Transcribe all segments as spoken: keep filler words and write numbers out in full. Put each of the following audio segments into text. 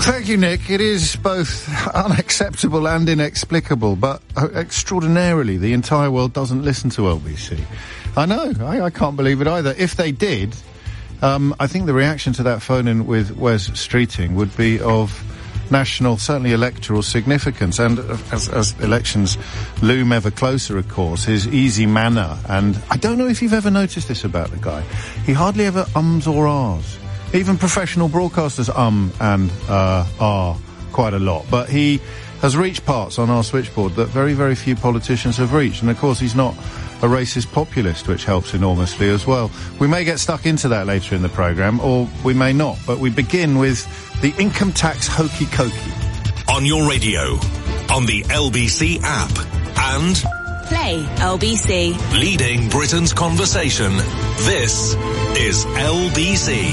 Thank you, Nick. It is both unacceptable and inexplicable, but uh, extraordinarily, the entire world doesn't listen to L B C. I know. I, I can't believe it either. If they did, um, I think the reaction to that phone-in with Wes Streeting would be of national, certainly electoral significance. And uh, as, as elections loom ever closer, of course, his easy manner. And I don't know if you've ever noticed this about the guy. He hardly ever ums or ahs. Even professional broadcasters um and uh, ah quite a lot. But he has reached parts on our switchboard that very, very few politicians have reached. And, of course, he's not a racist populist, which helps enormously as well. We may get stuck into that later in the programme, or we may not. But we begin with the income tax hokey-cokey. On your radio, on the L B C app, and Play L B C. Leading Britain's conversation. This is L B C.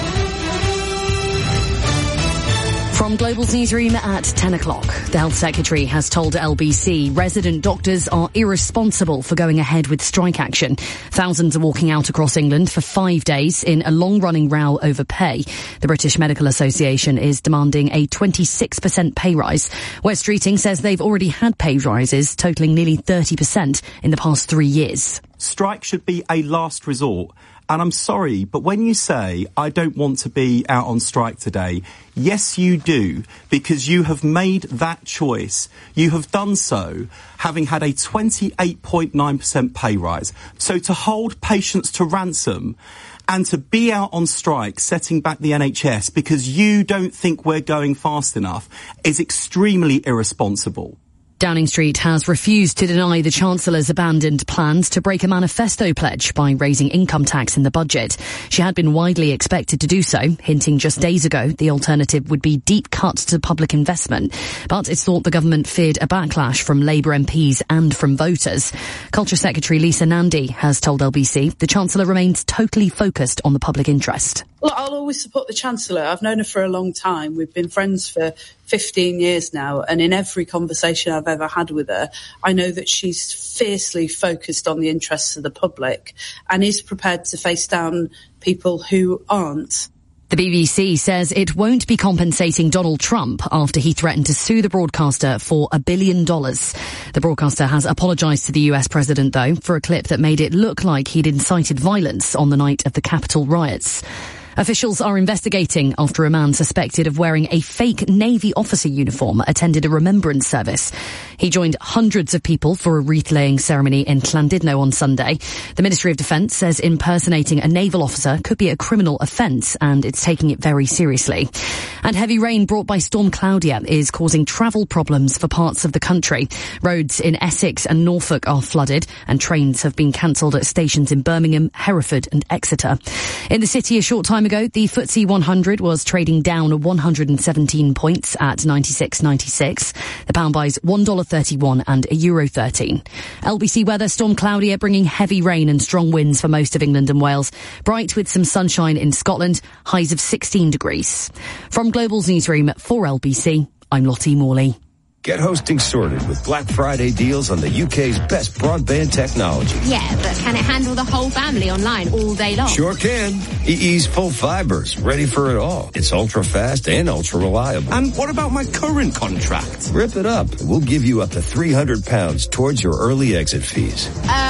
From Global's newsroom at ten o'clock, the Health Secretary has told L B C resident doctors are irresponsible for going ahead with strike action. Thousands are walking out across England for five days in a long-running row over pay. The British Medical Association is demanding a twenty-six percent pay rise. Wes Streeting says they've already had pay rises totalling nearly thirty percent in the past three years. Strike should be a last resort. And I'm sorry, but when you say, I don't want to be out on strike today, yes, you do, because you have made that choice. You have done so having had a twenty-eight point nine percent pay rise. So to hold patients to ransom and to be out on strike setting back the N H S because you don't think we're going fast enough is extremely irresponsible. Downing Street has refused to deny the Chancellor's abandoned plans to break a manifesto pledge by raising income tax in the budget. She had been widely expected to do so, hinting just days ago the alternative would be deep cuts to public investment. But it's thought the government feared a backlash from Labour M Ps and from voters. Culture Secretary Lisa Nandy has told L B C the Chancellor remains totally focused on the public interest. Look, I'll always support the Chancellor. I've known her for a long time. We've been friends for fifteen years now, and in every conversation I've ever had with her, I know that she's fiercely focused on the interests of the public and is prepared to face down people who aren't. The B B C says it won't be compensating Donald Trump after he threatened to sue the broadcaster for a billion dollars. The broadcaster has apologised to the U S president, though, for a clip that made it look like he'd incited violence on the night of the Capitol riots. Officials are investigating after a man suspected of wearing a fake Navy officer uniform attended a remembrance service. He joined hundreds of people for a wreath-laying ceremony in Llandudno on Sunday. The Ministry of Defence says impersonating a naval officer could be a criminal offence, and it's taking it very seriously. And heavy rain brought by Storm Claudia is causing travel problems for parts of the country. Roads in Essex and Norfolk are flooded, and trains have been cancelled at stations in Birmingham, Hereford and Exeter. In the city a short time ago, the F T S E one hundred was trading down one hundred seventeen points at ninety-six ninety-six. The pound buys one dollar thirty-one and a euro thirteen. L B C weather, Storm Claudia bringing heavy rain and strong winds for most of England and Wales. Bright with some sunshine in Scotland, highs of sixteen degrees. From Global's newsroom for L B C, I'm Lottie Morley. Get hosting sorted with Black Friday deals on the U K's best broadband technology. Yeah, but can it handle the whole family online all day long? Sure can. E E's full fibers, ready for it all. It's ultra fast and ultra reliable. And what about my current contract? Rip it up. We'll give you up to three hundred pounds towards your early exit fees.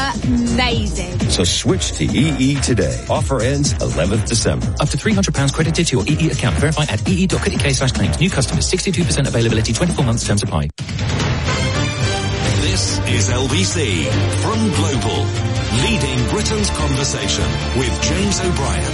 Amazing. So switch to E E today. Offer ends eleventh December. Up to three hundred pounds credited to your E E account. Verify at ee.co.uk slash claims. New customers, sixty-two percent availability, twenty-four months terms apply. This is L B C from Global, leading Britain's conversation with James O'Brien.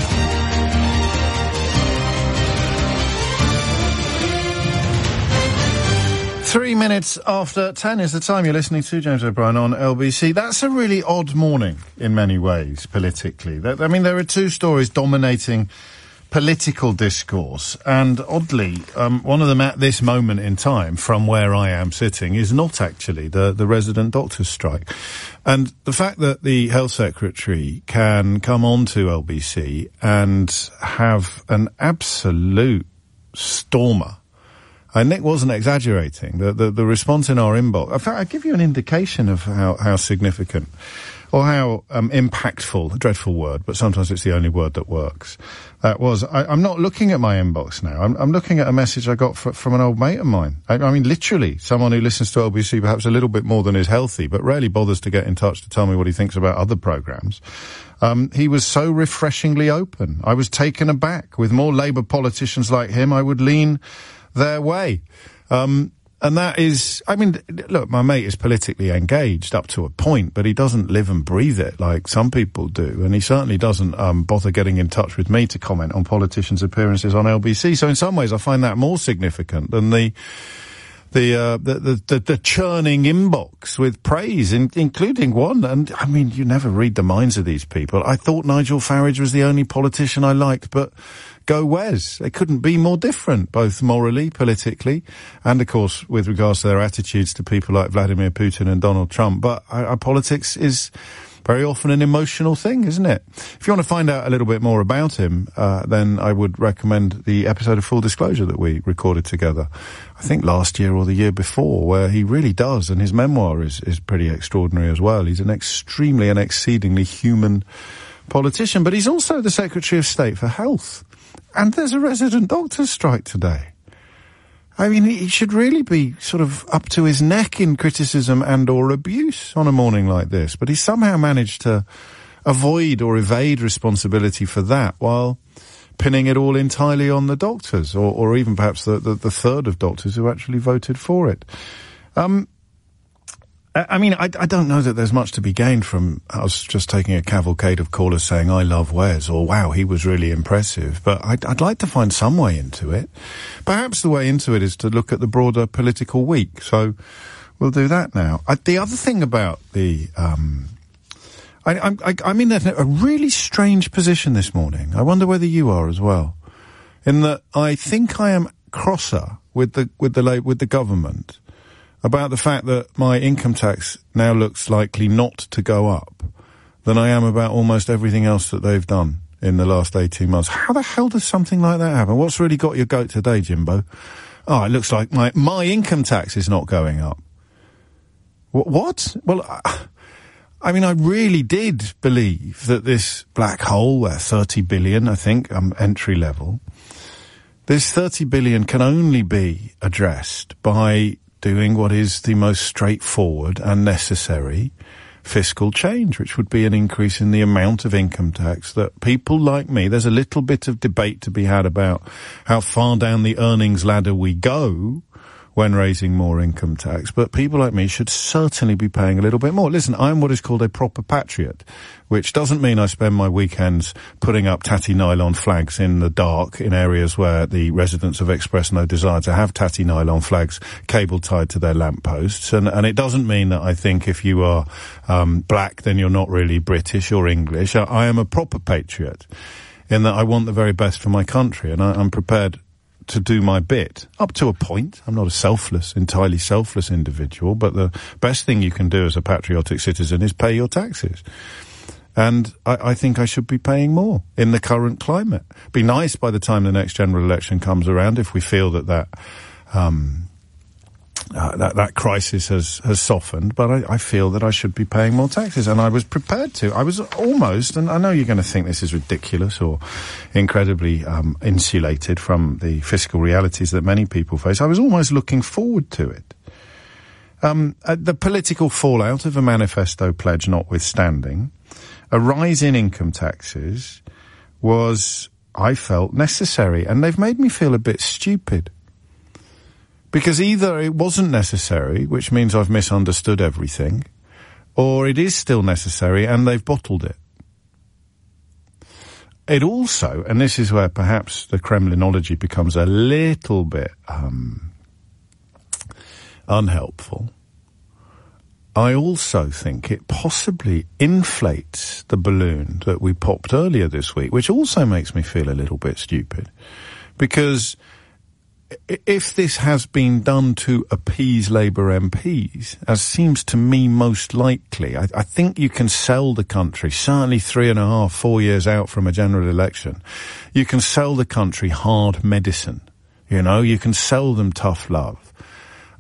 Three minutes after ten is the time you're listening to James O'Brien on L B C. That's a really odd morning in many ways, politically. I mean, there are two stories dominating political discourse, and oddly, um, one of them at this moment in time, from where I am sitting, is not actually the, the resident doctors' strike. And the fact that the Health Secretary can come on to L B C and have an absolute stormer. And Nick wasn't exaggerating. The, the, the response in our inbox, in fact, I'll give you an indication of how, how significant or how um, impactful, a dreadful word, but sometimes it's the only word that works, that was. I, I'm not looking at my inbox now. I'm, I'm looking at a message I got fr- from an old mate of mine. I, I mean, literally, someone who listens to L B C perhaps a little bit more than is healthy, but rarely bothers to get in touch to tell me what he thinks about other programmes. Um, he was so refreshingly open. I was taken aback. With more Labour politicians like him, I would lean their way. Um, And that is, I mean, look, my mate is politically engaged up to a point, but he doesn't live and breathe it like some people do. And he certainly doesn't um, bother getting in touch with me to comment on politicians' appearances on L B C. So in some ways, I find that more significant than the the uh, the, the, the, the churning inbox with praise, in, including one. And, I mean, you never read the minds of these people. I thought Nigel Farage was the only politician I liked, but go Wes. They couldn't be more different, both morally, politically, and, of course, with regards to their attitudes to people like Vladimir Putin and Donald Trump. But our, our politics is very often an emotional thing, isn't it? If you want to find out a little bit more about him, uh, then I would recommend the episode of Full Disclosure that we recorded together, I think last year or the year before, where he really does, and his memoir is, is pretty extraordinary as well. He's an extremely and exceedingly human politician, but he's also the Secretary of State for Health. And there's a resident doctor's strike today. I mean, he should really be sort of up to his neck in criticism and or abuse on a morning like this. But he somehow managed to avoid or evade responsibility for that while pinning it all entirely on the doctors, or, or even perhaps the, the, the third of doctors who actually voted for it. Um, I mean, I, I don't know that there's much to be gained from us just taking a cavalcade of callers saying, I love Wes, or wow, he was really impressive. But I'd, I'd like to find some way into it. Perhaps the way into it is to look at the broader political week. So we'll do that now. I, the other thing about the... Um, I, I, I'm in a, a really strange position this morning. I wonder whether you are as well. In that I think I am crosser with the, with the, with the government about the fact that my income tax now looks likely not to go up than I am about almost everything else that they've done in the last eighteen months. How the hell does something like that happen? What's really got your goat today, Jimbo? Oh, it looks like my, my income tax is not going up. What? what? Well, I, I mean, I really did believe that this black hole, uh, thirty billion, I think, um, entry level, this thirty billion can only be addressed by doing what is the most straightforward and necessary fiscal change, which would be an increase in the amount of income tax that people like me, there's a little bit of debate to be had about how far down the earnings ladder we go when raising more income tax, but people like me should certainly be paying a little bit more. Listen, I'm what is called a proper patriot, which doesn't mean I spend my weekends putting up tatty nylon flags in the dark in areas where the residents have expressed no desire to have tatty nylon flags cable tied to their lampposts. And, and it doesn't mean that I think if you are um, black, then you're not really British or English. I, I am a proper patriot in that I want the very best for my country, and I, I'm prepared to do my bit, up to a point. I'm not a selfless, entirely selfless individual, but the best thing you can do as a patriotic citizen is pay your taxes. And I, I think I should be paying more in the current climate. Be nice by the time the next general election comes around if we feel that that, um, uh, that, that crisis has, has softened, but I, I feel that I should be paying more taxes, and I was prepared to. I was almost, and I know you're going to think this is ridiculous or incredibly um, insulated from the fiscal realities that many people face. I was almost looking forward to it. Um, uh, the political fallout of a manifesto pledge notwithstanding, a rise in income taxes was, I felt, necessary, and they've made me feel a bit stupid. Because either it wasn't necessary, which means I've misunderstood everything, or it is still necessary and they've bottled it. It also, and this is where perhaps the Kremlinology becomes a little bit um, unhelpful, I also think it possibly inflates the balloon that we popped earlier this week, which also makes me feel a little bit stupid. Because if this has been done to appease Labour M Ps, as seems to me most likely, I, I think you can sell the country, certainly three and a half, four years out from a general election, you can sell the country hard medicine. You know, you can sell them tough love.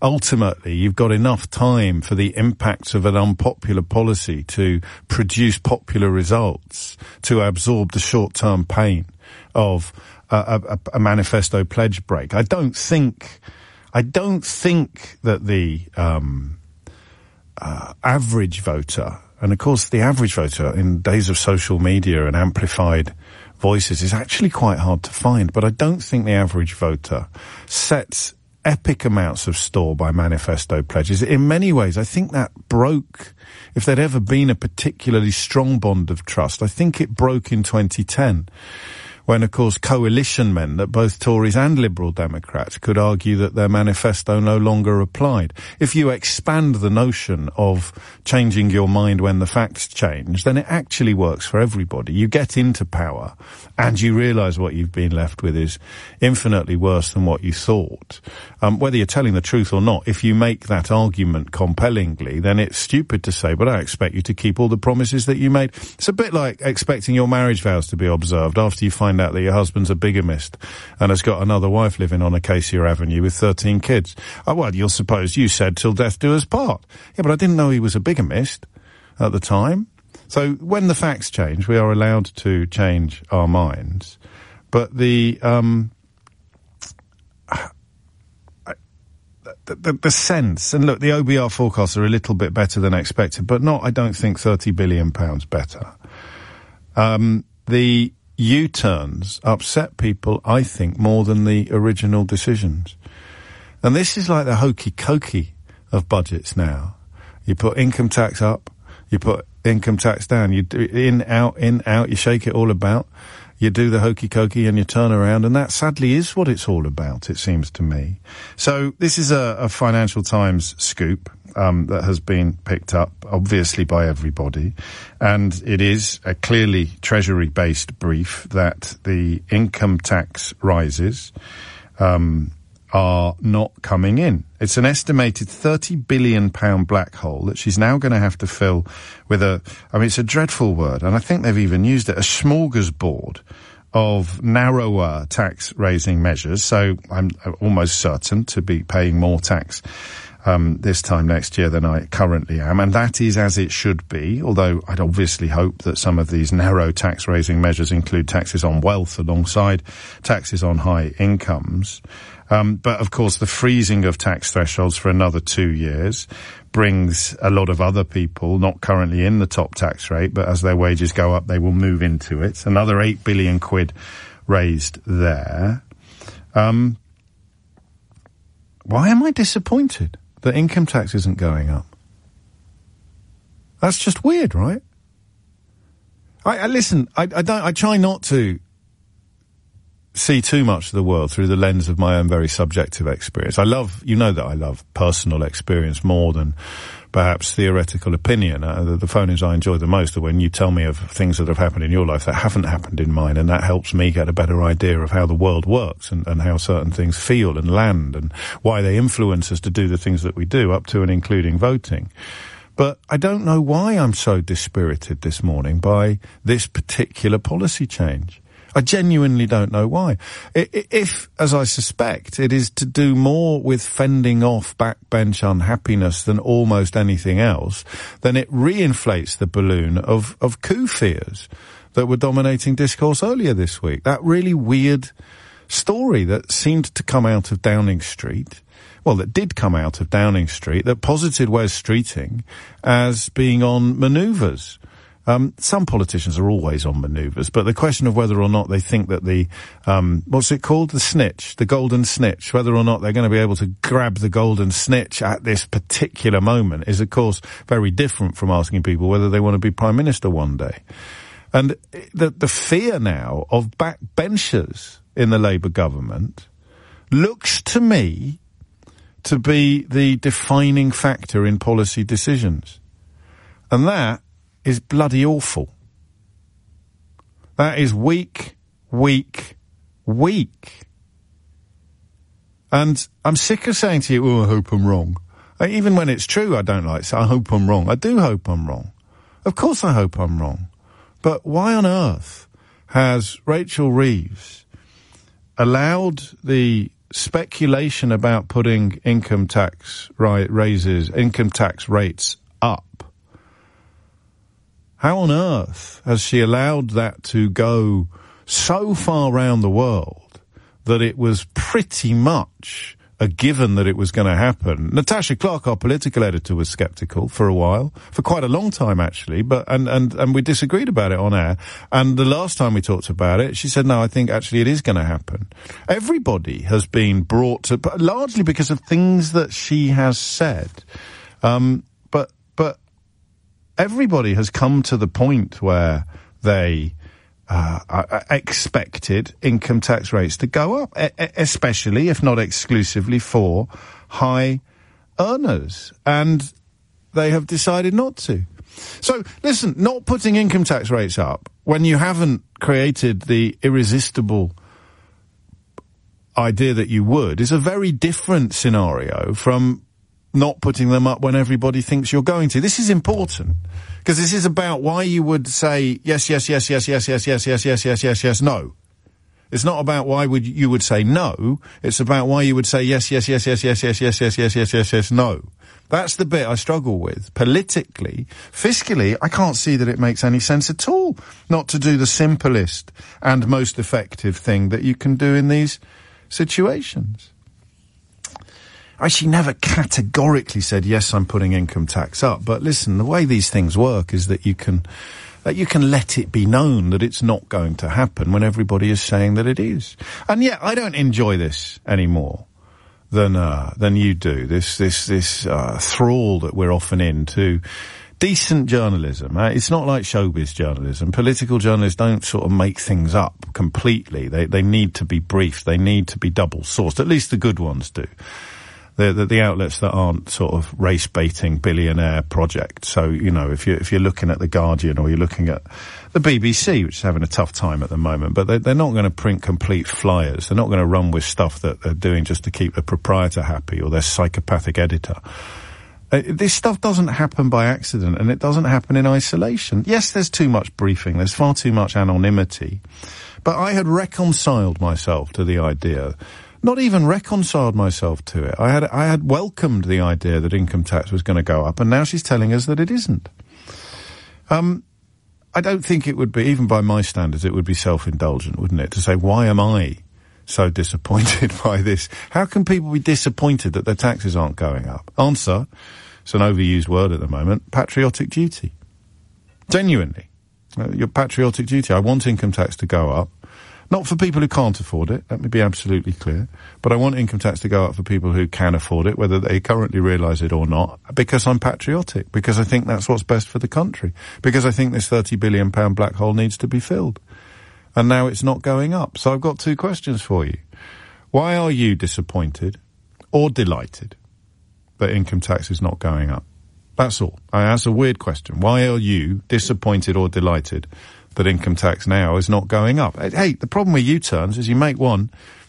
ultimately you've got enough time for the impacts of an unpopular policy to produce popular results, to absorb the short-term pain of a, a, a manifesto pledge break. I don't think, I don't think that the um, uh, average voter, and of course the average voter in days of social media and amplified voices is actually quite hard to find, but I don't think the average voter sets epic amounts of store by manifesto pledges. In many ways, I think that broke, if there'd ever been a particularly strong bond of trust, I think it broke in twenty ten. When, of course, coalition meant that both Tories and Liberal Democrats could argue that their manifesto no longer applied. If you expand the notion of changing your mind when the facts change, then it actually works for everybody. You get into power and you realise what you've been left with is infinitely worse than what you thought. Um, whether you're telling the truth or not, if you make that argument compellingly, then it's stupid to say, but I expect you to keep all the promises that you made. It's a bit like expecting your marriage vows to be observed after you find out that your husband's a bigamist and has got another wife living on Acacia Avenue with thirteen kids. Oh, well, you'll suppose you said till death do us part. Yeah, but I didn't know he was a bigamist at the time. So when the facts change, we are allowed to change our minds. But the, um, the, the, the sense, and look, the O B R forecasts are a little bit better than expected, but not, I don't think, thirty billion pounds better. Um, the U-turns upset people, I think, more than the original decisions. And this is like the hokey-cokey of budgets now. You put income tax up, you put income tax down, you do in, out, in, out, you shake it all about, you do the hokey-cokey and you turn around, and that sadly is what it's all about, it seems to me. So this is a, a Financial Times scoop um, that has been picked up, obviously, by everybody, and it is a clearly Treasury-based brief that the income tax rises um, are not coming in. It's an estimated thirty billion pound black hole that she's now going to have to fill with a, I mean, it's a dreadful word, and I think they've even used it, a smorgasbord of narrower tax-raising measures. So I'm almost certain to be paying more tax um this time next year than I currently am, and that is as it should be, although I'd obviously hope that some of these narrow tax-raising measures include taxes on wealth alongside taxes on high incomes. Um, but, of course, the freezing of tax thresholds for another two years brings a lot of other people not currently in the top tax rate, but as their wages go up, they will move into it. Another eight billion quid raised there. Um, why am I disappointed that income tax isn't going up? That's just weird, right? I, I listen, I, I don't, I try not to see too much of the world through the lens of my own very subjective experience. I love, you know that I love personal experience more than perhaps theoretical opinion. Uh, the, the phone-ins I enjoy the most are when you tell me of things that have happened in your life that haven't happened in mine, and that helps me get a better idea of how the world works and, and how certain things feel and land and why they influence us to do the things that we do, up to and including voting. But I don't know why I'm so dispirited this morning by this particular policy change. I genuinely don't know why. If, as I suspect, it is to do more with fending off backbench unhappiness than almost anything else, then it reinflates the balloon of, of coup fears that were dominating discourse earlier this week. That really weird story that seemed to come out of Downing Street, well, that did come out of Downing Street, that posited Wes Streeting as being on manoeuvres. Um, some politicians are always on manoeuvres, but the question of whether or not they think that the, um, what's it called? The snitch, the golden snitch, whether or not they're going to be able to grab the golden snitch at this particular moment is, of course, very different from asking people whether they want to be Prime Minister one day. And the, the fear now of backbenchers in the Labour government looks to me to be the defining factor in policy decisions. And that is bloody awful. That is weak, weak, weak. And I'm sick of saying to you, oh, I hope I'm wrong. Even when it's true, I don't like to say, I hope I'm wrong. I do hope I'm wrong. Of course I hope I'm wrong. But why on earth has Rachel Reeves allowed the speculation about putting income tax ri- raises, income tax rates up. How on earth has she allowed that to go so far around the world that it was pretty much a given that it was going to happen? Natasha Clark, our political editor, was sceptical for a while, for quite a long time actually, but and, and, and we disagreed about it on air. And the last time we talked about it, she said, no, I think actually it is going to happen. Everybody has been brought to, largely because of things that she has said. Um, but, but everybody has come to the point where they Uh, expected income tax rates to go up, especially, if not exclusively, for high earners. And they have decided not to. So, listen, not putting income tax rates up when you haven't created the irresistible idea that you would is a very different scenario from not putting them up when everybody thinks you're going to. This is important. Because this is about why you would say yes, yes, yes, yes, yes, yes, yes, yes, yes, yes, yes, yes, no. It's not about why would you would say no. It's about why you would say yes, yes, yes, yes, yes, yes, yes, yes, yes, yes, yes, yes, no. That's the bit I struggle with. Politically, fiscally, I can't see that it makes any sense at all not to do the simplest and most effective thing that you can do in these situations. She never categorically said, yes, I'm putting income tax up. But listen, the way these things work is that you can, that you can let it be known that it's not going to happen when everybody is saying that it is. And yet, I don't enjoy this any more than, uh, than you do. This, this, this, uh, thrall that we're often in to decent journalism. Uh, it's not like showbiz journalism. Political journalists don't sort of make things up completely. They, they need to be briefed. They need to be double sourced. At least the good ones do. The, the, the outlets that aren't sort of race-baiting billionaire projects. So, you know, if you're, if you're looking at The Guardian or you're looking at the B B C, which is having a tough time at the moment, but they, they're not going to print complete flyers. They're not going to run with stuff that they're doing just to keep the proprietor happy or their psychopathic editor. Uh, this stuff doesn't happen by accident, and it doesn't happen in isolation. Yes, there's too much briefing. There's far too much anonymity. But I had reconciled myself to the idea Not even reconciled myself to it. I had I had welcomed the idea that income tax was going to go up, and now she's telling us that it isn't. Um, I don't think it would be, even by my standards, it would be self-indulgent, wouldn't it, to say, why am I so disappointed by this? How can people be disappointed that their taxes aren't going up? Answer, it's an overused word at the moment, patriotic duty. Genuinely. Uh, your patriotic duty. I want income tax to go up. Not for people who can't afford it, let me be absolutely clear, but I want income tax to go up for people who can afford it, whether they currently realise it or not, because I'm patriotic, because I think that's what's best for the country, because I think this thirty billion pound black hole needs to be filled. And now it's not going up. So I've got two questions for you. Why are you disappointed or delighted that income tax is not going up? That's all. I ask a weird question. Why are you disappointed or delighted that income tax now is not going up? Hey, the problem with U-turns is you make one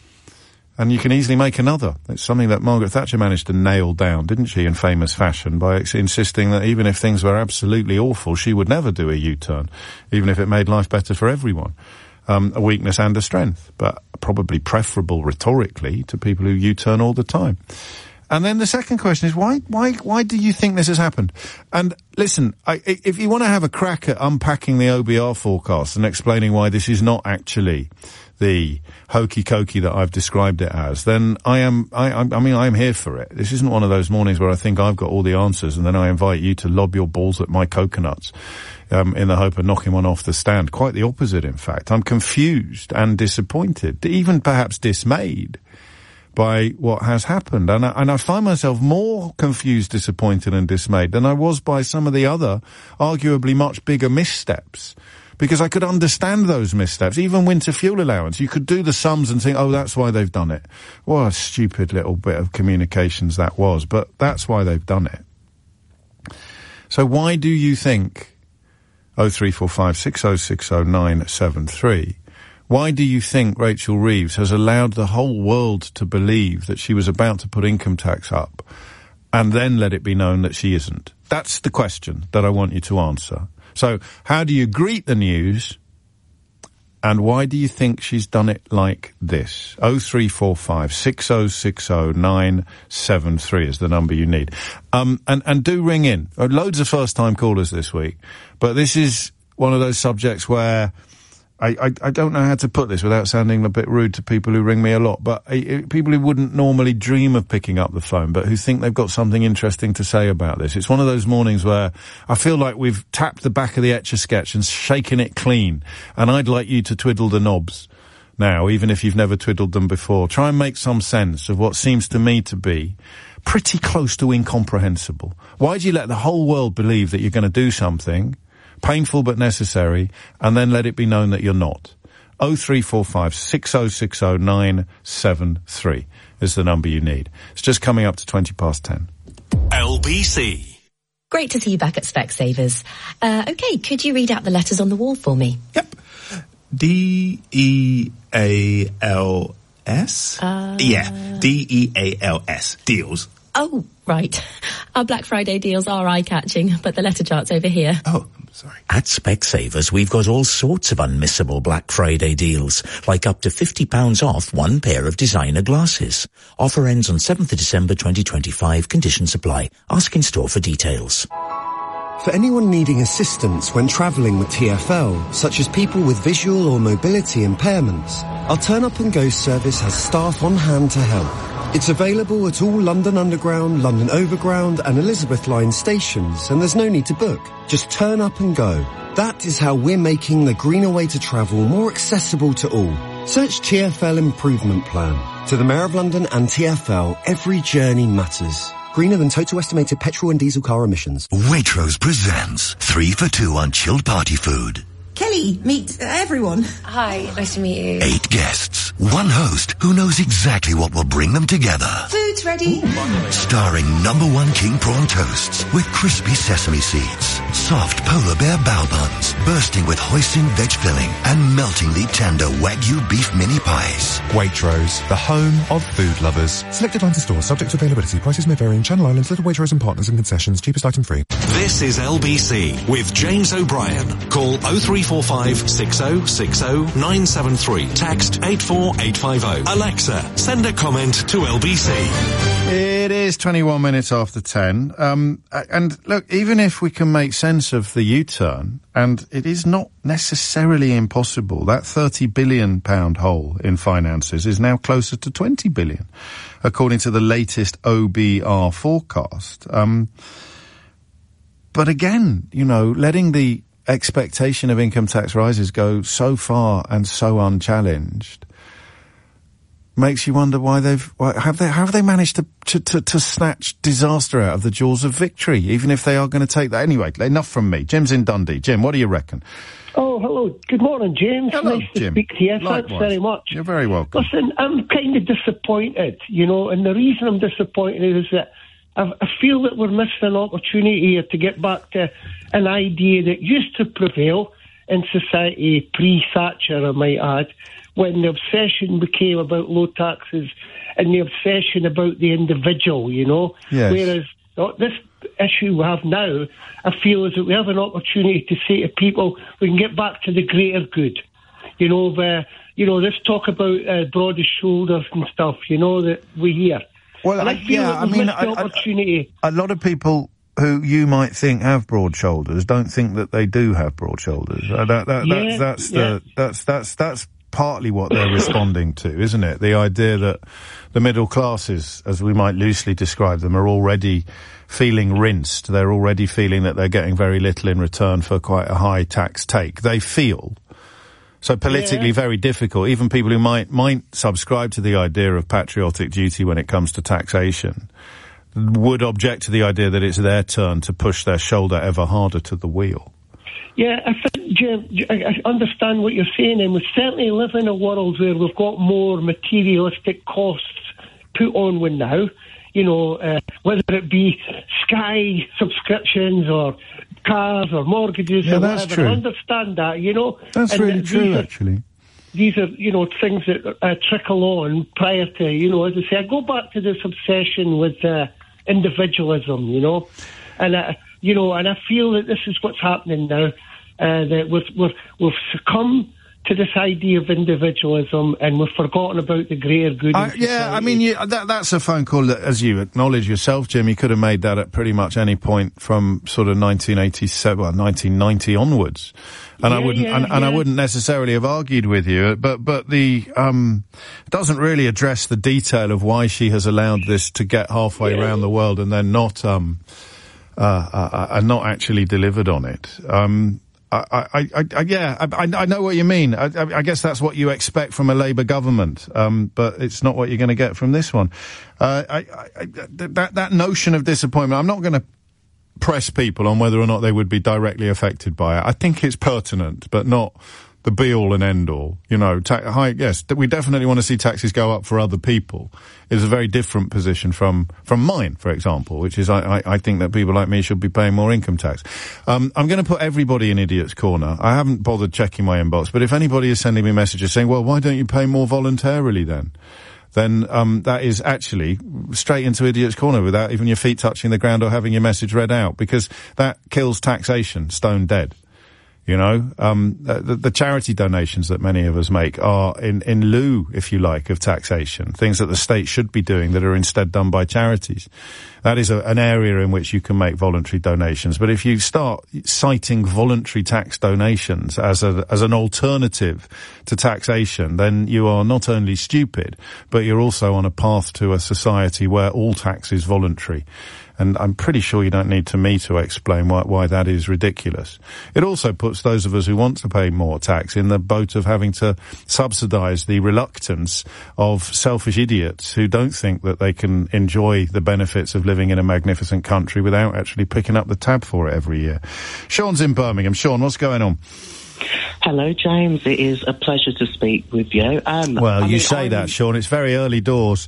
and you can easily make another. It's something that Margaret Thatcher managed to nail down, didn't she, in famous fashion, by ex- insisting that even if things were absolutely awful, she would never do a U-turn, even if it made life better for everyone. Um, a weakness and a strength, but probably preferable rhetorically to people who U-turn all the time. And then the second question is, why, why, why do you think this has happened? And listen, I, if you want to have a crack at unpacking the O B R forecast and explaining why this is not actually the hokey-cokey that I've described it as, then I am, I, I mean, I'm here for it. This isn't one of those mornings where I think I've got all the answers and then I invite you to lob your balls at my coconuts, um, in the hope of knocking one off the stand. Quite the opposite, in fact. I'm confused and disappointed, even perhaps dismayed by what has happened. And I, and I find myself more confused, disappointed and dismayed than I was by some of the other, arguably much bigger missteps. Because I could understand those missteps. Even winter fuel allowance. You could do the sums and think, oh, that's why they've done it. What a stupid little bit of communications that was. But that's why they've done it. So why do you think oh three four five six oh six oh nine seven three, why do you think Rachel Reeves has allowed the whole world to believe that she was about to put income tax up and then let it be known that she isn't? That's the question that I want you to answer. So how do you greet the news And why do you think she's done it like this? oh three four five, six oh six oh, nine seven three is the number you need. Um, and, and do ring in. Uh, loads of first-time callers this week. But this is one of those subjects where I, I, I don't know how to put this without sounding a bit rude to people who ring me a lot, but uh, people who wouldn't normally dream of picking up the phone, but who think they've got something interesting to say about this. It's one of those mornings where I feel like we've tapped the back of the Etch-a-Sketch and shaken it clean, and I'd like you to twiddle the knobs now, even if you've never twiddled them before. Try and make some sense of what seems to me to be pretty close to incomprehensible. Why do you let the whole world believe that you're going to do something painful but necessary, and then let it be known that you're not? oh three four five, six oh six oh, nine seven three is the number you need. It's just coming up to twenty past ten. L B C. Great to see you back at Specsavers. Uh, okay, could you read out the letters on the wall for me? Yep. D E A L S? Uh... Yeah, D E A L S. Deals. Oh, right. Our Black Friday deals are eye-catching, but the letter chart's over here. Oh, sorry. At Specsavers, we've got all sorts of unmissable Black Friday deals, like up to fifty pounds off one pair of designer glasses. Offer ends on seventh of December twenty twenty-five. Conditions apply. Ask in store for details. For anyone needing assistance when travelling with T F L, such as people with visual or mobility impairments, our Turn Up and Go service has staff on hand to help. It's available at all London Underground, London Overground and Elizabeth Line stations, and there's no need to book. Just turn up and go. That is how we're making the greener way to travel more accessible to all. Search T F L Improvement Plan. To the Mayor of London and T F L, every journey matters. Greener than total estimated petrol and diesel car emissions. Waitrose presents three for two on chilled party food. Kelly, meet everyone. Hi, nice to meet you. Eight guests, one host who knows exactly what will bring them together. Food's ready. Ooh, starring number one king prawn toasts with crispy sesame seeds, soft polar bear bao buns, bursting with hoisin veg filling, and meltingly tender Wagyu beef mini pies. Waitrose, the home of food lovers. Selected lines of stores, subject to availability. Prices may vary in Channel Islands, Little Waitrose and Partners and concessions. Cheapest item free. This is L B C with James O'Brien. Call oh three four five, six oh six oh, nine seven three. Text eight four eight five oh. Alexa, send a comment to L B C. It is twenty-one minutes after ten. Um, and look, even if we can make sense of the U-turn, and it is not necessarily impossible, that thirty billion pound hole in finances is now closer to twenty billion, according to the latest O B R forecast. Um, but again, you know, letting the expectation of income tax rises go so far and so unchallenged makes you wonder why they've why, have they how have they managed to, to to to snatch disaster out of the jaws of victory, even if they are going to take that anyway. Enough from me. Jim's in Dundee. Jim, what do you reckon? Oh, hello. Good morning, James. Hello, nice to Jim. speak to you. Likewise. Thanks very much. You're very welcome. Listen, I'm kind of disappointed, you know, and the reason I'm disappointed is that I, I feel that we're missing an opportunity here to get back to an idea that used to prevail in society pre-Thatcher, I might add, when the obsession became about low taxes and the obsession about the individual, you know. Yes. Whereas uh, this issue we have now, I feel is that we have an opportunity to say to people, we can get back to the greater good. You know, the, you know, this talk about uh, broadest shoulders and stuff, you know, that we hear. Well, and I, I feel yeah, that I we've mean, missed the I, I, opportunity. a lot of people who you might think have broad shoulders don't think that they do have broad shoulders. Uh, that, that, yeah, that's that's yeah. the that's that's that's partly what they're responding to, isn't it? The idea that the middle classes, as we might loosely describe them, are already feeling rinsed. They're already feeling that they're getting very little in return for quite a high tax take. They feel so politically yeah. very difficult. Even people who might might subscribe to the idea of patriotic duty when it comes to taxation would object to the idea that it's their turn to push their shoulder ever harder to the wheel. Yeah, I think, Jim, I understand what you're saying, and we certainly live in a world where we've got more materialistic costs put on with now, you know, uh, whether it be Sky subscriptions or cars or mortgages yeah, or that's whatever. True. I understand that, you know. That's and really true, are, actually. These are, you know, things that uh, trickle on prior to, you know, as I say, I go back to this obsession with uh, individualism, you know, and, uh, you know, and I feel that this is what's happening now, uh, that we've, we've, we've succumbed to this idea of individualism, and we've forgotten about the greater good. I, yeah, I mean, you, that, that's a phone call that, as you acknowledge yourself, Jim, you could have made that at pretty much any point from sort of nineteen eighty-seven, well, nineteen ninety onwards. And yeah, I wouldn't, yeah, and, yeah. and I wouldn't necessarily have argued with you, but, but the, um, doesn't really address the detail of why she has allowed this to get halfway yeah. around the world and then not, um, uh, uh, uh, not actually delivered on it. Um, I, I, I, I, yeah, I, I know what you mean. I, I guess that's what you expect from a Labour government, um, but it's not what you're going to get from this one. Uh, I, I, that, that notion of disappointment, I'm not going to press people on whether or not they would be directly affected by it. I think it's pertinent, but not the be-all and end-all. You know, ta- high, yes, we definitely want to see taxes go up for other people. It's a very different position from, from mine, for example, which is I, I, I think that people like me should be paying more income tax. Um, I'm going to put everybody in Idiot's Corner. I haven't bothered checking my inbox, but if anybody is sending me messages saying, well, why don't you pay more voluntarily then? Then, um, that is actually straight into Idiot's Corner without even your feet touching the ground or having your message read out, because that kills taxation stone dead. You know, um, the, the charity donations that many of us make are in, in lieu, if you like, of taxation. Things that the state should be doing that are instead done by charities. That is a, an area in which you can make voluntary donations. But if you start citing voluntary tax donations as a, as an alternative to taxation, then you are not only stupid, but you're also on a path to a society where all tax is voluntary. And I'm pretty sure you don't need to me to explain why, why that is ridiculous. It also puts those of us who want to pay more tax in the boat of having to subsidise the reluctance of selfish idiots who don't think that they can enjoy the benefits of living in a magnificent country without actually picking up the tab for it every year. Sean's in Birmingham. Sean, what's going on? Hello, James. It is a pleasure to speak with you. Um, well, I you mean, say I'm... that, Sean. It's very early doors.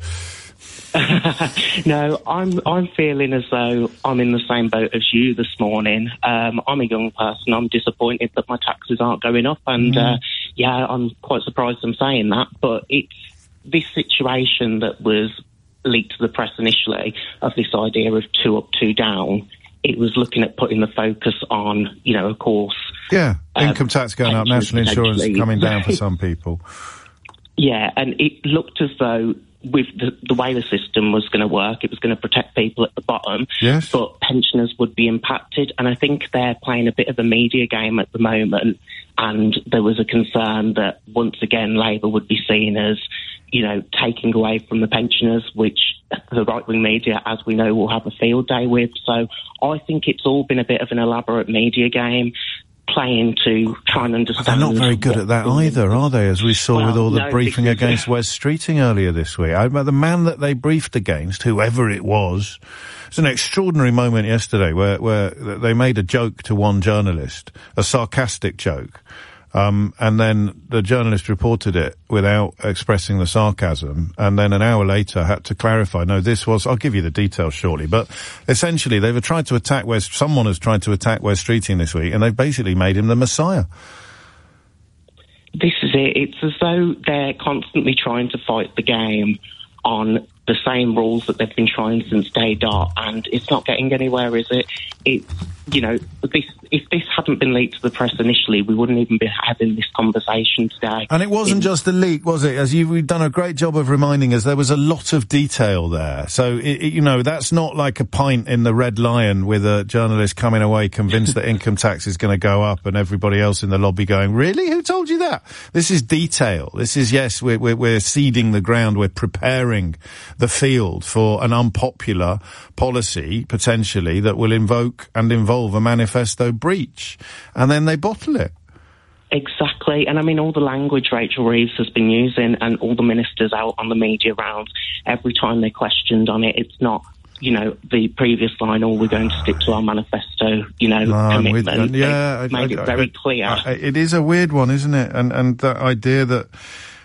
No, I'm I'm feeling as though I'm in the same boat as you this morning. Um, I'm a young person. I'm disappointed that my taxes aren't going up, and mm. uh, yeah, I'm quite surprised I'm saying that. But it's this situation that was leaked to the press initially of this idea of two up, two down. It was looking at putting the focus on, you know, of course, yeah, um, income tax going up, national insurance coming down for some people. Yeah, and it looked as though, with the, the way the system was going to work, it was going to protect people at the bottom, yes, but pensioners would be impacted. And I think they're playing a bit of a media game at the moment, and there was a concern that once again Labour would be seen as, you know, taking away from the pensioners, which the right-wing media, as we know, will have a field day with. So I think it's all been a bit of an elaborate media game, playing to try and understand. They're not very good at that either, are they? As we saw well, with all the no, briefing against Wes Streeting earlier this week. I, the man that they briefed against, whoever it was, it's an extraordinary moment yesterday where, where they made a joke to one journalist, a sarcastic joke. Um, and then the journalist reported it without expressing the sarcasm, and then an hour later had to clarify, no, this was, I'll give you the details shortly, but essentially they've tried to attack Wes, someone has tried to attack Wes Streeting this week, and they've basically made him the Messiah. This is it. It's as though they're constantly trying to fight the game on the same rules that they've been trying since day dot, and it's not getting anywhere, is it? It's, you know, this, if this hadn't been leaked to the press initially, we wouldn't even be having this conversation today. And it wasn't it, just a leak, was it? As you've done a great job of reminding us, there was a lot of detail there. So, it, it, you know, that's not like a pint in the Red Lion with a journalist coming away convinced that income tax is going to go up and everybody else in the lobby going, really? Who told you that? This is detail. This is, yes, we're, we're, we're seeding the ground. We're preparing the field for an unpopular policy, potentially, that will invoke and involve a manifesto breach. And then they bottle it. Exactly. And I mean, all the language Rachel Reeves has been using and all the ministers out on the media rounds, every time they're questioned on it, it's not, you know, the previous line, oh, we're going to stick to our manifesto, you know, no, commitment. With, yeah, They've made I, I, it very I, clear. I, it is a weird one, isn't it? And, and the idea that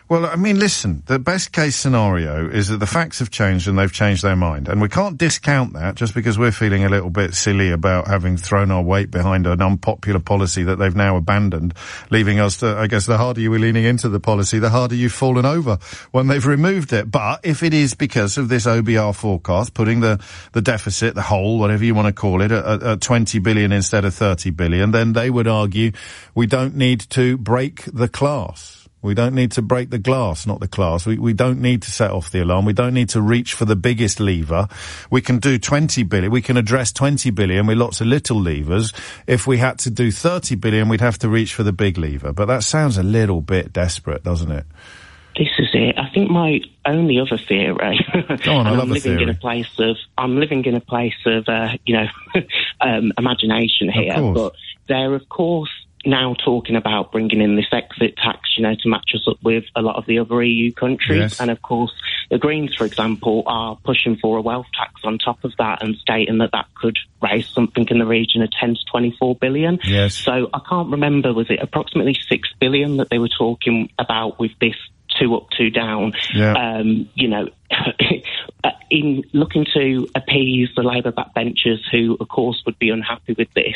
Well, I mean, listen, the best case scenario is that the facts have changed and they've changed their mind. And we can't discount that just because we're feeling a little bit silly about having thrown our weight behind an unpopular policy that they've now abandoned, leaving us to, I guess, the harder you were leaning into the policy, the harder you've fallen over when they've removed it. But if it is because of this O B R forecast, putting the, the deficit, the hole, whatever you want to call it, at, at twenty billion instead of thirty billion, then they would argue we don't need to break the class. We don't need to break the glass, not the class. We, we don't need to set off the alarm. We don't need to reach for the biggest lever. We can do twenty billion. We can address twenty billion with lots of little levers. If we had to do thirty billion, we'd have to reach for the big lever. But that sounds a little bit desperate, doesn't it? This is it. I think my only other theory, Go on, I love I'm a living theory. in a place of, I'm living in a place of, uh, you know, um, imagination here, course. but they're of course now talking about bringing in this exit tax, you know, to match us up with a lot of the other E U countries. Yes. And of course, the Greens, for example, are pushing for a wealth tax on top of that and stating that that could raise something in the region of ten to twenty-four billion. Yes. So I can't remember, was it approximately six billion that they were talking about with this two up, two down? Yeah. Um, you know, in looking to appease the Labour backbenchers who, of course, would be unhappy with this.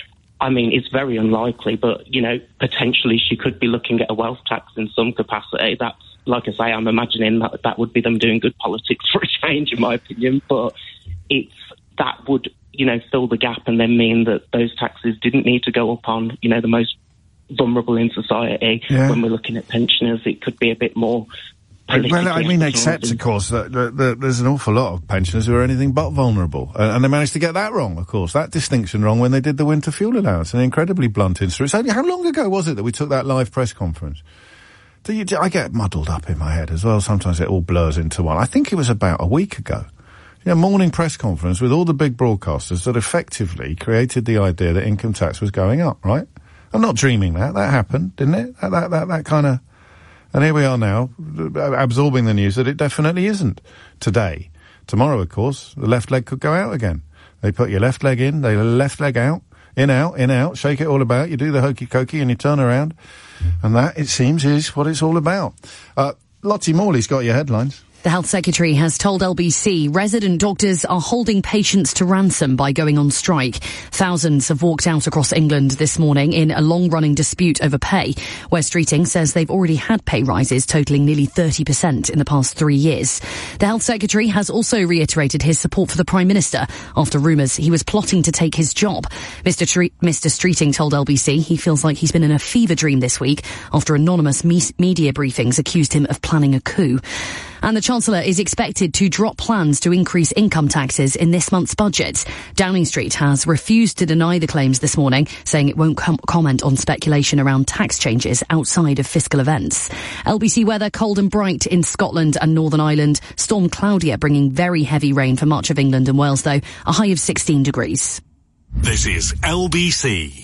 I mean, it's very unlikely, but, you know, potentially she could be looking at a wealth tax in some capacity. That's, like I say, I'm imagining that that would be them doing good politics for a change, in my opinion, but it's, that would, you know, fill the gap and then mean that those taxes didn't need to go up on, you know, the most vulnerable in society. Yeah. When we're looking at pensioners, it could be a bit more... Well, I mean, except, of course, that, that, that there's an awful lot of pensioners who are anything but vulnerable. Uh, and they managed to get that wrong, of course, that distinction wrong when they did the winter fuel allowance. An incredibly blunt instrument. So how long ago was it that we took that live press conference? Do you, do, I get muddled up in my head as well. Sometimes it all blurs into one. I think it was about a week ago. Yeah, morning press conference with all the big broadcasters that effectively created the idea that income tax was going up, right? I'm not dreaming that. That happened, didn't it? That, that, that, that kind of... And here we are now, absorbing the news that it definitely isn't today. Tomorrow, of course, the left leg could go out again. They put your left leg in, they left leg out, in, out, in, out, shake it all about, you do the hokey-cokey and you turn around. And that, it seems, is what it's all about. Uh, Lottie Morley's got your headlines. The Health Secretary has told L B C resident doctors are holding patients to ransom by going on strike. Thousands have walked out across England this morning in a long-running dispute over pay. Wes Streeting says they've already had pay rises totalling nearly thirty percent in the past three years. The Health Secretary has also reiterated his support for the Prime Minister after rumours he was plotting to take his job. Mister Tre- Mister Streeting told L B C he feels like he's been in a fever dream this week after anonymous me- media briefings accused him of planning a coup. And the Chancellor is expected to drop plans to increase income taxes in this month's budget. Downing Street has refused to deny the claims this morning, saying it won't com- comment on speculation around tax changes outside of fiscal events. L B C weather, cold and bright in Scotland and Northern Ireland. Storm Claudia bringing very heavy rain for much of England and Wales, though, a high of sixteen degrees. This is L B C.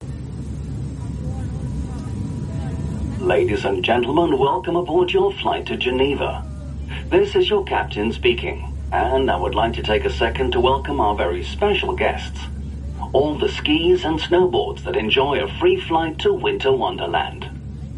Ladies and gentlemen, welcome aboard your flight to Geneva. This is your captain speaking, and I would like to take a second to welcome our very special guests, all the skis and snowboards that enjoy a free flight to Winter Wonderland.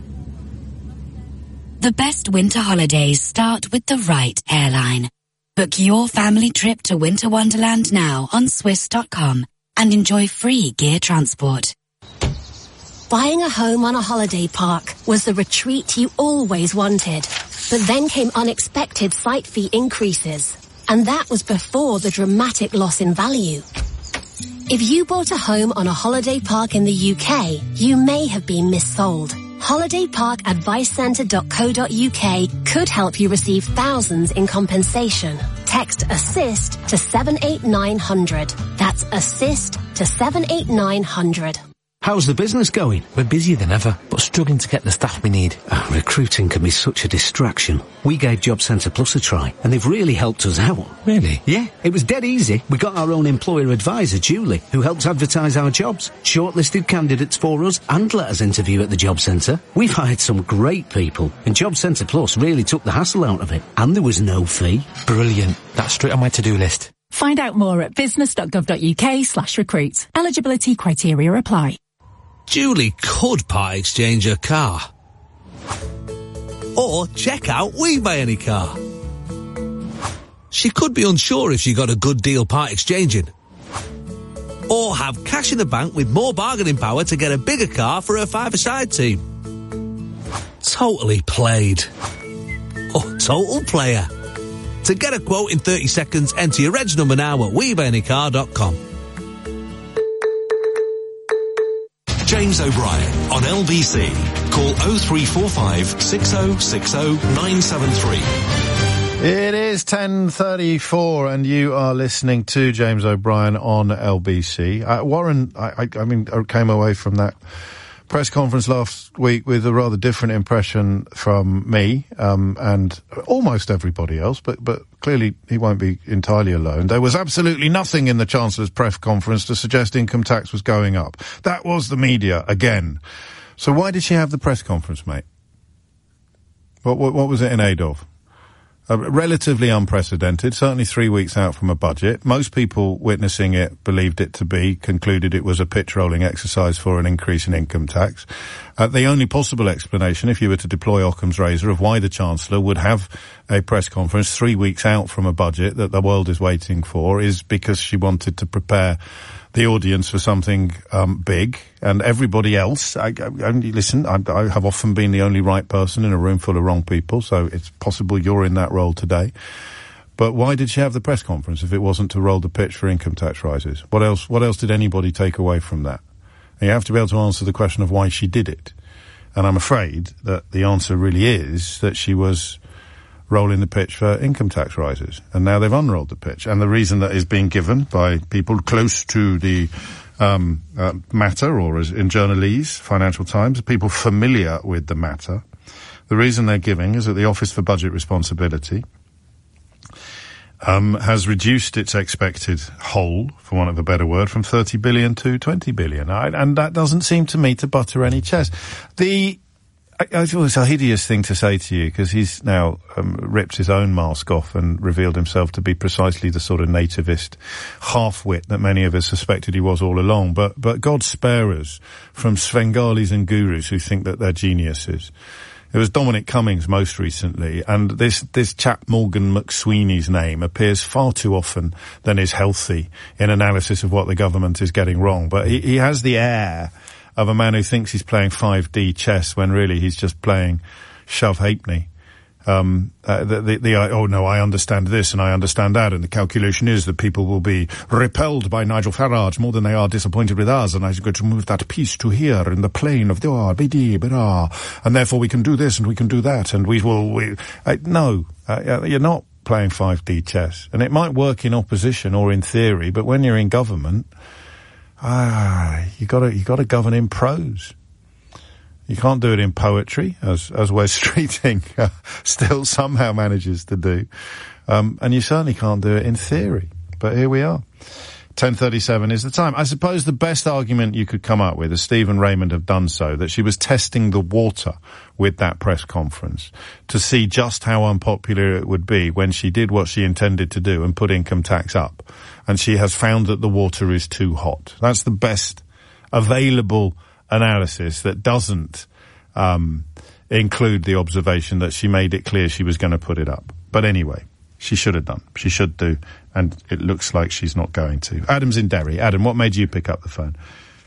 The best winter holidays start with the right airline. Book your family trip to Winter Wonderland now on Swiss dot com and enjoy free gear transport. Buying a home on a holiday park was the retreat you always wanted. But then came unexpected site fee increases. And that was before the dramatic loss in value. If you bought a home on a holiday park in the U K, you may have been missold. holiday park advice centre dot co dot U K could help you receive thousands in compensation. Text ASSIST to seven eight nine hundred. That's ASSIST to seven eight nine hundred. How's the business going? We're busier than ever, but struggling to get the staff we need. Oh, recruiting can be such a distraction. We gave Job Centre Plus a try, and they've really helped us out. Really? Yeah, it was dead easy. We got our own employer advisor, Julie, who helps advertise our jobs, shortlisted candidates for us, and let us interview at the Job Centre. We've hired some great people, and Job Centre Plus really took the hassle out of it, and there was no fee. Brilliant. That's straight on my to-do list. Find out more at business dot gov dot U K slash recruit. Eligibility criteria apply. Julie could part exchange her car. Or check out We Buy Any Car. She could be unsure if she got a good deal part exchanging. Or have cash in the bank with more bargaining power to get a bigger car for her five-a-side team. Totally played. Or total player. To get a quote in thirty seconds, enter your reg number now at we buy any car dot com. James O'Brien on L B C. Call oh three four five, six oh six oh, nine seven three. It is ten thirty-four and you are listening to James O'Brien on L B C. Uh, Warren, I, I, I mean, I came away from that press conference last week with a rather different impression from me, um, and almost everybody else, but, but clearly he won't be entirely alone. There was absolutely nothing in the Chancellor's press conference to suggest income tax was going up. That was the media again. So why did she have the press conference, mate? What, what, what was it in aid of? Uh, relatively unprecedented, certainly three weeks out from a budget. Most people witnessing it believed it to be, concluded it was a pitch-rolling exercise for an increase in income tax. Uh, the only possible explanation, if you were to deploy Occam's razor, of why the Chancellor would have a press conference three weeks out from a budget that the world is waiting for, is because she wanted to prepare the audience for something um, big, and everybody else. I, I, listen, I, I have often been the only right person in a room full of wrong people, so it's possible you're in that role today. But why did she have the press conference if it wasn't to roll the pitch for income tax rises? What else? What else did anybody take away from that? And you have to be able to answer the question of why she did it. And I'm afraid that the answer really is that she was rolling the pitch for income tax rises. And now they've unrolled the pitch. And the reason that is being given by people close to the um, uh, matter, or as in journalese, Financial Times, people familiar with the matter, the reason they're giving is that the Office for Budget Responsibility um, has reduced its expected hole, for want of a better word, from thirty billion to twenty billion. I, and that doesn't seem to me to butter any chest. The I, I thought it's a hideous thing to say to you, because he's now um, ripped his own mask off and revealed himself to be precisely the sort of nativist half-wit that many of us suspected he was all along. But, but God spare us from Svengalis and gurus who think that they're geniuses. It was Dominic Cummings most recently, and this, this chap Morgan McSweeney's name appears far too often than is healthy in analysis of what the government is getting wrong. But he, he has the air of a man who thinks he's playing five D chess when really he's just playing shove halfpenny. Um, uh, the, the, the, oh no, I understand this and I understand that, and the calculation is that people will be repelled by Nigel Farage more than they are disappointed with us, and I'm going to move that piece to here in the plane of the R, B D, B R, and therefore we can do this and we can do that, and we will, we, uh, no, uh, you're not playing five D chess. And it might work in opposition or in theory, but when you're in government, Ah, you gotta, you gotta govern in prose. You can't do it in poetry, as, as Wes Streeting uh, still somehow manages to do. Um, and you certainly can't do it in theory. But here we are. ten thirty-seven is the time. I suppose the best argument you could come up with, as Steve and Raymond have done so, that she was testing the water with that press conference to see just how unpopular it would be when she did what she intended to do and put income tax up. And she has found that the water is too hot. That's the best available analysis that doesn't um include the observation that she made it clear she was going to put it up. But anyway, she should have done. She should do. And it looks like she's not going to. Adam's in Derry. Adam, what made you pick up the phone?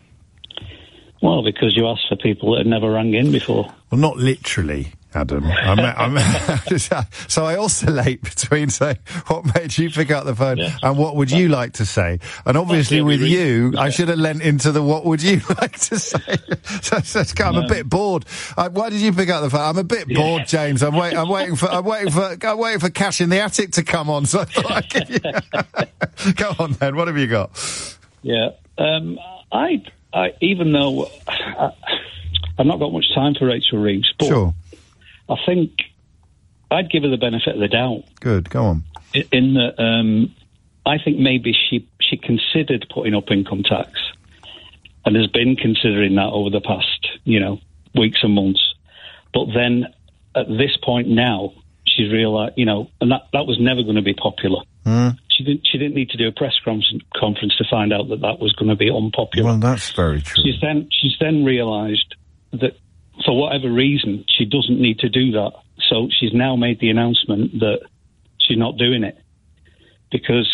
Well, because you asked for people that had never rang in before. Well, not literally, Adam. I'm, I'm, so I oscillate between saying, what made you pick up the phone, yeah, and what would you like to say? And obviously with you, yeah, I should have lent into the what would you like to say. so, so I'm no. a bit bored. I, why did you pick up the phone? I'm a bit yeah. bored, James. I'm, wait, I'm waiting for, I'm waiting for, I'm waiting for Cash in the Attic to come on. So I thought I'd give you... Go on then, what have you got? Yeah, um, I, I, even though I, I've not got much time for Rachel Reeves, but sure. I think I'd give her the benefit of the doubt. Good, go on. In that, um, I think maybe she she considered putting up income tax, and has been considering that over the past, you know, weeks and months. But then, at this point now, she's realised, you know, and that, that was never going to be popular. Mm. She didn't. She didn't need to do a press conference to find out that that was going to be unpopular. Well, that's very true. She's then she's then realised that, for whatever reason, she doesn't need to do that. So she's now made the announcement that she's not doing it because,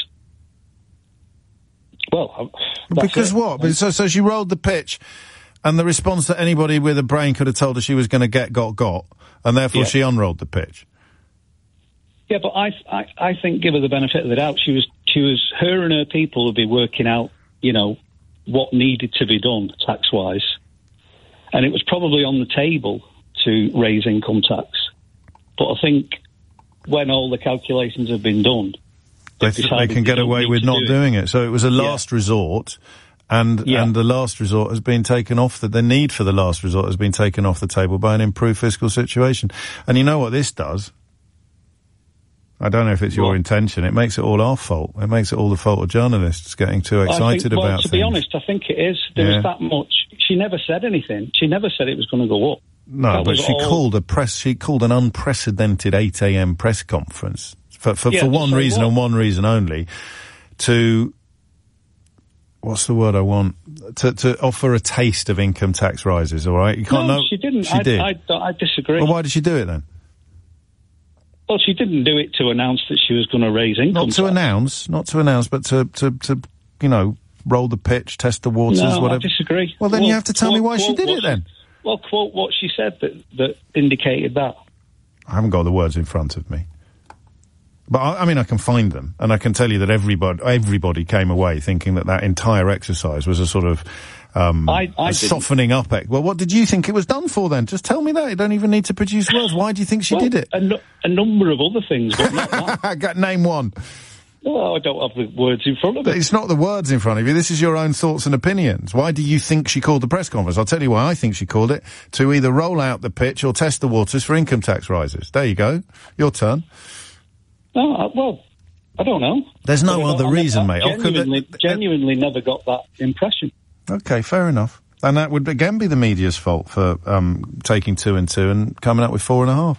well, because it. what? So, so she rolled the pitch, and the response that anybody with a brain could have told her she was going to get got got, and therefore Yeah. she unrolled the pitch. Yeah, but I, I, I think, give her the benefit of the doubt. She was, she was, her and her people would be working out, you know, what needed to be done tax wise, and it was probably on the table to raise income tax. But I think when all the calculations have been done, They, th- they can get away with not do doing it. So it was a last resort, and Yeah. and the last resort has been taken off. The, the need for the last resort has been taken off the table by an improved fiscal situation. And you know what this does? I don't know if it's your What? intention. It makes it all our fault. It makes it all the fault of journalists getting too I excited think, well, about to things. be honest, I think it is. There Yeah. was that much. She never said anything. She never said it was going to go up. No, That but was she all- called a press. She called an unprecedented eight a.m. press conference for for, Yeah, for to one say reason what? and one reason only. To what's the word I want? To to offer a taste of income tax rises. All right, you can't no, know. she didn't. She I, did. I, I disagree. Well, why did she do it then? Well, she didn't do it to announce that she was going to raise income Not to tax. announce, not to announce, but to to to you know roll the pitch, test the waters, No, whatever. I disagree. Well, then you have to tell me why she quote did what it then. Well, quote what she said that, that indicated that. I haven't got the words in front of me. But I, I mean, I can find them, and I can tell you that everybody, everybody came away thinking that that entire exercise was a sort of um, I- I a didn't. softening up. Ex- well, what did you think it was done for then? Just tell me that. You don't even need to produce words. Why do you think she Well, did it? A, nu- a number of other things, but not that. Got- Name one. Well, I don't have the words in front of me. It's not the words in front of you. This is your own thoughts and opinions. Why do you think she called the press conference? I'll tell you why I think she called it. To either roll out the pitch or test the waters for income tax rises. There you go. Your turn. No, I, well, I don't know. There's no But I other don't- I- reason, I mate. Oh, could Genuinely, it- genuinely never got that impression. Okay, fair enough. And that would again be the media's fault for um, taking two and two and coming up with four and a half.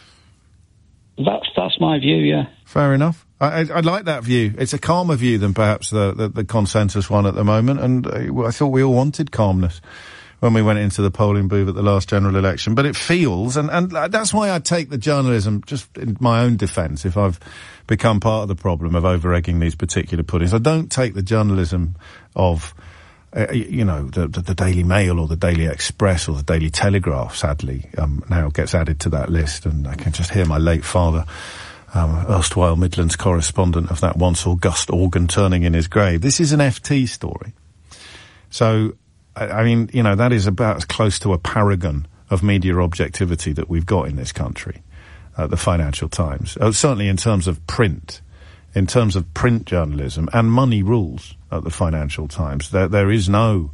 That's that's my view. Yeah. Fair enough. I, I, I like that view. It's a calmer view than perhaps the, the, the consensus one at the moment. And uh, I thought we all wanted calmness when we went into the polling booth at the last general election. But it feels, and, and that's why I take the journalism, just in my own defence, if I've become part of the problem of over-egging these particular puddings, I don't take the journalism of, uh, you know, the, the, the Daily Mail or the Daily Express or the Daily Telegraph, sadly, um, now gets added to that list. And I can just hear my late father, Um, erstwhile Midlands correspondent of that once august organ turning in his grave. This is an F T story. So, I, I mean, you know, that is about as close to a paragon of media objectivity that we've got in this country, uh, the Financial Times. Uh, certainly in terms of print, in terms of print journalism, and money rules at the Financial Times. There, there is no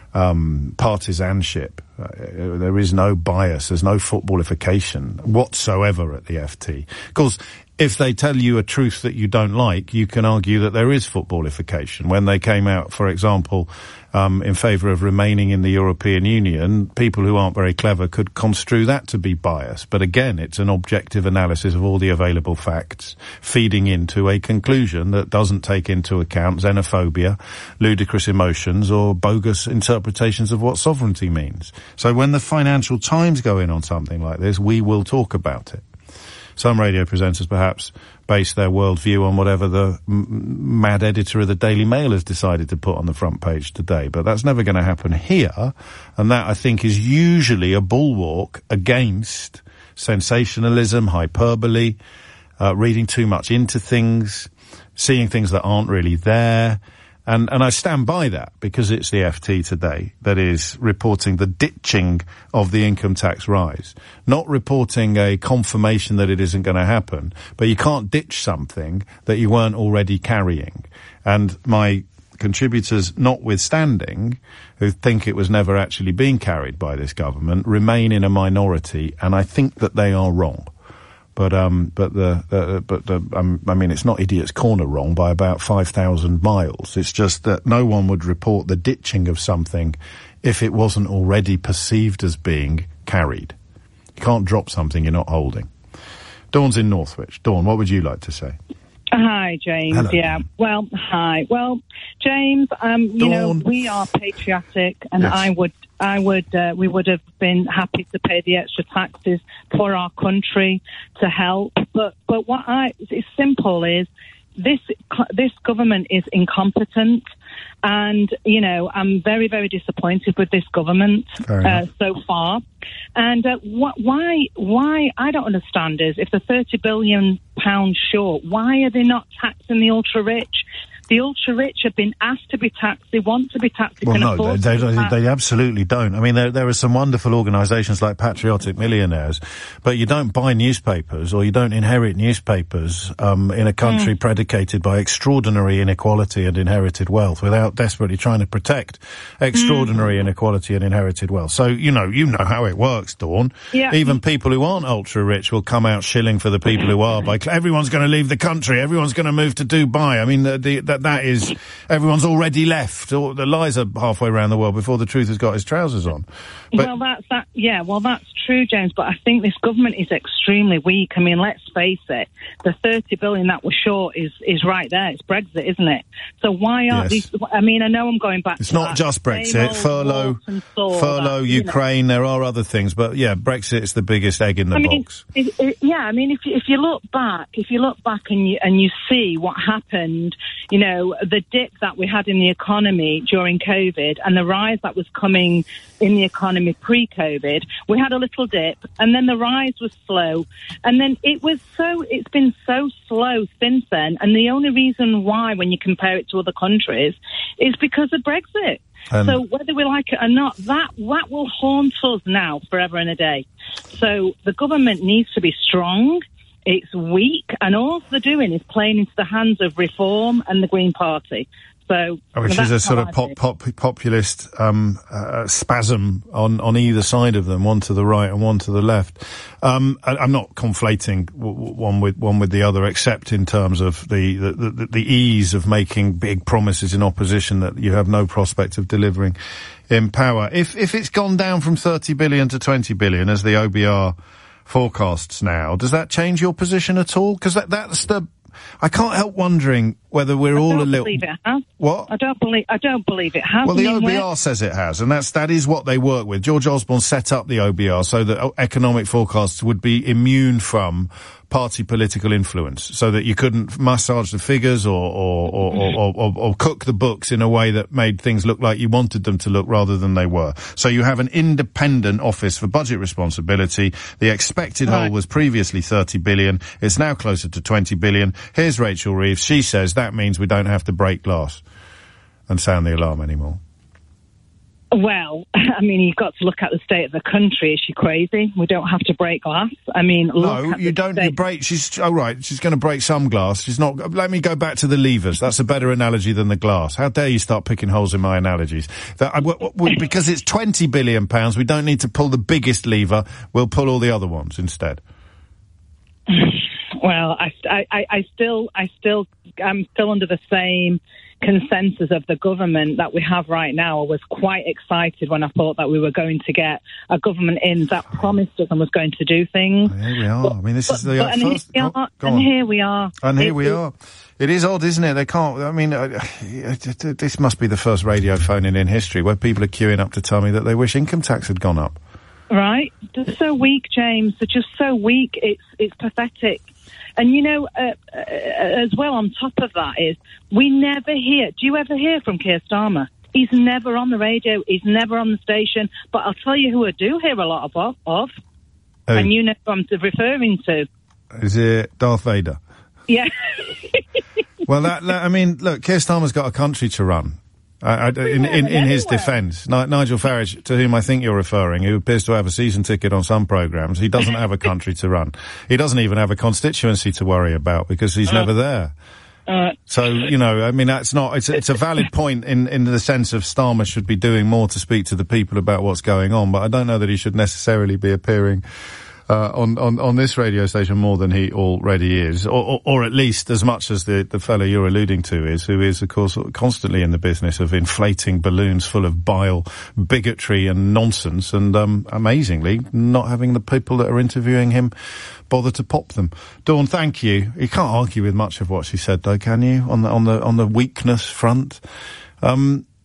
um, partisanship. Uh, there is no bias. There's no footballification whatsoever at the F T. Of course, if they tell you a truth that you don't like, you can argue that there is footballification. When they came out, for example, um, in favour of remaining in the European Union, people who aren't very clever could construe that to be bias. But again, it's an objective analysis of all the available facts, feeding into a conclusion that doesn't take into account xenophobia, ludicrous emotions, or bogus interpretations of what sovereignty means. So when the Financial Times go in on something like this, we will talk about it. Some radio presenters perhaps base their worldview on whatever the m- mad editor of the Daily Mail has decided to put on the front page today. But that's never going to happen here. And that, I think, is usually a bulwark against sensationalism, hyperbole, uh, reading too much into things, seeing things that aren't really there. And, and I stand by that because it's the F T today that is reporting the ditching of the income tax rise, not reporting a confirmation that it isn't going to happen. But you can't ditch something that you weren't already carrying. And my contributors, notwithstanding, who think it was never actually being carried by this government, remain in a minority, and I think that they are wrong. But um, but the, the but the um, I mean, it's not Idiot's Corner wrong by about five thousand miles. It's just that no one would report the ditching of something if it wasn't already perceived as being carried. You can't drop something you're not holding. Dawn's in Northwich. Dawn, what would you like to say? Hi, James. Hello. Yeah. Well, hi. Well, James, um, you know, we are patriotic, and Yes. I would I would. Uh, we would have been happy to pay the extra taxes for our country to help. But but what I it's simple is this this government is incompetent, and you know I'm very very disappointed with this government uh, so far. And uh, wh- why why I don't understand is if they're thirty billion pounds short, why are they not taxing the ultra rich? The ultra-rich have been asked to be taxed. They want to be taxed. They well, can no, afford they, to they, be taxed. they absolutely don't. I mean, there, there are some wonderful organisations like Patriotic Millionaires, but you don't buy newspapers or you don't inherit newspapers um, in a country mm. predicated by extraordinary inequality and inherited wealth without desperately trying to protect extraordinary mm. inequality and inherited wealth. So, you know, you know how it works, Dawn. Yeah. Even people who aren't ultra-rich will come out shilling for the people who are. By everyone's going to leave the country. Everyone's going to move to Dubai. I mean, the, the, that that is everyone's already left. Or the lies are halfway around the world before the truth has got his trousers on. But well, that's that. Yeah, well, that's true, James. But I think this government is extremely weak. I mean, let's face it. The thirty billion that we're short is is right there. It's Brexit, isn't it? So why aren't yes. these? I mean, I know I'm going back. It's to not that. just Brexit. Furlough, sword, furlough, that, Ukraine. Know. There are other things, but yeah, Brexit's the biggest egg in the I mean, box. It, it, yeah, I mean, if you, if you look back, if you look back and you and you see what happened, you know, the dip that we had in the economy during COVID and the rise that was coming in the economy pre-COVID, we had a little dip and then the rise was slow. And then it was so, it's been so slow since then. And the only reason why, when you compare it to other countries, is because of Brexit. Um, so whether we like it or not, that, that will haunt us now forever and a day. So the government needs to be strong. It's weak, and all they're doing is playing into the hands of Reform and the Green Party. So, which is a sort of pop, pop, populist um, uh, spasm on, on either side of them, one to the right and one to the left. Um, I, I'm not conflating w- w- one with one with the other, except in terms of the, the, the, the ease of making big promises in opposition that you have no prospect of delivering in power. If if it's gone down from thirty billion to twenty billion, as the O B R forecasts now, does that change your position at all? Because that, that's the... I can't help wondering whether we're I all don't a little... believe it has. What? I don't believe. I don't believe it has. Well, the I mean, O B R where... says it has, and that's that is what they work with. George Osborne set up the O B R so that economic forecasts would be immune from party political influence, so that you couldn't massage the figures or or, or, or, or or cook the books in a way that made things look like you wanted them to look rather than they were. So you have an independent office for budget responsibility. The expected right. hole was previously thirty billion. It's now closer to twenty billion. Here's Rachel Reeves. She says that means we don't have to break glass and sound the alarm anymore. Well, I mean, you've got to look at the state of the country. Is she crazy? We don't have to break glass. I mean, look no, at you the don't. state. You break. She's oh right. She's going to break some glass. She's not. Let me go back to the levers. That's a better analogy than the glass. How dare you start picking holes in my analogies? That, I, w- w- because it's twenty billion pounds, we don't need to pull the biggest lever. We'll pull all the other ones instead. Well, I, I, I still, I still, I'm still under the same consensus of the government that we have right now. I was quite excited when I thought that we were going to get a government in that promised us and was going to do things. Here we are. But, I mean, this but, is the but, and first. Here we are, go and on. here we are. And here it, we it, are. It is odd, isn't it? They can't. I mean, uh, this must be the first radio phone-in in history where people are queuing up to tell me that they wish income tax had gone up. Right? They're so weak, James. They're just so weak. It's it's pathetic. And, you know, uh, uh, as well on top of that is, we never hear, do you ever hear from Keir Starmer? He's never on the radio, he's never on the station, but I'll tell you who I do hear a lot of, of oh. and you know who I'm referring to. Is it Darth Vader? Yeah. Well, that, that, I mean, look, Keir Starmer's got a country to run. I, I, in, in, in his defence, Ni- Nigel Farage, to whom I think you're referring, who appears to have a season ticket on some programmes, he doesn't have a country to run. He doesn't even have a constituency to worry about because he's uh, never there. Uh, so, you know, I mean, that's not, it's, it's a valid point in, in the sense of Starmer should be doing more to speak to the people about what's going on, but I don't know that he should necessarily be appearing Uh, on, on, on this radio station more than he already is, or, or, or at least as much as the, the fellow you're alluding to is, who is, of course, constantly in the business of inflating balloons full of bile, bigotry and nonsense, and, um, amazingly, not having the people that are interviewing him bother to pop them. Dawn, thank you. You can't argue with much of what she said, though, can you? On the, on the, on the weakness front. Um,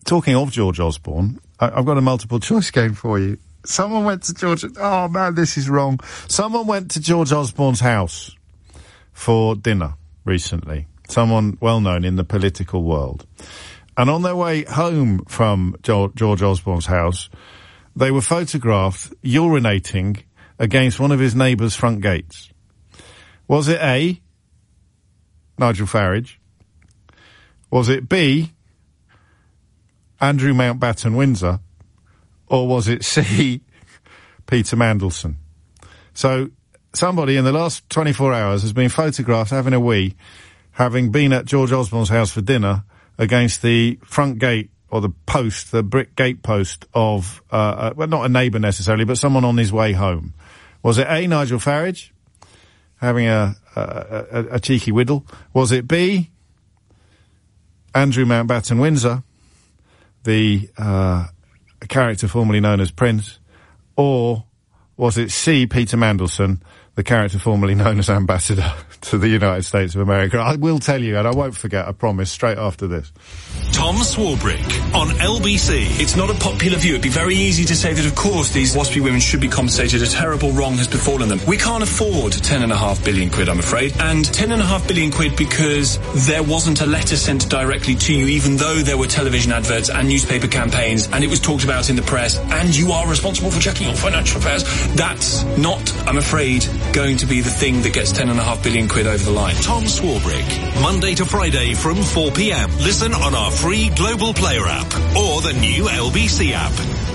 talking of George Osborne, I, I've got a multiple choice game for you. Someone went to George... Oh, man, this is wrong. Someone went to George Osborne's house for dinner recently. Someone well-known in the political world. And on their way home from jo- George Osborne's house, they were photographed urinating against one of his neighbour's front gates. Was it A, Nigel Farage? Was it B, Andrew Mountbatten Windsor? Or was it C, Peter Mandelson? So somebody in the last twenty-four hours has been photographed having a wee, having been at George Osborne's house for dinner against the front gate or the post, the brick gate post of, uh, uh well, not a neighbour necessarily, but someone on his way home. Was it A, Nigel Farage, having a, a, a, a cheeky whittle? Was it B, Andrew Mountbatten Windsor, the uh, character formerly known as Prince? Or was it C, Peter Mandelson, the character formerly known as Ambassador to the United States of America? I will tell you, and I won't forget, I promise, straight after this. Tom Swarbrick on L B C. It's not a popular view. It'd be very easy to say that, of course, these WASPy women should be compensated. A terrible wrong has befallen them. We can't afford ten and a half billion quid, I'm afraid. And ten and a half billion quid because there wasn't a letter sent directly to you, even though there were television adverts and newspaper campaigns, and it was talked about in the press, and you are responsible for checking your financial affairs. That's not, I'm afraid, going to be the thing that gets ten and a half billion quid over the line. Tom Swarbrick, Monday to Friday from four p.m. Listen on our free Global Player app or the new L B C app.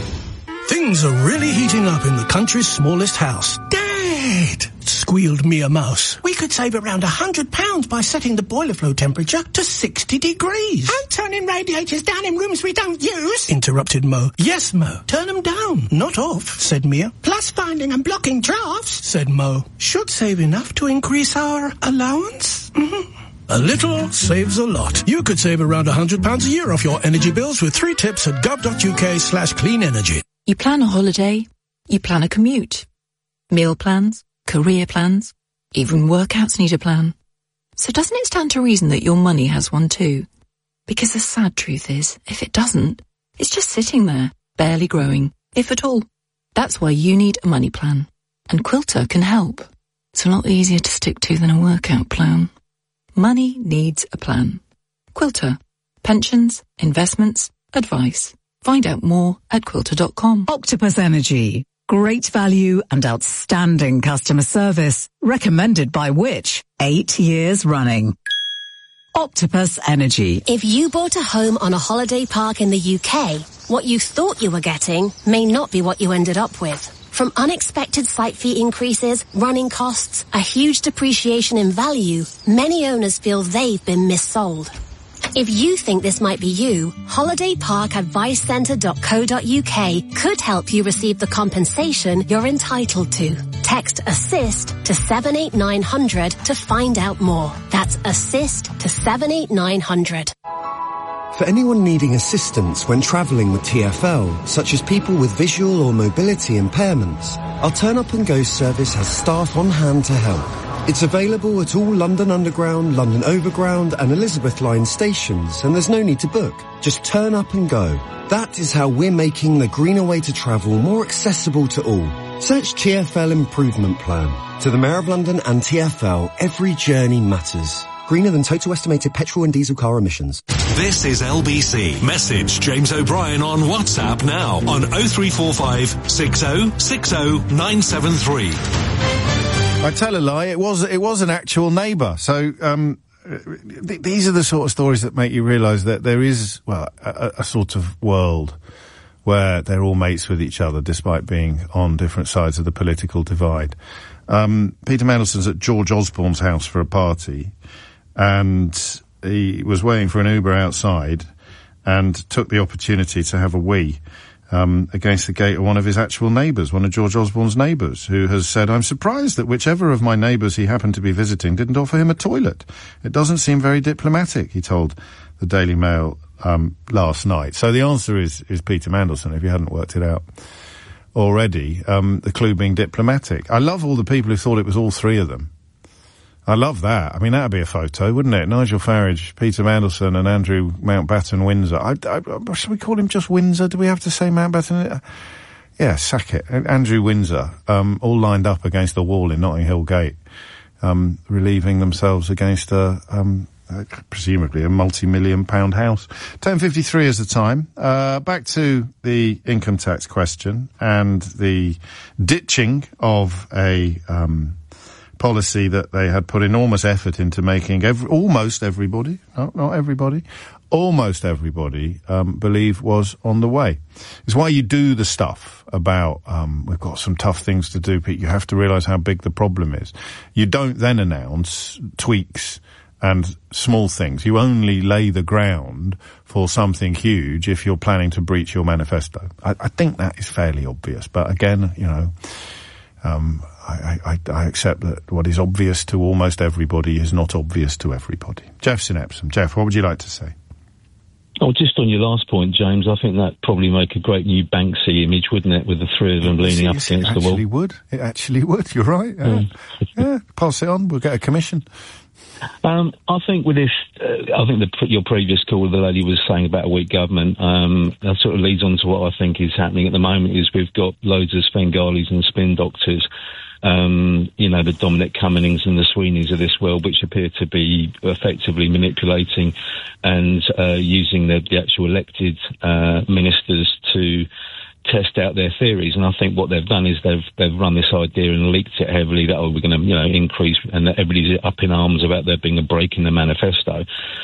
Things are really heating up in the country's smallest house. Dad! Squealed Mia Mouse. We could save around a hundred pounds by setting the boiler flow temperature to sixty degrees. And turning radiators down in rooms we don't use. Interrupted Mo. Yes, Mo. Turn them down, not off, said Mia. Plus finding and blocking drafts, said Mo. Should save enough to increase our allowance. Mm-hmm. A little saves a lot. You could save around a hundred pounds a year off your energy bills with three tips at gov.uk slash clean energy. You plan a holiday. You plan a commute. Meal plans. Career plans, even workouts need a plan. So doesn't it stand to reason that your money has one too? Because the sad truth is, if it doesn't, it's just sitting there, barely growing, if at all. That's why you need a money plan. And Quilter can help. It's a lot easier to stick to than a workout plan. Money needs a plan. Quilter. Pensions, investments, advice. Find out more at quilter dot com. Octopus Energy. Great value and outstanding customer service. Recommended by which? Eight years running. Octopus Energy. If you bought a home on a holiday park in the U K, what you thought you were getting may not be what you ended up with. From unexpected site fee increases, running costs, a huge depreciation in value, many owners feel they've been missold. If you think this might be you, holiday park advice centre dot co dot uk could help you receive the compensation you're entitled to. Text ASSIST to seven eight nine hundred to find out more. That's ASSIST to seven eight nine hundred. For anyone needing assistance when travelling with T F L, such as people with visual or mobility impairments, our Turn Up and Go service has staff on hand to help. It's available at all London Underground, London Overground and Elizabeth Line stations, and there's no need to book. Just turn up and go. That is how we're making the greener way to travel more accessible to all. Search T F L Improvement Plan. To the Mayor of London and T F L, every journey matters. Greener than total estimated petrol and diesel car emissions. This is L B C. Message James O'Brien on WhatsApp now on oh three four five, six oh six oh, nine seven three. I tell a lie, it was it was an actual neighbour. So um, th- these are the sort of stories that make you realise that there is, well, a, a sort of world where they're all mates with each other despite being on different sides of the political divide. Um, Peter Mandelson's at George Osborne's house for a party, and he was waiting for an Uber outside and took the opportunity to have a wee Um, against the gate of one of his actual neighbours, one of George Osborne's neighbours, who has said, I'm surprised that whichever of my neighbours he happened to be visiting didn't offer him a toilet. It doesn't seem very diplomatic, he told the Daily Mail um, last night. So the answer is, is Peter Mandelson, if you hadn't worked it out already, um, the clue being diplomatic. I love all the people who thought it was all three of them. I love that. I mean, that'd be a photo, wouldn't it? Nigel Farage, Peter Mandelson and Andrew Mountbatten Windsor. I, I, should we call him just Windsor? Do we have to say Mountbatten? Yeah, sack it. Andrew Windsor, um, all lined up against the wall in Notting Hill Gate, um, relieving themselves against a, um, uh, presumably a multi-million pound house. ten fifty-three is the time. Uh, back to the income tax question and the ditching of a, um, policy that they had put enormous effort into making every, almost everybody, not, not everybody, almost everybody, um, believe was on the way. It's why you do the stuff about, um, we've got some tough things to do, Pete. You have to realise how big the problem is. You don't then announce tweaks and small things. You only lay the ground for something huge if you're planning to breach your manifesto. I, I think that is fairly obvious, but again, you know, um, I, I, I accept that what is obvious to almost everybody is not obvious to everybody. Jeff's in Epsom. Jeff, what would you like to say? Oh, just on your last point, James, I think that'd probably make a great new Banksy image, wouldn't it, with the three of them leaning up against the wall? It actually would. It actually would. You're right. Yeah. Mm. Yeah, pass it on. We'll get a commission. Um, I think with this, uh, I think the, your previous call, the lady was saying about a weak government, um, that sort of leads on to what I think is happening at the moment, is we've got loads of Svengalis and spin doctors, um, you know, the Dominic Cummings and the Sweeneys of this world, which appear to be effectively manipulating and uh, using the, the actual elected uh, ministers to test out their theories. And I think what they've done is they've they've run this idea and leaked it heavily that, oh, we're going to, you know, increase, and that everybody's up in arms about there being a break in the manifesto.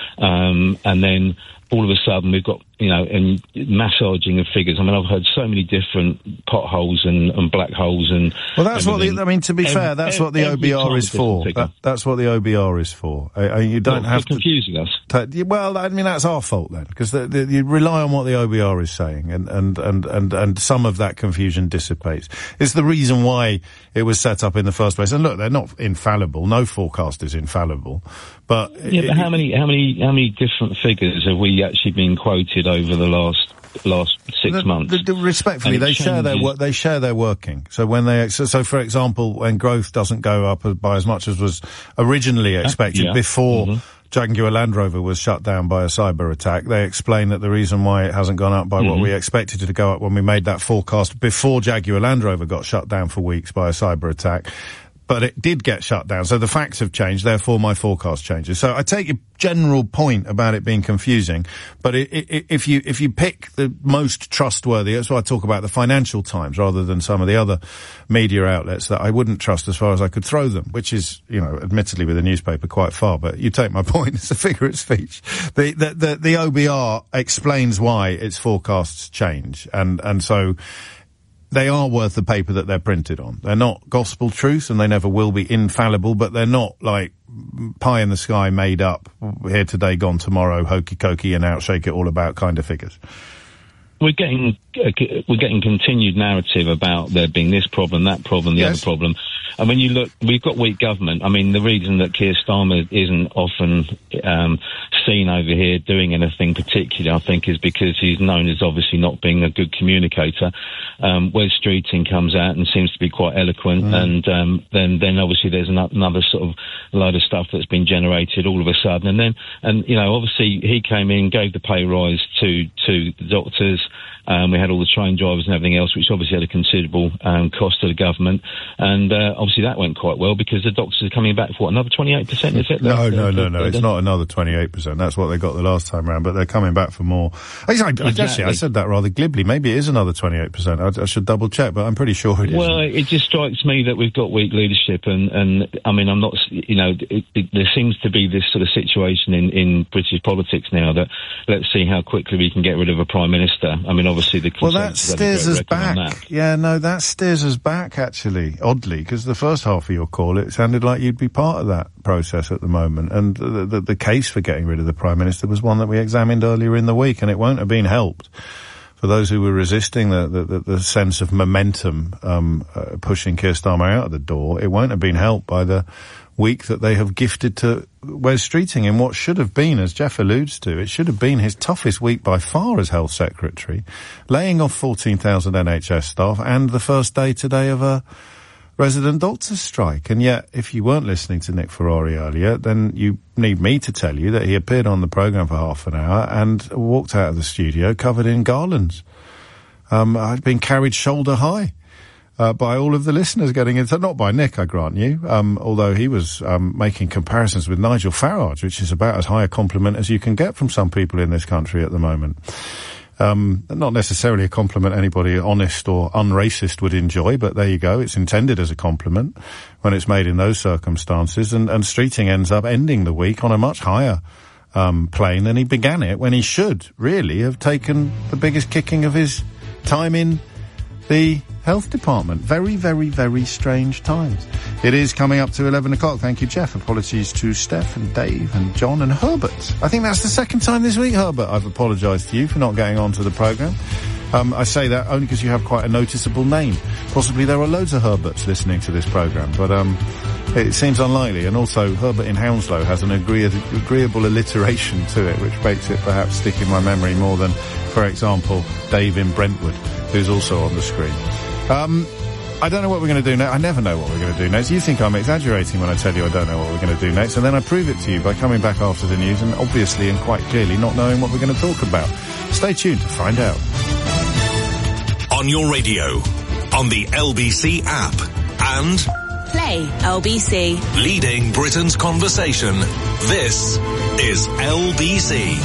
Um, and then all of a sudden we've got, you know, and massaging of figures. I mean, I've heard so many different potholes and, and black holes and... Well, that's everything. what the, I mean, to be every, fair, that's every, what the O B R is for. That, that's what the O B R is for. Uh, you don't well, have to... confusing us. To, well, I mean, that's our fault then, because the, the, you rely on what the O B R is saying, and, and, and, and, and some of that confusion dissipates. It's the reason why it was set up in the first place. And look, they're not infallible. No forecast is infallible. But... Yeah, it, but how many, how many, how many different figures have we actually been quoted over the last last six the, months? The, the, respectfully, they share their work. They share their working. So when they, so, so for example, when growth doesn't go up by as much as was originally expected uh, yeah. before mm-hmm. Jaguar Land Rover was shut down by a cyber attack, they explain that the reason why it hasn't gone up by mm-hmm. what we expected it to go up when we made that forecast before Jaguar Land Rover got shut down for weeks by a cyber attack. But it did get shut down, so the facts have changed, therefore my forecast changes. So I take your general point about it being confusing, but it, it, if you if you pick the most trustworthy, that's why I talk about the Financial Times rather than some of the other media outlets that I wouldn't trust as far as I could throw them, which is, you know, admittedly with a newspaper quite far, but you take my point, it's a figure of speech. The, the, the, the O B R explains why its forecasts change, and, and so... they are worth the paper that they're printed on. They're not gospel truth, and they never will be infallible, but they're not like pie in the sky made up, here today, gone tomorrow, hokey cokey and out, shake it all about kind of figures. We're getting uh, we're getting continued narrative about there being this problem, that problem, the yes. other problem. And when you look, we've got weak government. I mean, the reason that Keir Starmer isn't often um, seen over here doing anything particular, I think, is because he's known as obviously not being a good communicator. Um, Wes Streeting comes out and seems to be quite eloquent, mm. and um, then then obviously there's an, another sort of load of stuff that's been generated all of a sudden. And then, and you know, obviously he came in, gave the pay rise to to the doctors. Um, we had all the train drivers and everything else, which obviously had a considerable um, cost to the government. And uh, obviously that went quite well because the doctors are coming back for, what, another twenty-eight percent, is it? No, no, no, no. It's not another twenty-eight percent. That's what they got the last time round, but they're coming back for more. Actually, I, exactly. I said that rather glibly. Maybe it is another twenty-eight percent. I, I should double check, but I'm pretty sure it is. Well, it just strikes me that we've got weak leadership, and, and I mean, I'm not, you know, it, it, there seems to be this sort of situation in, in British politics now that let's see how quickly we can get rid of a Prime Minister. I mean, obviously the Well, that steers us back. Yeah, no, that steers us back, actually, oddly, because the first half of your call, it sounded like you'd be part of that process at the moment. And the, the, the case for getting rid of the Prime Minister was one that we examined earlier in the week, and it won't have been helped for those who were resisting the, the, the sense of momentum um, uh, pushing Keir Starmer out of the door. It won't have been helped by the week that they have gifted to Wes Streeting in what should have been, as Jeff alludes to, it should have been his toughest week by far as Health Secretary, laying off fourteen thousand N H S staff, and the first day today of a resident doctors' strike. And yet, if you weren't listening to Nick Ferrari earlier, then you need me to tell you that he appeared on the programme for half an hour and walked out of the studio covered in garlands. Um, I'd been carried shoulder high. Uh, by all of the listeners getting into, not by Nick, I grant you, um, although he was um, making comparisons with Nigel Farage, which is about as high a compliment as you can get from some people in this country at the moment. Um, not necessarily a compliment anybody honest or unracist would enjoy, but there you go. It's intended as a compliment when it's made in those circumstances, and, and Streeting ends up ending the week on a much higher um, plane than he began it, when he should really have taken the biggest kicking of his time in the health department. Very, very, very strange times. It is coming up to eleven o'clock. Thank you, Jeff. Apologies to Steph and Dave and John and Herbert. I think that's the second time this week, Herbert, I've apologised to you for not getting onto the programme. Um, I say that only because you have quite a noticeable name. Possibly there are loads of Herberts listening to this programme, but um, it seems unlikely. And also, Herbert in Hounslow has an agree- agreeable alliteration to it, which makes it perhaps stick in my memory more than, for example, Dave in Brentwood, who's also on the screen. Um, I don't know what we're going to do next. I never know what we're going to do next. You think I'm exaggerating when I tell you I don't know what we're going to do next, and then I prove it to you by coming back after the news and obviously and quite clearly not knowing what we're going to talk about. Stay tuned to find out. On your radio, on the L B C app, and Play L B C. Leading Britain's conversation. This is L B C.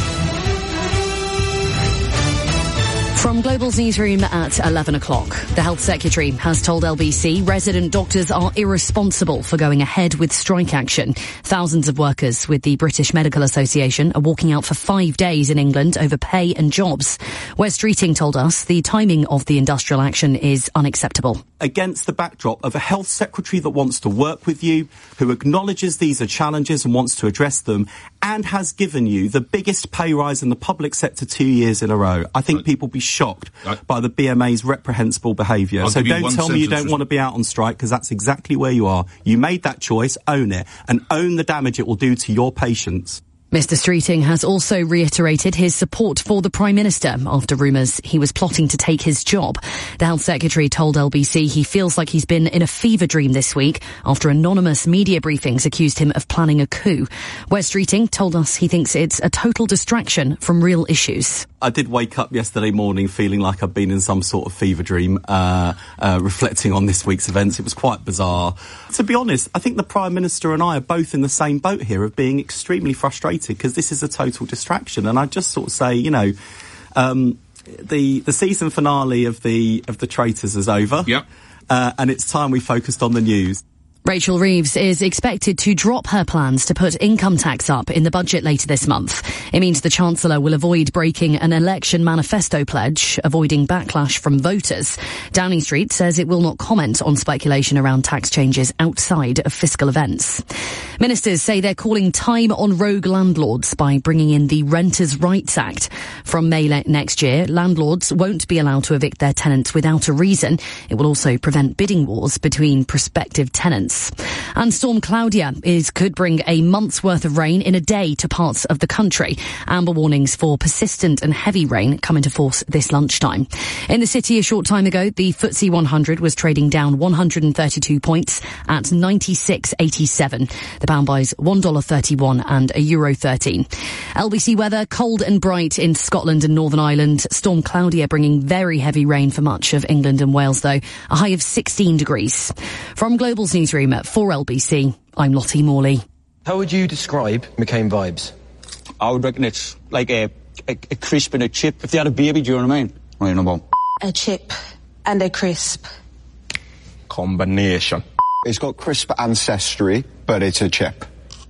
From Global's newsroom at eleven o'clock, the Health Secretary has told L B C resident doctors are irresponsible for going ahead with strike action. Thousands of workers with the British Medical Association are walking out for five days in England over pay and jobs. Wes Streeting told us the timing of the industrial action is unacceptable. Against the backdrop of a health secretary that wants to work with you, who acknowledges these are challenges and wants to address them, and has given you the biggest pay rise in the public sector two years in a row. I think right. people will be shocked right. by the B M A's reprehensible behaviour. So don't tell me you don't want to be out on strike, because that's exactly where you are. You made that choice, own it, and own the damage it will do to your patients. Mister Streeting has also reiterated his support for the Prime Minister after rumours he was plotting to take his job. The Health Secretary told L B C he feels like he's been in a fever dream this week after anonymous media briefings accused him of planning a coup. Wes Streeting told us he thinks it's a total distraction from real issues. I did wake up yesterday morning feeling like I'd been in some sort of fever dream, uh, uh, reflecting on this week's events. It was quite bizarre. To be honest, I think the Prime Minister and I are both in the same boat here of being extremely frustrated, because this is a total distraction. And I just sort of say, you know, um, the the season finale of the of the Traitors is over. Yep. Uh, and it's time we focused on the news. Rachel Reeves is expected to drop her plans to put income tax up in the budget later this month. It means the Chancellor will avoid breaking an election manifesto pledge, avoiding backlash from voters. Downing Street says it will not comment on speculation around tax changes outside of fiscal events. Ministers say they're calling time on rogue landlords by bringing in the Renters' Rights Act. From May next year, landlords won't be allowed to evict their tenants without a reason. It will also prevent bidding wars between prospective tenants. And Storm Claudia is could bring a month's worth of rain in a day to parts of the country. Amber warnings for persistent and heavy rain come into force this lunchtime. In the city a short time ago, the F T S E one hundred was trading down one hundred thirty-two points at ninety-six eighty-seven. The pound buys one dollar thirty-one and a euro thirteen. L B C weather, cold and bright in Scotland and Northern Ireland. Storm Claudia bringing very heavy rain for much of England and Wales, though. A high of sixteen degrees. From Global's newsroom at four L B C, I'm Lottie Morley. How would you describe McCain vibes? I would reckon it's like a, a, a crisp and a chip. If they had a baby, do you know what I mean? What do you know about? A chip and a crisp. Combination. It's got crisp ancestry, but it's a chip.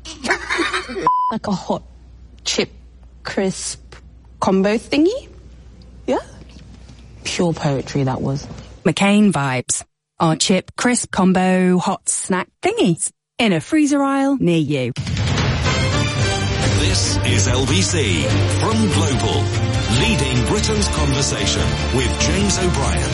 Like a hot chip crisp combo thingy? Yeah? Pure poetry, that was. McCain vibes. Our chip crisp combo hot snack thingies in a freezer aisle near you. This is L B C from Global, leading Britain's conversation with James O'Brien.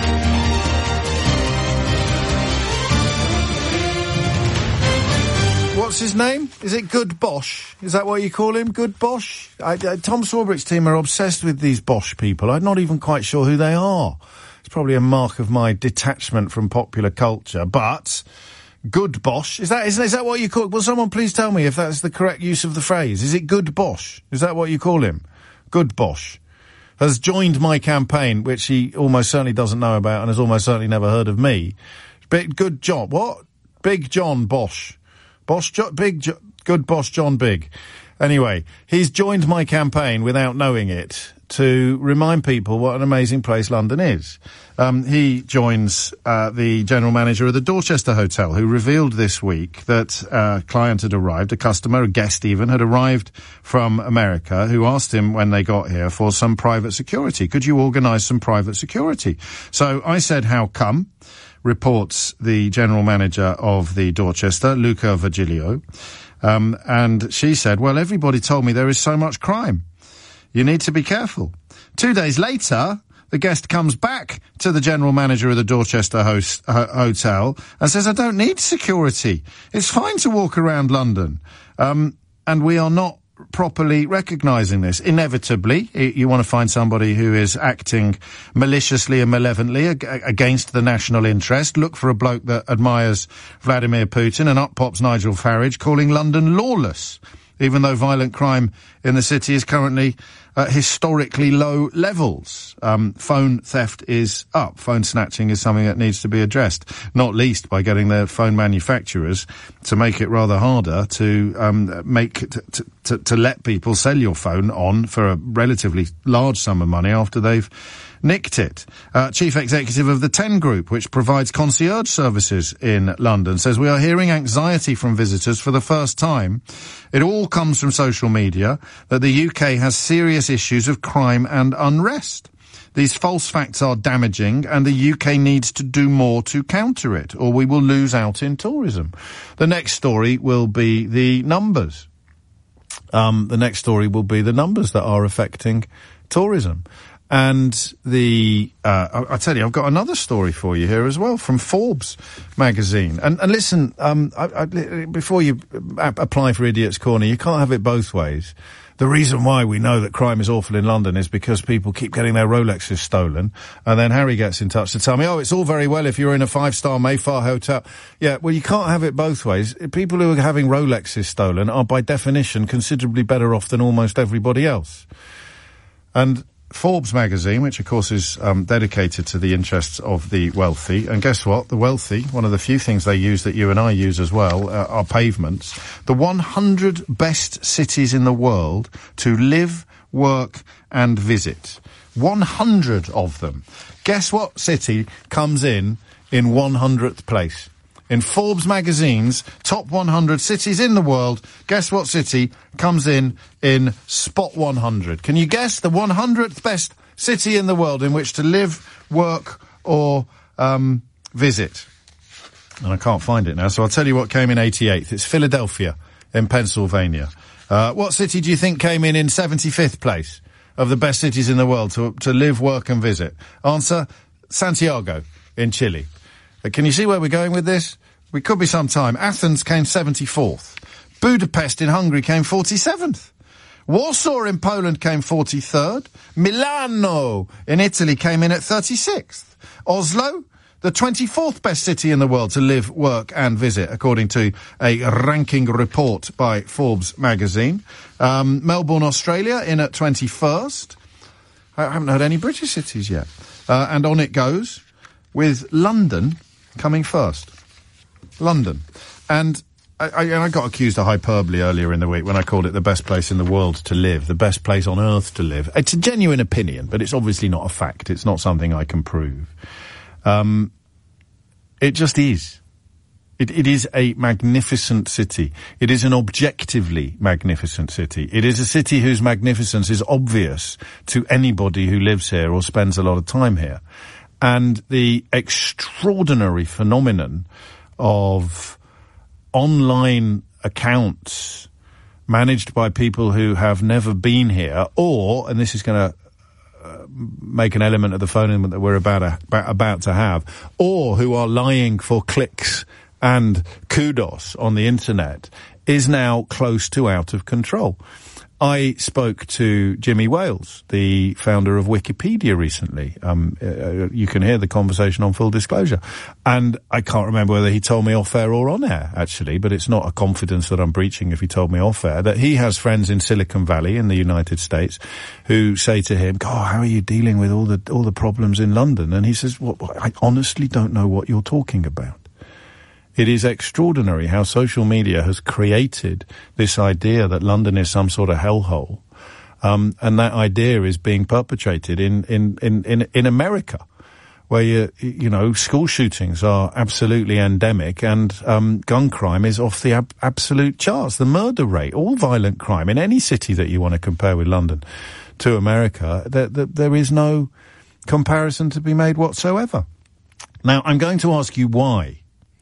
What's his name? Is it Good Bosch? Is that what you call him? Good Bosch? I, uh, Tom Swarbrick's team are obsessed with these Bosch people. I'm not even quite sure who they are. It's probably a mark of my detachment from popular culture, but good Bosch, is that, is, is that what you call it? Will someone please tell me if that's the correct use of the phrase? Is it good Bosch? Is that what you call him? Good Bosch has joined my campaign, which he almost certainly doesn't know about and has almost certainly never heard of me. Big, good John, what? Big John Bosch. Bosch, jo- Big, jo- good Bosch John Big. Anyway, he's joined my campaign without knowing it to remind people what an amazing place London is. Um, he joins uh, the general manager of the Dorchester Hotel, who revealed this week that a client had arrived, a customer, a guest even, had arrived from America, who asked him when they got here for some private security. Could you organise some private security? So I said, how come? Reports the general manager of the Dorchester, Luca Virgilio. Um, and she said, well, everybody told me there is so much crime. You need to be careful. Two days later, the guest comes back to the general manager of the Dorchester host, ho- Hotel and says, I don't need security. It's fine to walk around London. Um, and we are not properly recognising this. Inevitably, you want to find somebody who is acting maliciously and malevolently ag- against the national interest. Look for a bloke that admires Vladimir Putin, and up pops Nigel Farage calling London lawless, even though violent crime in the city is currently at historically low levels. Um, phone theft is up. Phone snatching is something that needs to be addressed, not least by getting the phone manufacturers to make it rather harder to um, make to, to, to, to let people sell your phone on for a relatively large sum of money after they've nicked it. Uh, Chief Executive of the Ten Group, which provides concierge services in London, says we are hearing anxiety from visitors for the first time. It all comes from social media that the U K has serious issues of crime and unrest. These false facts are damaging and the U K needs to do more to counter it, or we will lose out in tourism. The next story will be the numbers. Um, the next story will be the numbers that are affecting tourism. And the, uh, I, I tell you, I've got another story for you here as well from Forbes magazine. And, and listen, um, I, I, before you a- apply for Idiot's Corner, you can't have it both ways. The reason why we know that crime is awful in London is because people keep getting their Rolexes stolen. And then Harry gets in touch to tell me, oh, it's all very well if you're in a five-star Mayfair hotel. Yeah, well, you can't have it both ways. People who are having Rolexes stolen are by definition considerably better off than almost everybody else. And Forbes magazine, which of course is um, dedicated to the interests of the wealthy, and guess what? The wealthy, one of the few things they use that you and I use as well, uh, are pavements. The one hundred best cities in the world to live, work and visit. one hundred of them. Guess what city comes in in one hundredth place? In Forbes magazine's top one hundred cities in the world, guess what city comes in in spot one hundred? Can you guess the one hundredth best city in the world in which to live, work, or um, visit? And I can't find it now, so I'll tell you what came in eighty-eighth. It's Philadelphia in Pennsylvania. Uh, what city do you think came in in seventy-fifth place of the best cities in the world to, to live, work, and visit? Answer, Santiago in Chile. Can you see where we're going with this? We could be some time. Athens came seventy-fourth. Budapest in Hungary came forty-seventh. Warsaw in Poland came forty-third. Milano in Italy came in at thirty-sixth. Oslo, the twenty-fourth best city in the world to live, work and visit, according to a ranking report by Forbes magazine. Um, Melbourne, Australia in at twenty-first. I haven't heard any British cities yet. Uh, and on it goes, with London coming first. London. And I, I, I got accused of hyperbole earlier in the week when I called it the best place in the world to live, the best place on earth to live. It's a genuine opinion, but it's obviously not a fact. It's not something I can prove. Um, it just is. It, it is a magnificent city. It is an objectively magnificent city. It is a city whose magnificence is obvious to anybody who lives here or spends a lot of time here. And the extraordinary phenomenon of online accounts managed by people who have never been here, or, and this is going to uh, make an element of the phone that we're about to, about to have, or who are lying for clicks and kudos on the internet, is now close to out of control. I spoke to Jimmy Wales, the founder of Wikipedia, recently. Um, uh, you can hear the conversation on Full Disclosure. And I can't remember whether he told me off air or on air, actually, but it's not a confidence that I'm breaching if he told me off air, that he has friends in Silicon Valley in the United States who say to him, God, how are you dealing with all the, all the problems in London? And he says, well, I honestly don't know what you're talking about. It is extraordinary how social media has created this idea that London is some sort of hellhole. Um, and that idea is being perpetrated in, in, in, in, in America, where, you, you know, school shootings are absolutely endemic and, um, gun crime is off the ab- absolute charts. The murder rate, all violent crime in any city that you want to compare with London to America, there, there, there is no comparison to be made whatsoever. Now, I'm going to ask you why.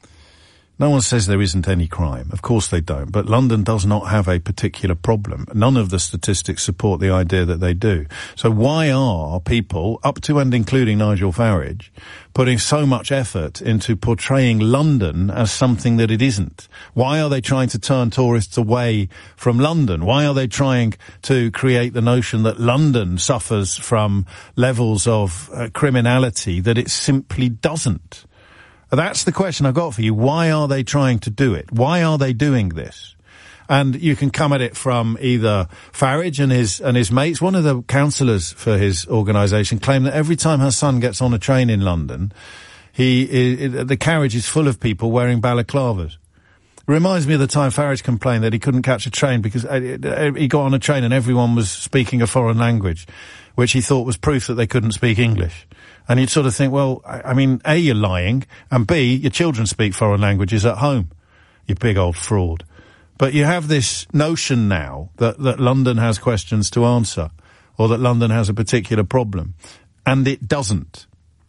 No one says there isn't any crime. Of course they don't. But London does not have a particular problem. None of the statistics support the idea that they do. So why are people, up to and including Nigel Farage, putting so much effort into portraying London as something that it isn't? Why are they trying to turn tourists away from London? Why are they trying to create the notion that London suffers from levels of uh, criminality that it simply doesn't? That's the question I've got for you. Why are they trying to do it? Why are they doing this? And you can come at it from either Farage and his and his mates. One of the councillors for his organisation claimed that every time her son gets on a train in London, he it, the carriage is full of people wearing balaclavas. It reminds me of the time Farage complained that he couldn't catch a train because he got on a train and everyone was speaking a foreign language, which he thought was proof that they couldn't speak English. And you'd sort of think, well, I mean, A, you're lying, and B, your children speak foreign languages at home. You big old fraud. But you have this notion now that, that London has questions to answer, or that London has a particular problem. And it doesn't.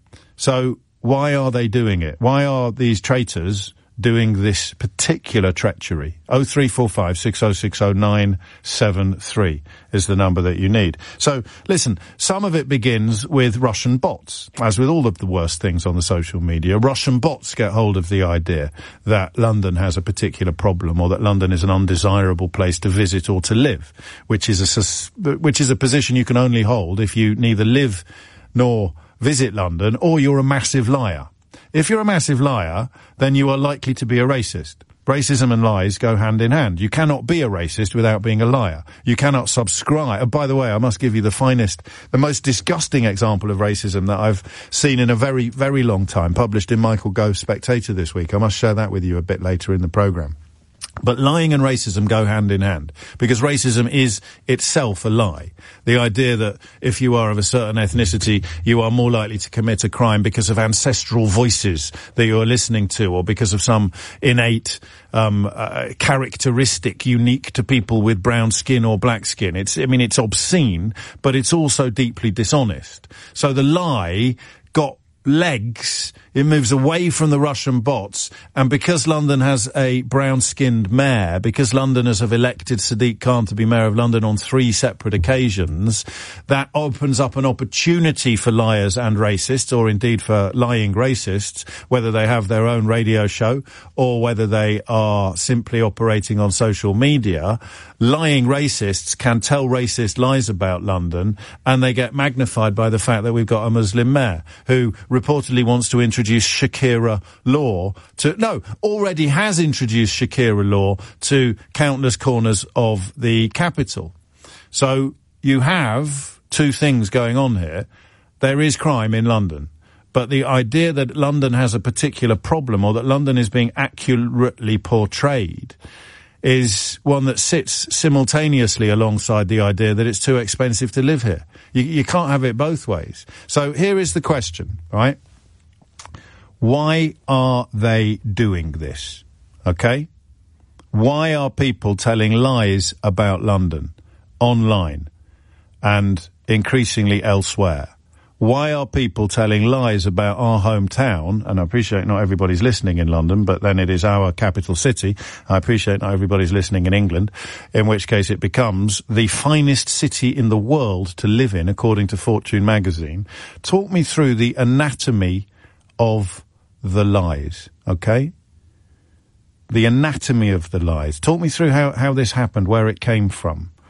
So why are they doing it? Why are these traitors doing this particular treachery? oh three four five, six oh six oh, nine seven three is the number that you need. So, listen, some of it begins with Russian bots. As with all of the worst things on the social media, Russian bots get hold of the idea that London has a particular problem or that London is an undesirable place to visit or to live, which is a, sus- which is a position you can only hold if you neither live nor visit London or you're a massive liar. If you're a massive liar, then you are likely to be a racist. Racism and lies go hand in hand. You cannot be a racist without being a liar. You cannot subscribe. Oh, by the way, I must give you the finest, the most disgusting example of racism that I've seen in a very, very long time, published in Michael Gove's Spectator this week. I must share that with you a bit later in the programme. But lying and racism go hand in hand, because racism is itself a lie. The idea that if you are of a certain ethnicity, you are more likely to commit a crime because of ancestral voices that you are listening to, or because of some innate um uh, characteristic unique to people with brown skin or black skin. It's, I mean, it's obscene, but it's also deeply dishonest. So the lie got legs. It moves away from the Russian bots, and because London has a brown-skinned mayor, because Londoners have elected Sadiq Khan to be mayor of London on three separate occasions, that opens up an opportunity for liars and racists, or indeed for lying racists, whether they have their own radio show or whether they are simply operating on social media. Lying racists can tell racist lies about London, and they get magnified by the fact that we've got a Muslim mayor who reportedly wants to introduce Shakira law to, no, already has introduced Shakira law to countless corners of the capital. So you have two things going on here. There is crime in London, but the idea that London has a particular problem or that London is being accurately portrayed is one that sits simultaneously alongside the idea that it's too expensive to live here. You, you can't have it both ways. So here is the question, right? Why are they doing this? Okay? Why are people telling lies about London online and increasingly elsewhere? Why are people telling lies about our hometown? And I appreciate not everybody's listening in London, but then it is our capital city. I appreciate not everybody's listening in England, in which case it becomes the finest city in the world to live in, according to Fortune magazine. Talk me through the anatomy of the lies, okay? The anatomy of the lies. Talk me through how, how this happened, where it came from.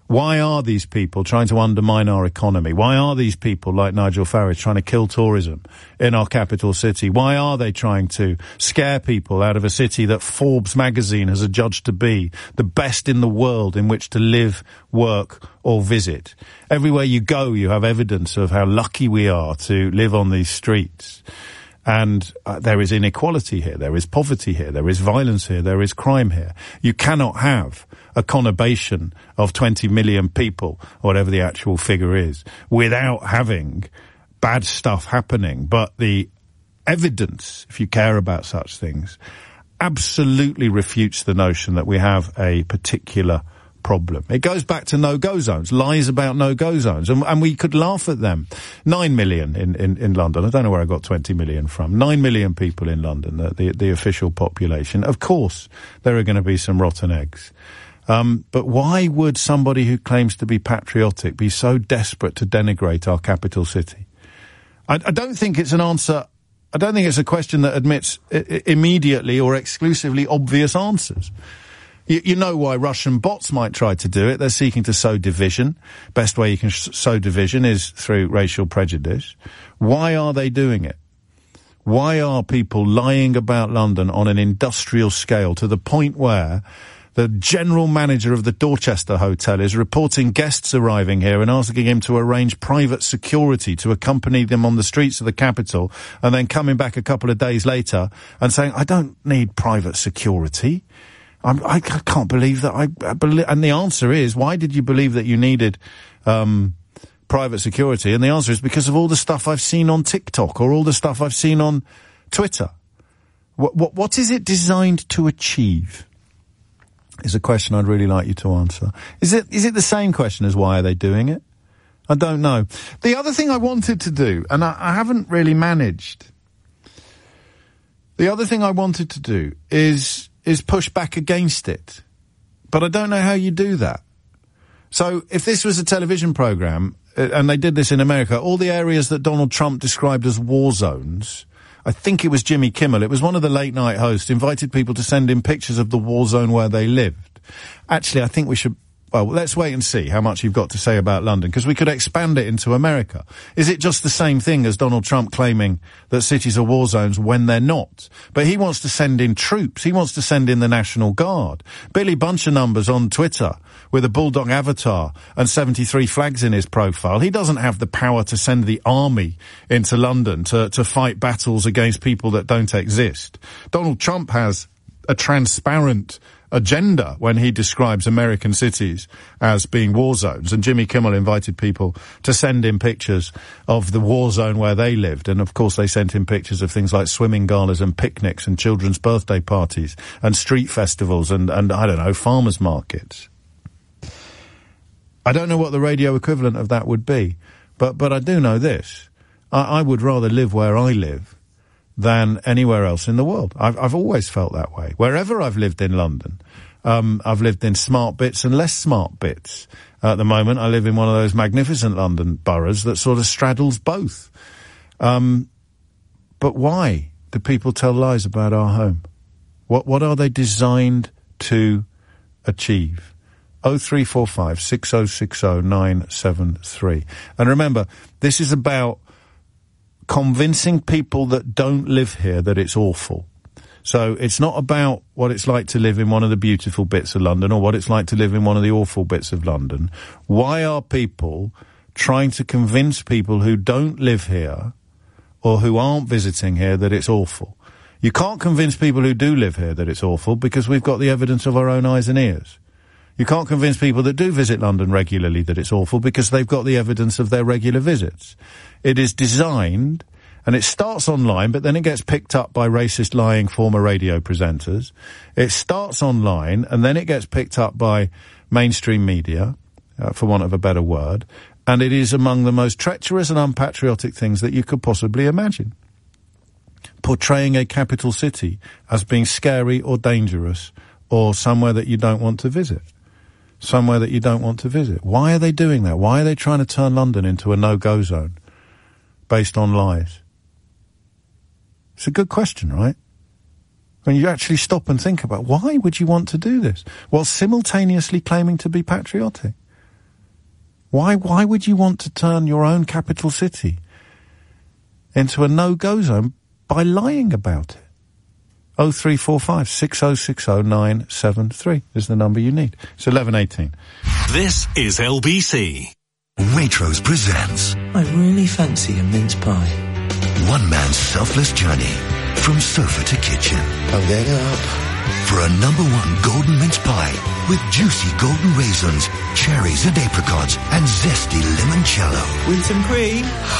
Why are these people trying to undermine our economy? Why are these people like Nigel Farage trying to kill tourism in our capital city? Why are they trying to scare people out of a city that Forbes magazine has adjudged to be the best in the world in which to live, work or visit? Everywhere you go, you have evidence of how lucky we are to live on these streets. And uh, there is inequality here, there is poverty here, there is violence here, there is crime here. You cannot have a conurbation of twenty million people, whatever the actual figure is, without having bad stuff happening. But the evidence, if you care about such things, absolutely refutes the notion that we have a particular problem. It goes back to no-go zones, lies about no-go zones, and, and we could laugh at them. Nine million in, in, in London. I don't know where I got twenty million from. Nine million people in London, the, the, the official population. Of course, there are going to be some rotten eggs. Um, but why would somebody who claims to be patriotic be so desperate to denigrate our capital city? I, I don't think it's an answer. I don't think it's a question that admits I- immediately or exclusively obvious answers. You, you know why Russian bots might try to do it. They're seeking to sow division. Best way you can sh- sow division is through racial prejudice. Why are they doing it? Why are people lying about London on an industrial scale to the point where the general manager of the Dorchester Hotel is reporting guests arriving here and asking him to arrange private security to accompany them on the streets of the capital, and then coming back a couple of days later and saying, I don't need private security. I'm, I can't believe that. I, I believe, and the answer is, why did you believe that you needed um, private security? And the answer is because of all the stuff I've seen on TikTok or all the stuff I've seen on Twitter. What, what, what is it designed to achieve? Is a question I'd really like you to answer. Is it is it the same question as why are they doing it? I don't know. The other thing I wanted to do, and I, I haven't really managed, the other thing I wanted to do is is push back against it. But I don't know how you do that. So if this was a television program, uh, and they did this in America, all the areas that Donald Trump described as war zones, I think it was Jimmy Kimmel, it was one of the late night hosts, invited people to send in pictures of the war zone where they lived. Actually, I think we should, well, let's wait and see how much you've got to say about London, because we could expand it into America. Is it just the same thing as Donald Trump claiming that cities are war zones when they're not? But he wants to send in troops. He wants to send in the National Guard. Billy Bunchernumbers on Twitter with a bulldog avatar and seventy-three flags in his profile. He doesn't have the power to send the army into London to, to fight battles against people that don't exist. Donald Trump has a transparent agenda when he describes American cities as being war zones, and Jimmy Kimmel invited people to send in pictures of the war zone where they lived, and of course they sent in pictures of things like swimming galas and picnics and children's birthday parties and street festivals and, and I don't know, farmers markets. I don't know what the radio equivalent of that would be, but but I do know this. I, I would rather live where I live than anywhere else in the world. I've, I've always felt that way. Wherever I've lived in London, um, I've lived in smart bits and less smart bits. Uh, at the moment, I live in one of those magnificent London boroughs that sort of straddles both. Um, but why do people tell lies about our home? What, what are they designed to achieve? oh three four five, six oh six oh, nine seven three. And remember, this is about convincing people that don't live here that it's awful. So it's not about what it's like to live in one of the beautiful bits of London or what it's like to live in one of the awful bits of London. Why are people trying to convince people who don't live here or who aren't visiting here that it's awful? You can't convince people who do live here that it's awful because we've got the evidence of our own eyes and ears. You can't convince people that do visit London regularly that it's awful because they've got the evidence of their regular visits. It is designed, and it starts online, but then it gets picked up by racist, lying former radio presenters. It starts online, and then it gets picked up by mainstream media, uh, for want of a better word, and it is among the most treacherous and unpatriotic things that you could possibly imagine. Portraying a capital city as being scary or dangerous or somewhere that you don't want to visit. Somewhere that you don't want to visit. Why are they doing that? Why are they trying to turn London into a no-go zone based on lies? It's a good question, right? When you actually stop and think about why would you want to do this while simultaneously claiming to be patriotic? Why, why would you want to turn your own capital city into a no-go zone by lying about it? oh three four five, six oh six oh, nine seven three is the number you need. It's eleven eighteen. This is L B C. Waitrose presents I really fancy a mince pie. one man's selfless journey from sofa to kitchen. I'll get up. For a number one golden mince pie with juicy golden raisins, cherries and apricots, and zesty limoncello. With some cream.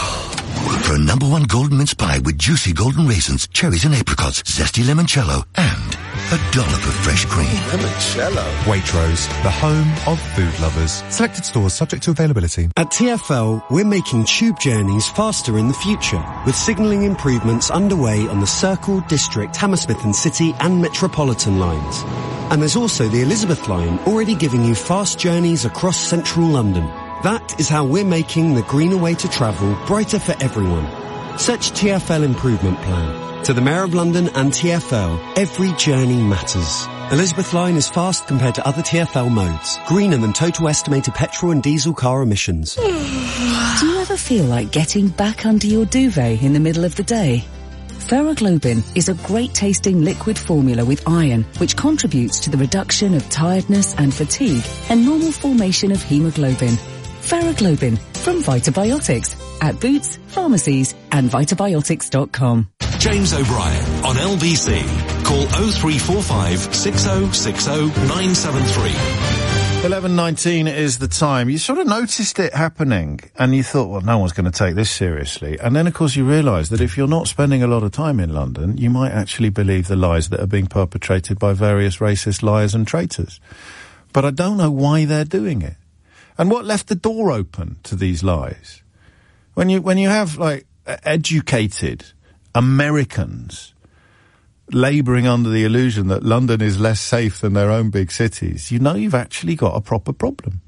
For a number one golden mince pie with juicy golden raisins, cherries and apricots, zesty limoncello, and a dollop of fresh cream. Limoncello. Waitrose, the home of food lovers. Selected stores subject to availability. At T F L, we're making tube journeys faster in the future, with signalling improvements underway on the Circle, District, Hammersmith and City and Metropolitan lines. And there's also the Elizabeth line, already giving you fast journeys across central London. That is how we're making the greener way to travel brighter for everyone. Search T F L Improvement Plan. To the Mayor of London and T F L, every journey matters. Elizabeth line is fast compared to other T F L modes. Greener than total estimated petrol and diesel car emissions. Do you ever feel like getting back under your duvet in the middle of the day? Ferroglobin is a great-tasting liquid formula with iron, which contributes to the reduction of tiredness and fatigue and normal formation of hemoglobin. Ferroglobin from Vitabiotics at Boots, pharmacies and vitabiotics dot com. James O'Brien on L B C. Call oh three four five, six oh six oh, nine seven three. eleven nineteen is the time. You sort of noticed it happening and you thought, well, no one's going to take this seriously. And then, of course, you realise that if you're not spending a lot of time in London, you might actually believe the lies that are being perpetrated by various racist liars and traitors. But I don't know why they're doing it. And what left the door open to these lies? When you, when you have, like, educated Americans labouring under the illusion that London is less safe than their own big cities, you know you've actually got a proper problem.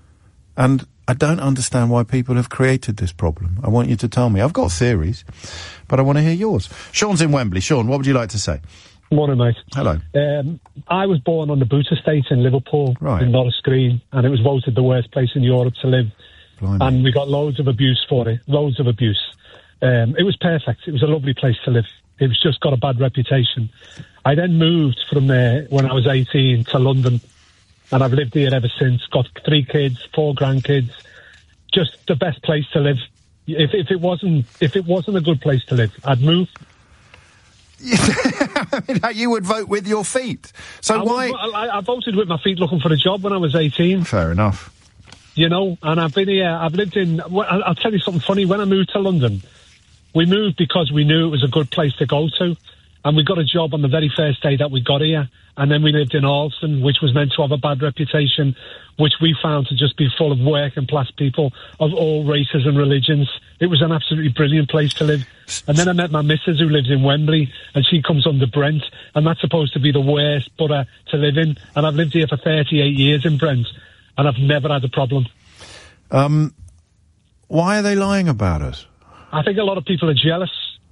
And I don't understand why people have created this problem. I want you to tell me. I've got theories, but I want to hear yours. Sean's in Wembley. Sean, what would you like to say? Morning, mate. Hello. Um, I was born on the Boot Estate in Liverpool, right. in Norris Green, and it was voted the worst place in Europe to live. Blimey. And we got loads of abuse for it, loads of abuse. Um, it was perfect. It was a lovely place to live. It was just got a bad reputation. I then moved from there when I was eighteen to London, and I've lived here ever since. Got three kids, four grandkids. Just the best place to live. If, if it wasn't, if it wasn't a good place to live, I'd move. I mean, you would vote with your feet. So I why? Would, I, I voted with my feet looking for a job when I was eighteen. Fair enough. You know, and I've been here, I've lived in, well, I'll tell you something funny. When I moved to London, we moved because we knew it was a good place to go to. And we got a job on the very first day that we got here. And then we lived in Alston, which was meant to have a bad reputation, which we found to just be full of working class people of all races and religions. It was an absolutely brilliant place to live. And then I met my missus who lives in Wembley, and she comes under Brent, and that's supposed to be the worst borough to live in. And I've lived here for thirty-eight years in Brent, and I've never had a problem. Um, why are they lying about us? I think a lot of people are jealous.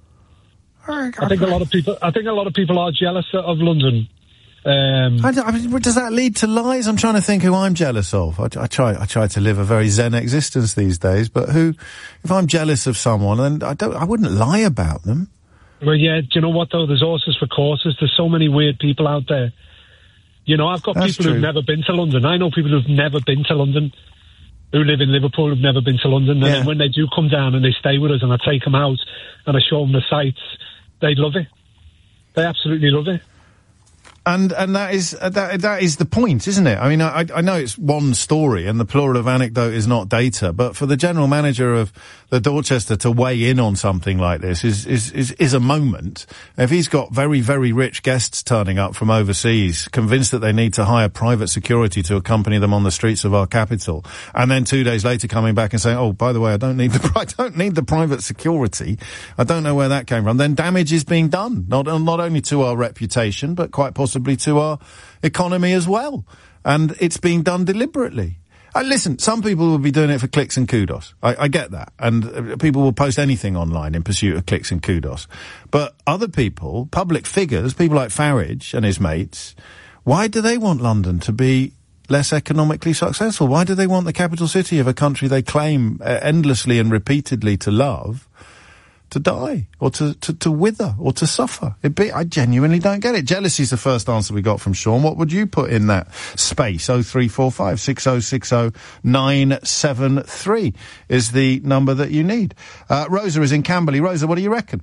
I think a lot of people. I think a lot of people are jealous of London. Um, I, I mean, does that lead to lies? I'm trying to think who I'm jealous of. I, I try. I try to live a very zen existence these days. But who, if I'm jealous of someone, then I don't. I wouldn't lie about them. Well, yeah. Do you know what though? There's horses for courses. There's so many weird people out there. You know, I've got That's people true. who've never been to London. I know people who've never been to London, who live in Liverpool, who've never been to London. And Yeah. then when they do come down and they stay with us, and I take them out and I show them the sights, they love it. They absolutely love it. And and that is uh, that that is the point, isn't it? I mean, I I know it's one story, and the plural of anecdote is not data. But for the general manager of the Dorchester to weigh in on something like this is is is, is a moment. If he's got very very rich guests turning up from overseas, convinced that they need to hire private security to accompany them on the streets of our capital, and then two days later coming back and saying, "Oh, by the way, I don't need the I don't need the private security," I don't know where that came from. Then damage is being done, not not only to our reputation, but quite possibly to our economy as well. And it's being done deliberately. Uh, listen, some people will be doing it for clicks and kudos. I, I get that. And uh, people will post anything online in pursuit of clicks and kudos. But other people, public figures, people like Farage and his mates, why do they want London to be less economically successful? Why do they want the capital city of a country they claim uh, endlessly and repeatedly to love to die, or to, to, to wither, or to suffer? It be, I genuinely don't get it. Jealousy's the first answer we got from Sean. What would you put in that space? oh three four five, six oh six oh, nine seven three is the number that you need. Uh, Rosa is in Camberley. Rosa, what do you reckon?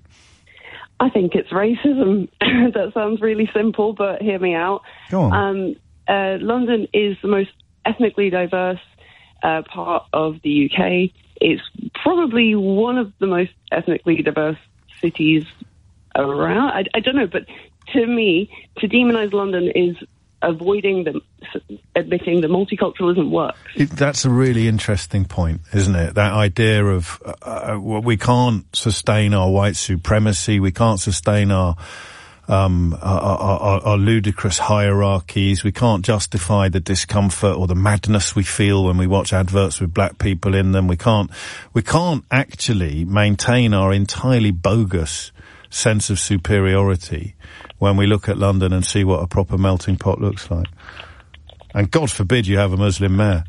I think it's racism. That sounds really simple, but hear me out. Go on. Um, uh, London is the most ethnically diverse uh, part of the U K. It's probably one of the most ethnically diverse cities around. I, I don't know, but to me, to demonise London is avoiding the, admitting that multiculturalism works. It, that's a really interesting point, isn't it? That idea of uh, uh, well, we can't sustain our white supremacy, we can't sustain our Um, our, our, our ludicrous hierarchies. We can't justify the discomfort or the madness we feel when we watch adverts with black people in them. We can't, we can't actually maintain our entirely bogus sense of superiority when we look at London and see what a proper melting pot looks like. And God forbid you have a Muslim mayor.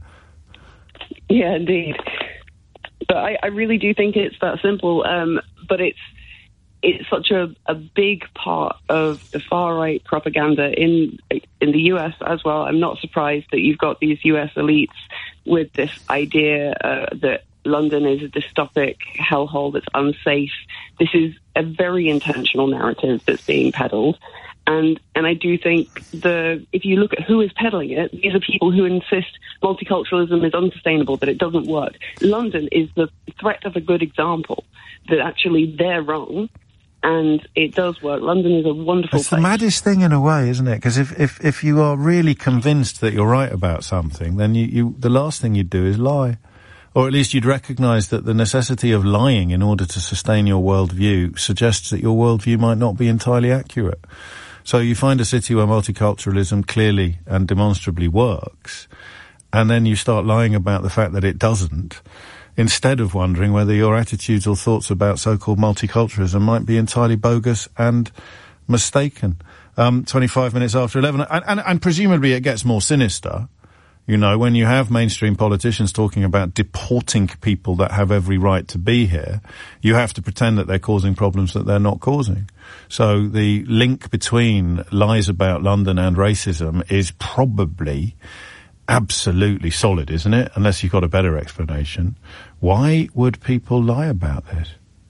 Yeah, indeed. But I, I really do think it's that simple. Um, but it's, It's such a, a big part of the far-right propaganda in in the U S as well. I'm not surprised that you've got these U S elites with this idea uh, that London is a dystopic hellhole that's unsafe. This is a very intentional narrative that's being peddled. And and I do think the if you look at who is peddling it, these are people who insist multiculturalism is unsustainable, that it doesn't work. London is the threat of a good example that actually they're wrong. And it does work. London is a wonderful it's place. It's the maddest thing in a way, isn't it? Because if, if, if you are really convinced that you're right about something, then you, you, the last thing you'd do is lie. Or at least you'd recognise that the necessity of lying in order to sustain your worldview suggests that your worldview might not be entirely accurate. So you find a city where multiculturalism clearly and demonstrably works, and then you start lying about the fact that it doesn't, instead of wondering whether your attitudes or thoughts about so-called multiculturalism might be entirely bogus and mistaken. Um, twenty-five minutes after eleven, and, and, and presumably it gets more sinister, you know, when you have mainstream politicians talking about deporting people that have every right to be here, you have to pretend that they're causing problems that they're not causing. So the link between lies about London and racism is probably absolutely solid, isn't it? Unless you've got a better explanation. Why would people lie about this?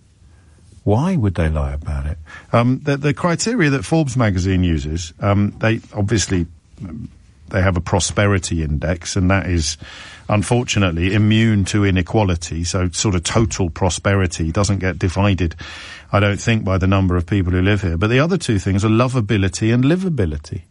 Why would they lie about it? Um, the, the criteria that Forbes magazine uses, um, they obviously, they have a prosperity index, and that is unfortunately immune to inequality. So sort of total prosperity doesn't get divided, I don't think, by the number of people who live here. But the other two things are lovability and livability.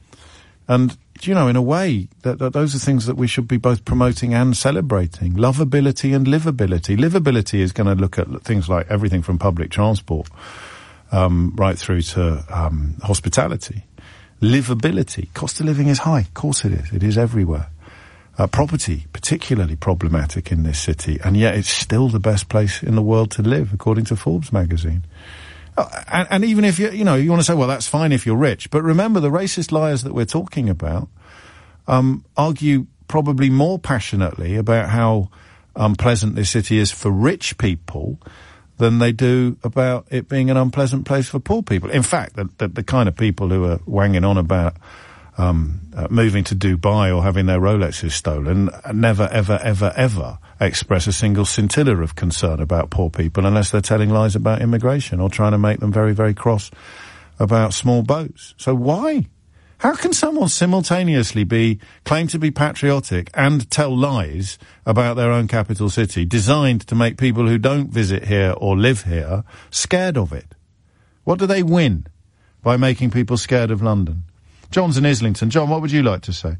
And, you know, in a way, that, that those are things that we should be both promoting and celebrating. Lovability and livability. Livability is going to look at things like everything from public transport um, right through to um, hospitality. Livability. Cost of living is high. Of course it is. It is everywhere. Uh, property, particularly problematic in this city, and yet it's still the best place in the world to live, according to Forbes magazine. Uh, and, and even if you, you know, you want to say, well, that's fine if you're rich, but remember the racist liars that we're talking about um, argue probably more passionately about how unpleasant this city is for rich people than they do about it being an unpleasant place for poor people. In fact, the, the, the kind of people who are wanging on about um, uh, moving to Dubai or having their Rolexes stolen never, ever, ever, ever express a single scintilla of concern about poor people unless they're telling lies about immigration or trying to make them very, very cross about small boats. So why? How can someone simultaneously be claim to be patriotic and tell lies about their own capital city designed to make people who don't visit here or live here scared of it? What do they win by making people scared of London? John's in Islington. John, what would you like to say?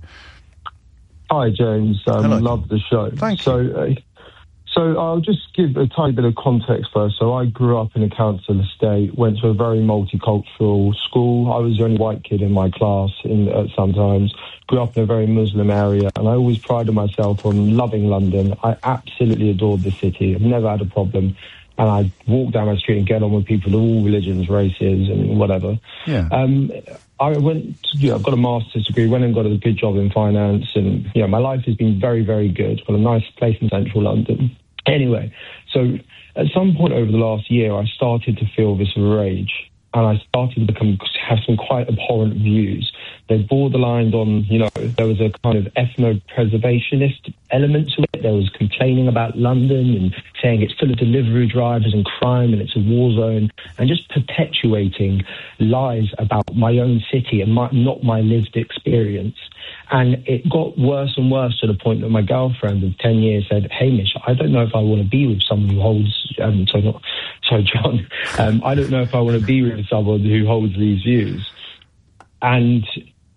Hi, James. Um, Hello. Love the show. Thank so, you. Uh, so I'll just give a tiny bit of context first. So I grew up in a council estate, went to a very multicultural school. I was the only white kid in my class in, uh, sometimes. Grew up in a very Muslim area, and I always prided myself on loving London. I absolutely adored the city. I've never had a problem. And I walk down my street and get on with people of all religions, races, and whatever. Yeah. Um, I went, to, you know, I've got a master's degree, went and got a good job in finance, and, you know, my life has been very, very good. Got a nice place in central London. Anyway, so at some point over the last year, I started to feel this rage, and I started to become, have some quite abhorrent views. They borderlined on, you know, there was a kind of ethno-preservationist element to it. There was complaining about London and saying it's full of delivery drivers and crime and it's a war zone, and just perpetuating lies about my own city and my, not my lived experience. And it got worse and worse to the point that my girlfriend of ten years said, Hamish, I don't know if I want to be with someone who holds, um, so not, sorry, John, um, I don't know if I want to be with someone who holds these views. And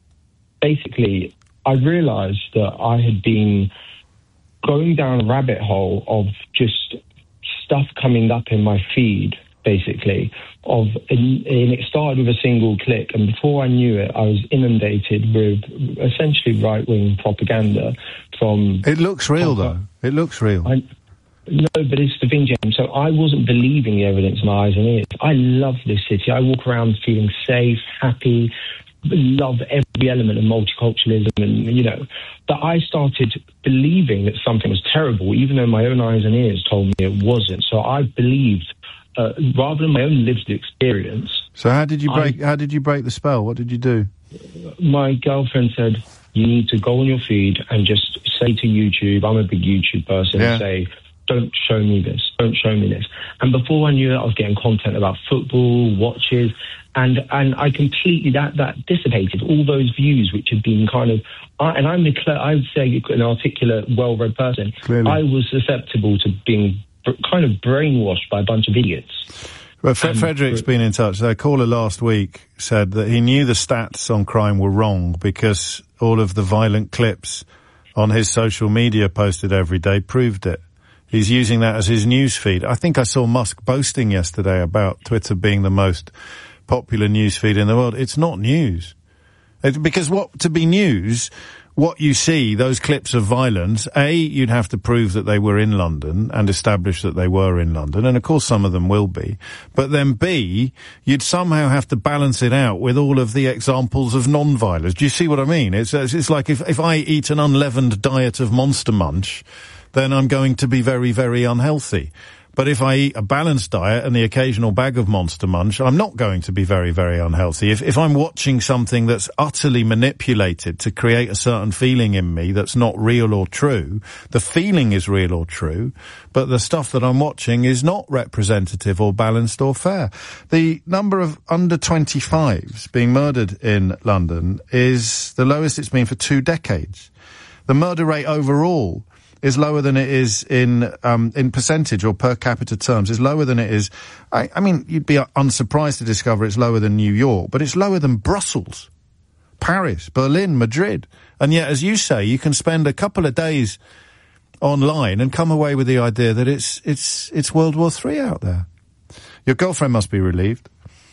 basically, I realised that I had been going down a rabbit hole of just stuff coming up in my feed, basically, of, and it started with a single click, and before I knew it, I was inundated with essentially right-wing propaganda from... It looks real, though. It looks real. I, no, but it's the thing, James. So I wasn't believing the evidence in my eyes and ears. I love this city. I walk around feeling safe, happy, love every element of multiculturalism, and, you know, but I started believing that something was terrible, even though my own eyes and ears told me it wasn't. So I believed, uh, rather than my own lived experience. So how did you break? I, how did you break the spell? What did you do? My girlfriend said, "You need to go on your feed and just say to YouTube, I'm a big YouTube person, yeah. and say, don't show me this, don't show me this." And before I knew it, I was getting content about football, watches, and and I completely, that, that dissipated all those views which had been kind of, I, and I'm, a, I would say an articulate, well-read person. Clearly. I was susceptible to being kind of brainwashed by a bunch of idiots. Well, F- um, Frederick's been in touch. The caller last week said that he knew the stats on crime were wrong because all of the violent clips on his social media posted every day proved it. He's using that as his news feed. I think I saw Musk boasting yesterday about Twitter being the most popular news feed in the world. It's not news. It, because what, to be news, what you see, those clips of violence, A, you'd have to prove that they were in London and establish that they were in London, and of course some of them will be. But then B, you'd somehow have to balance it out with all of the examples of non-violence. Do you see what I mean? It's, it's like if, if I eat an unleavened diet of Monster Munch, then I'm going to be very, very unhealthy. But if I eat a balanced diet and the occasional bag of Monster Munch, I'm not going to be very, very unhealthy. If, if I'm watching something that's utterly manipulated to create a certain feeling in me that's not real or true, the feeling is real or true, but the stuff that I'm watching is not representative or balanced or fair. The number of under twenty-fives being murdered in London is the lowest it's been for two decades. The murder rate overall is lower than it is in um in percentage or per capita terms, is lower than it is. I, I mean, you'd be unsurprised to discover it's lower than New York, but it's lower than Brussels, Paris, Berlin, Madrid. And yet, as you say, you can spend a couple of days online and come away with the idea that it's it's it's World War Three out there. Your girlfriend must be relieved.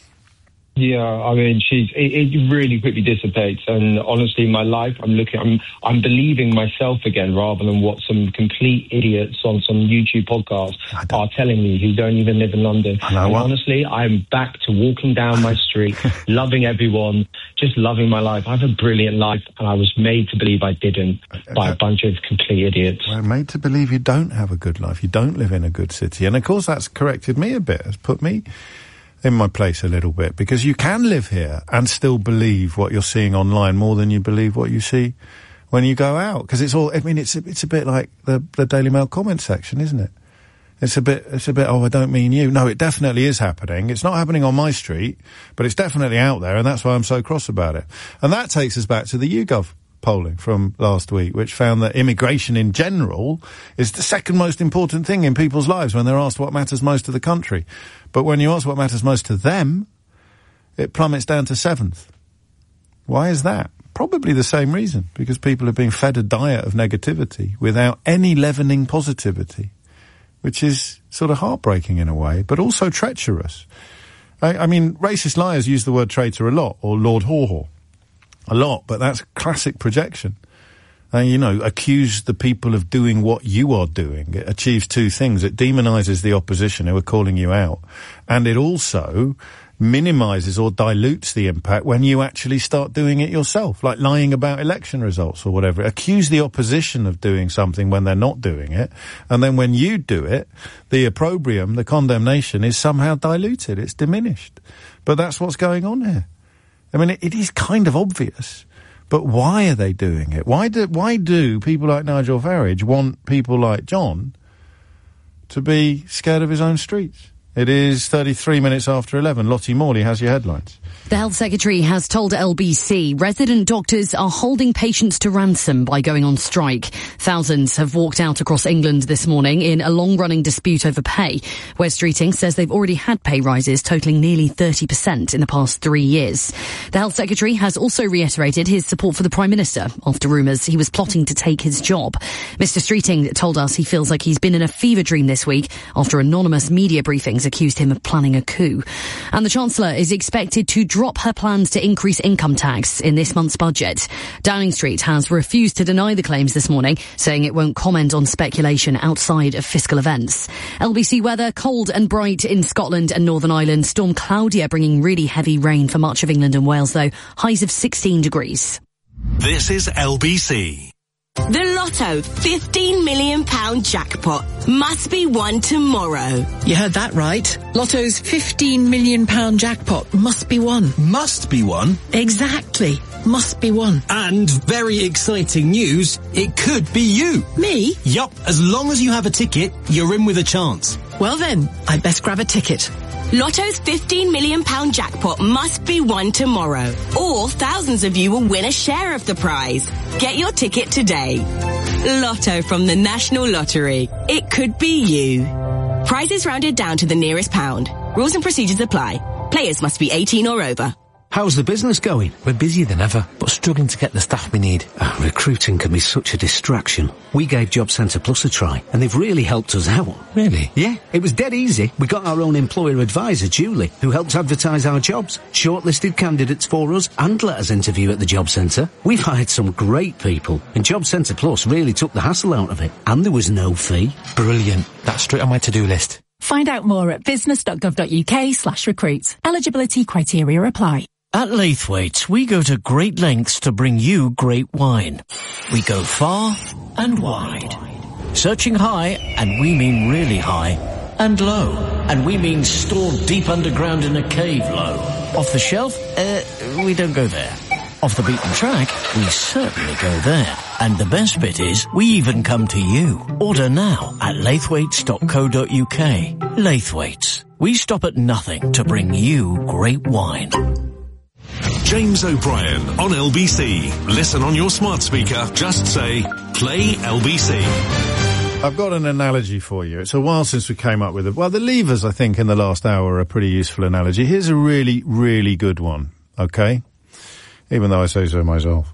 Yeah, I mean, she's it, it really quickly dissipates, and honestly, my life, I'm looking, I'm I'm believing myself again rather than what some complete idiots on some YouTube podcast are telling me who don't even live in London. I know and what? honestly, I'm back to walking down my street, loving everyone, just loving my life. I have a brilliant life, and I was made to believe I didn't by a bunch of complete idiots. Well, made to believe you don't have a good life, you don't live in a good city, and of course that's corrected me a bit, has put me in my place a little bit, because you can live here and still believe what you're seeing online more than you believe what you see when you go out. Because it's all, I mean, it's a, it's a bit like the, the Daily Mail comment section, isn't it? It's a bit, it's a bit, oh, I don't mean you. No, it definitely is happening. It's not happening on my street, but it's definitely out there, and that's why I'm so cross about it. And that takes us back to the YouGov polling from last week, which found that immigration in general is the second most important thing in people's lives when they're asked what matters most to the country. But when you ask what matters most to them, it plummets down to seventh. Why is that? Probably the same reason, because people are being fed a diet of negativity without any leavening positivity, which is sort of heartbreaking in a way, but also treacherous. I, I mean, racist liars use the word traitor a lot, or Lord Haw-Haw. A lot, but that's classic projection. Uh, you know, accuse the people of doing what you are doing. It achieves two things. It demonises the opposition who are calling you out. And it also minimises or dilutes the impact when you actually start doing it yourself, like lying about election results or whatever. Accuse the opposition of doing something when they're not doing it, and then when you do it, the opprobrium, the condemnation, is somehow diluted. It's diminished. But that's what's going on here. I mean, it, it is kind of obvious. But why are they doing it? Why do, why do people like Nigel Farage want people like John to be scared of his own streets? It is thirty-three minutes after eleven. Lottie Morley has your headlines. The Health Secretary has told L B C resident doctors are holding patients to ransom by going on strike. Thousands have walked out across England this morning in a long-running dispute over pay. Wes Streeting says they've already had pay rises totalling nearly thirty percent in the past three years. The Health Secretary has also reiterated his support for the Prime Minister after rumours he was plotting to take his job. Mister Streeting told us he feels like he's been in a fever dream this week after anonymous media briefings accused him of planning a coup. And the Chancellor is expected to drop her plans to increase income tax in this month's budget. Downing Street has refused to deny the claims this morning, saying it won't comment on speculation outside of fiscal events. L B C weather, cold and bright in Scotland and Northern Ireland. Storm Claudia bringing really heavy rain for much of England and Wales, though. Highs of sixteen degrees. This is L B C. The Lotto fifteen million pound jackpot must be won tomorrow. You heard that right. Lotto's fifteen million pound jackpot must be won. Must be won? Exactly. Must be won. And very exciting news, it could be you. Me? Yup, as long as you have a ticket, you're in with a chance. Well then, I'd best grab a ticket. Lotto's fifteen million pound jackpot must be won tomorrow, or thousands of you will win a share of the prize. Get your ticket today. Lotto from the National Lottery. It could be you. Prizes rounded down to the nearest pound. Rules and procedures apply. Players must be eighteen or over. How's the business going? We're busier than ever, but struggling to get the staff we need. Uh, recruiting can be such a distraction. We gave Job Centre Plus a try, and they've really helped us out. Really? Yeah, it was dead easy. We got our own employer advisor, Julie, who helps advertise our jobs, shortlisted candidates for us, and let us interview at the Job Centre. We've hired some great people, and Job Centre Plus really took the hassle out of it, and there was no fee. Brilliant. That's straight on my to-do list. Find out more at business.gov.uk slash recruit. Eligibility criteria apply. At Laithwaite's, we go to great lengths to bring you great wine. We go far and wide. Searching high, and we mean really high. And low, and we mean stored deep underground in a cave low. Off the shelf, uh, we don't go there. Off the beaten track, we certainly go there. And the best bit is, we even come to you. Order now at laithwaites dot co dot uk. Laithwaite's. We stop at nothing to bring you great wine. James O'Brien on L B C. Listen on your smart speaker. Just say, play L B C. I've got an analogy for you. It's a while since we came up with it. Well, the levers, I think, in the last hour are a pretty useful analogy. Here's a really, really good one, okay? Even though I say so myself.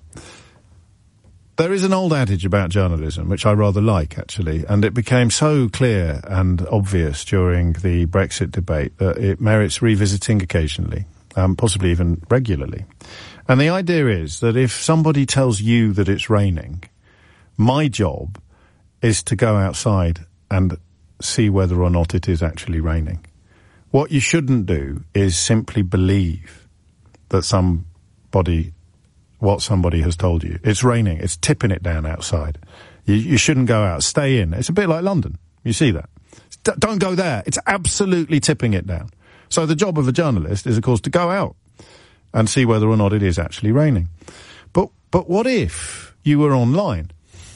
There is an old adage about journalism, which I rather like, actually, and it became so clear and obvious during the Brexit debate that it merits revisiting occasionally. Um, possibly even regularly. And the idea is that if somebody tells you that it's raining, my job is to go outside and see whether or not it is actually raining. What you shouldn't do is simply believe that somebody, what somebody has told you. It's raining. It's tipping it down outside. You, you shouldn't go out. Stay in. It's a bit like London. You see that? D- don't go there. It's absolutely tipping it down. So the job of a journalist is, of course, to go out and see whether or not it is actually raining. But but what if you were online?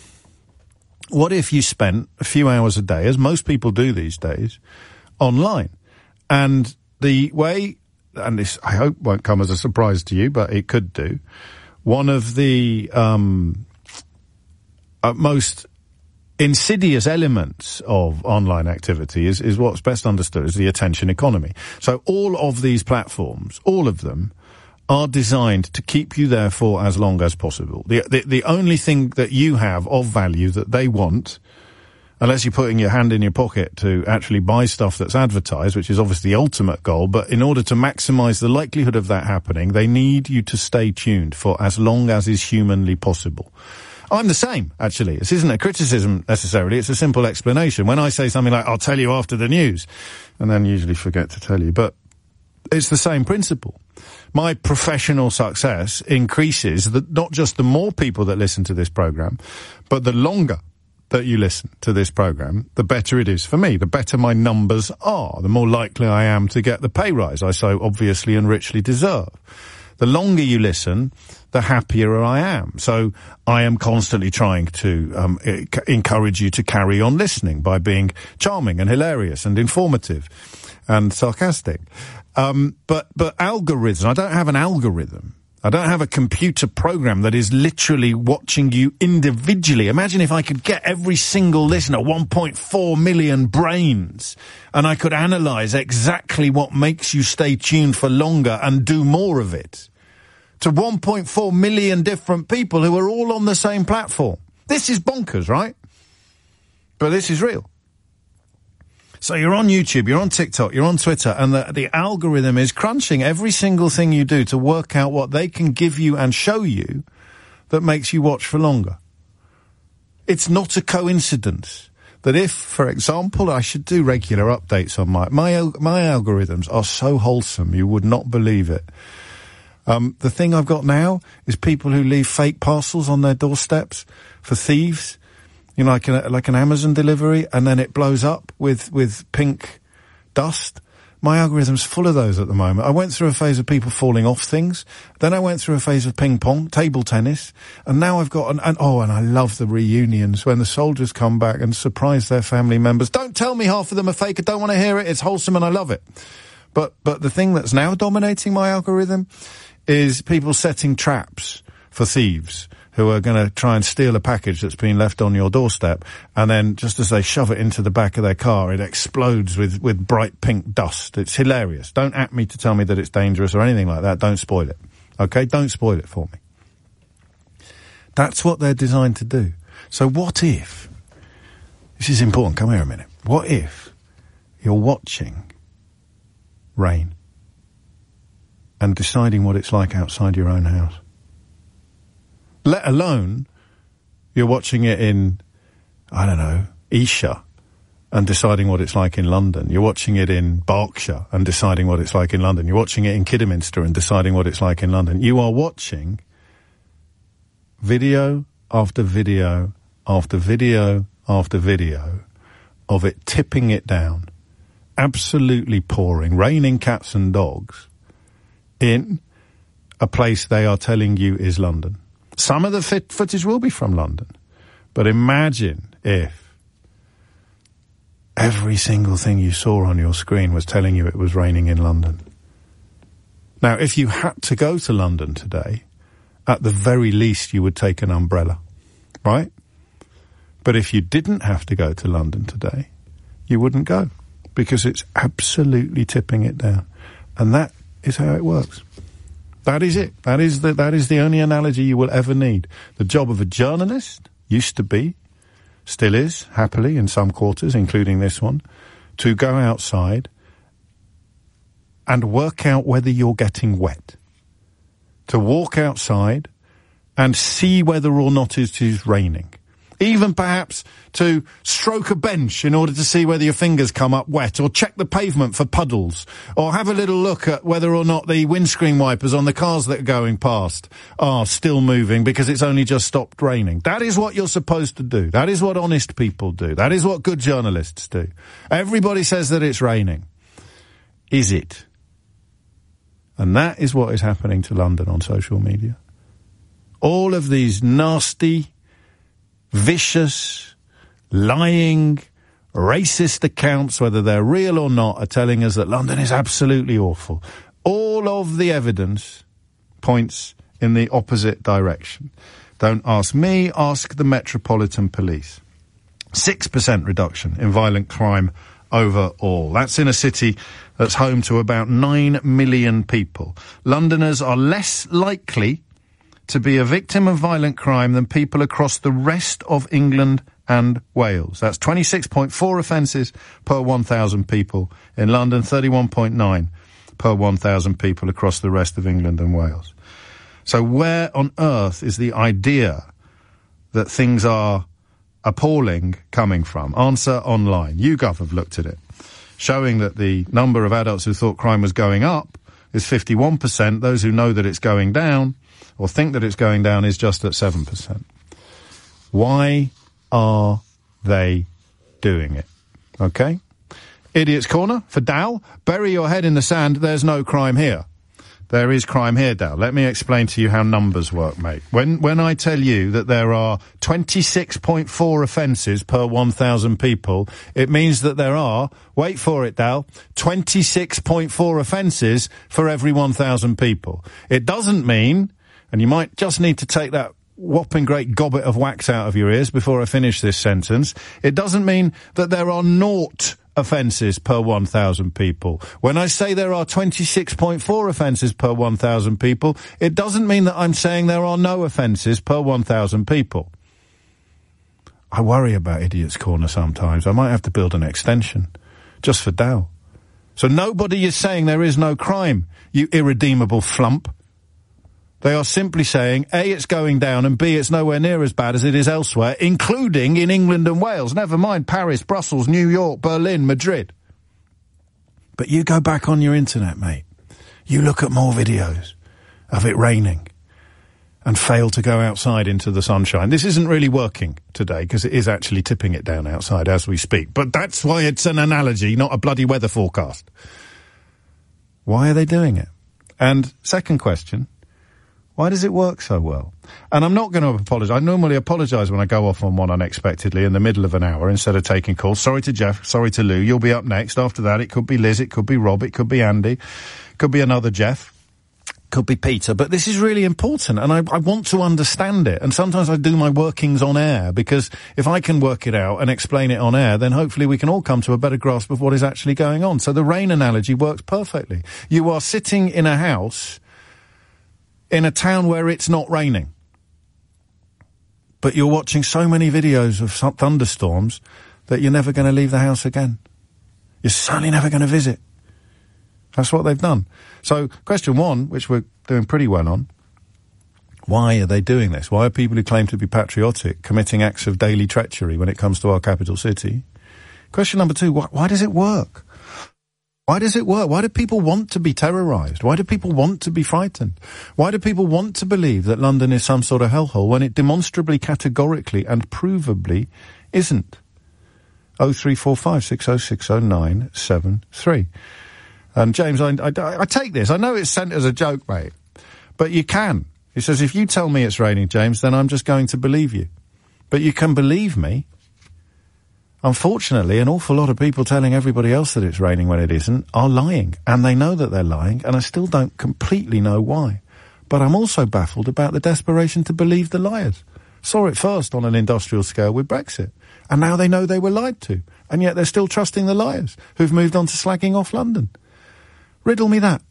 What if you spent a few hours a day, as most people do these days, online? And the way, and this I hope won't come as a surprise to you, but it could do, one of the um, uh, most insidious elements of online activity is, is what's best understood as the attention economy. So all of these platforms, all of them, are designed to keep you there for as long as possible. The, the, the only thing that you have of value that they want, unless you're putting your hand in your pocket to actually buy stuff that's advertised, which is obviously the ultimate goal, but in order to maximize the likelihood of that happening, they need you to stay tuned for as long as is humanly possible. I'm the same, actually. This isn't a criticism necessarily, it's a simple explanation. When I say something like, I'll tell you after the news, and then usually forget to tell you, but It's the same principle. My professional success increases that not just the more people that listen to this program, but the longer that you listen to this program, the better it is for me. The better my numbers are, the more likely I am to get the pay rise I so obviously and richly deserve. The longer you listen, the happier I am. So I am constantly trying to um, I- encourage you to carry on listening by being charming and hilarious and informative and sarcastic. Um, but, but algorithm, I don't have an algorithm. I don't have a computer program that is literally watching you individually. Imagine if I could get every single listener, one point four million brains, and I could analyze exactly what makes you stay tuned for longer and do more of it. To one point four million different people who are all on the same platform. This is bonkers, right? But this is real. So you're on YouTube, you're on TikTok, you're on Twitter, and the, the algorithm is crunching every single thing you do to work out what they can give you and show you that makes you watch for longer. It's not a coincidence that if, for example, I should do regular updates on my, my, my algorithms are so wholesome, you would not believe it. Um, the thing I've got now is people who leave fake parcels on their doorsteps for thieves. You know, like, a, like an Amazon delivery, and then it blows up with, with pink dust. My algorithm's full of those at the moment. I went through a phase of people falling off things. Then I went through a phase of ping pong, table tennis. And now I've got an, an oh, and I love the reunions when the soldiers come back and surprise their family members. Don't tell me half of them are fake. I don't want to hear it. It's wholesome and I love it. But, but the thing that's now dominating my algorithm is people setting traps for thieves who are going to try and steal a package that's been left on your doorstep, and then just as they shove it into the back of their car, it explodes with, with bright pink dust. It's hilarious. Don't at me to tell me that it's dangerous or anything like that. Don't spoil it. Okay? Don't spoil it for me. That's what they're designed to do. So what if, this is important, come here a minute. What if you're watching rain and deciding what it's like outside your own house? Let alone you're watching it in, I don't know, Esher and deciding what it's like in London. You're watching it in Berkshire and deciding what it's like in London. You're watching it in Kidderminster and deciding what it's like in London. You are watching video after video after video after video of it tipping it down, absolutely pouring, raining cats and dogs in a place they are telling you is London. Some of the fit footage will be from London. But imagine if every single thing you saw on your screen was telling you it was raining in London. Now, if you had to go to London today, at the very least you would take an umbrella, right? But if you didn't have to go to London today, you wouldn't go, because it's absolutely tipping it down. And that is how it works. That is it. That is the, that is the only analogy you will ever need. The job of a journalist used to be, still is, happily, in some quarters, including this one, to go outside and work out whether you're getting wet. To walk outside and see whether or not it is raining. Even perhaps to stroke a bench in order to see whether your fingers come up wet, or check the pavement for puddles, or have a little look at whether or not the windscreen wipers on the cars that are going past are still moving because it's only just stopped raining. That is what you're supposed to do. That is what honest people do. That is what good journalists do. Everybody says that it's raining. Is it? And that is what is happening to London on social media. All of these nasty, vicious, lying, racist accounts, whether they're real or not, are telling us that London is absolutely awful. All of the evidence points in the opposite direction. Don't ask me, ask the Metropolitan Police. Six percent reduction in violent crime overall. That's in a city that's home to about nine million people. Londoners are less likely to be a victim of violent crime than people across the rest of England and Wales. That's twenty-six point four offences per one thousand people in London, thirty-one point nine per one thousand people across the rest of England and Wales. So where on earth is the idea that things are appalling coming from? Answer online. YouGov have looked at it. showing that the number of adults who thought crime was going up is fifty-one percent. Those who know that it's going down, or think that it's going down, is just at seven percent. Why are they doing it? Okay? Idiot's Corner for Dal. Bury your head in the sand. There's no crime here. There is crime here, Dal. Let me explain to you how numbers work, mate. When when I tell you that there are twenty-six point four offences per one thousand people, it means that there are, wait for it, Dal, twenty-six point four offences for every one thousand people. It doesn't mean, and you might just need to take that whopping great gobbet of wax out of your ears before I finish this sentence, it doesn't mean that there are naught offences per one thousand people. When I say there are twenty-six point four offences per one thousand people, it doesn't mean that I'm saying there are no offences per one thousand people. I worry about Idiot's Corner sometimes. I might have to build an extension just for Dal. So nobody is saying there is no crime, you irredeemable flump. They are simply saying, A, it's going down, and B, it's nowhere near as bad as it is elsewhere, including in England and Wales. Never mind Paris, Brussels, New York, Berlin, Madrid. But you go back on your internet, mate. You look at more videos of it raining and fail to go outside into the sunshine. This isn't really working today because it is actually tipping it down outside as we speak. But that's why it's an analogy, not a bloody weather forecast. Why are they doing it? And second question, why does it work so well? And I'm not going to apologise. I normally apologise when I go off on one unexpectedly in the middle of an hour instead of taking calls. Sorry to Jeff, sorry to Lou. You'll be up next. After that, it could be Liz, it could be Rob, it could be Andy, could be another Jeff, could be Peter. But this is really important, and I, I want to understand it. And sometimes I do my workings on air, because if I can work it out and explain it on air, then hopefully we can all come to a better grasp of what is actually going on. So the rain analogy works perfectly. You are sitting in a house in a town where it's not raining, but you're watching so many videos of some thunderstorms that you're never going to leave the house again. You're certainly never going to visit. That's what they've done. So question one, which we're doing pretty well on, why are they doing this? Why are people who claim to be patriotic committing acts of daily treachery when it comes to our capital city? Question number two, why, why does it work? Why does it work? Why do people want to be terrorised? Why do people want to be frightened? Why do people want to believe that London is some sort of hellhole when it demonstrably, categorically and provably isn't? oh three four five, six oh six oh nine seven three. And James, I, I, I take this. I know it's sent as a joke, mate, but you can. He says, if you tell me it's raining, James, then I'm just going to believe you. But you can believe me. Unfortunately, an awful lot of people telling everybody else that it's raining when it isn't are lying, and they know that they're lying, and I still don't completely know why. But I'm also baffled about the desperation to believe the liars. Saw it first on an industrial scale with Brexit, and now they know they were lied to, and yet they're still trusting the liars who've moved on to slagging off London. Riddle me that.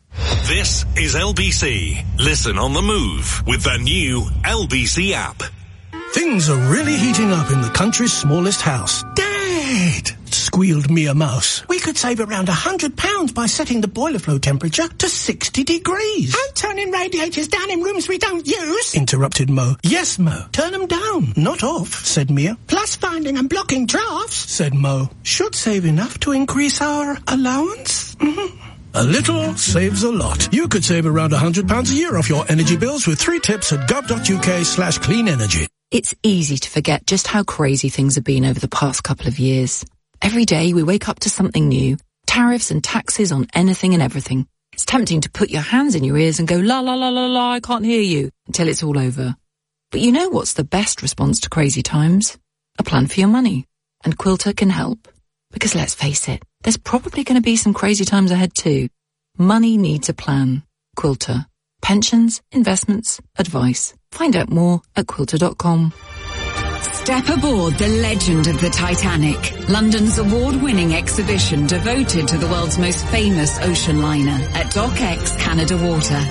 This is L B C. Listen on the move with the new L B C app. Things are really heating up in the country's smallest house. Dad! Squealed Mia Mouse. We could save around a hundred pounds by setting the boiler flow temperature to sixty degrees. And turning radiators down in rooms we don't use. Interrupted Mo. Yes, Mo. Turn them down, not off, said Mia. Plus finding and blocking drafts, said Mo. Should save enough to increase our allowance? Mm-hmm. A little saves a lot. You could save around a hundred pounds a year off your energy bills with three tips at gov.uk slash clean energy. It's easy to forget just how crazy things have been over the past couple of years. Every day we wake up to something new. Tariffs and taxes on anything and everything. It's tempting to put your hands in your ears and go, la la la la la, I can't hear you, until it's all over. But you know what's the best response to crazy times? A plan for your money. And Quilter can help. Because let's face it, there's probably going to be some crazy times ahead too. Money needs a plan. Quilter. Pensions, investments, advice. Find out more at quilter dot com. Step aboard the legend of the Titanic, London's award-winning exhibition devoted to the world's most famous ocean liner at DockX Canada Water.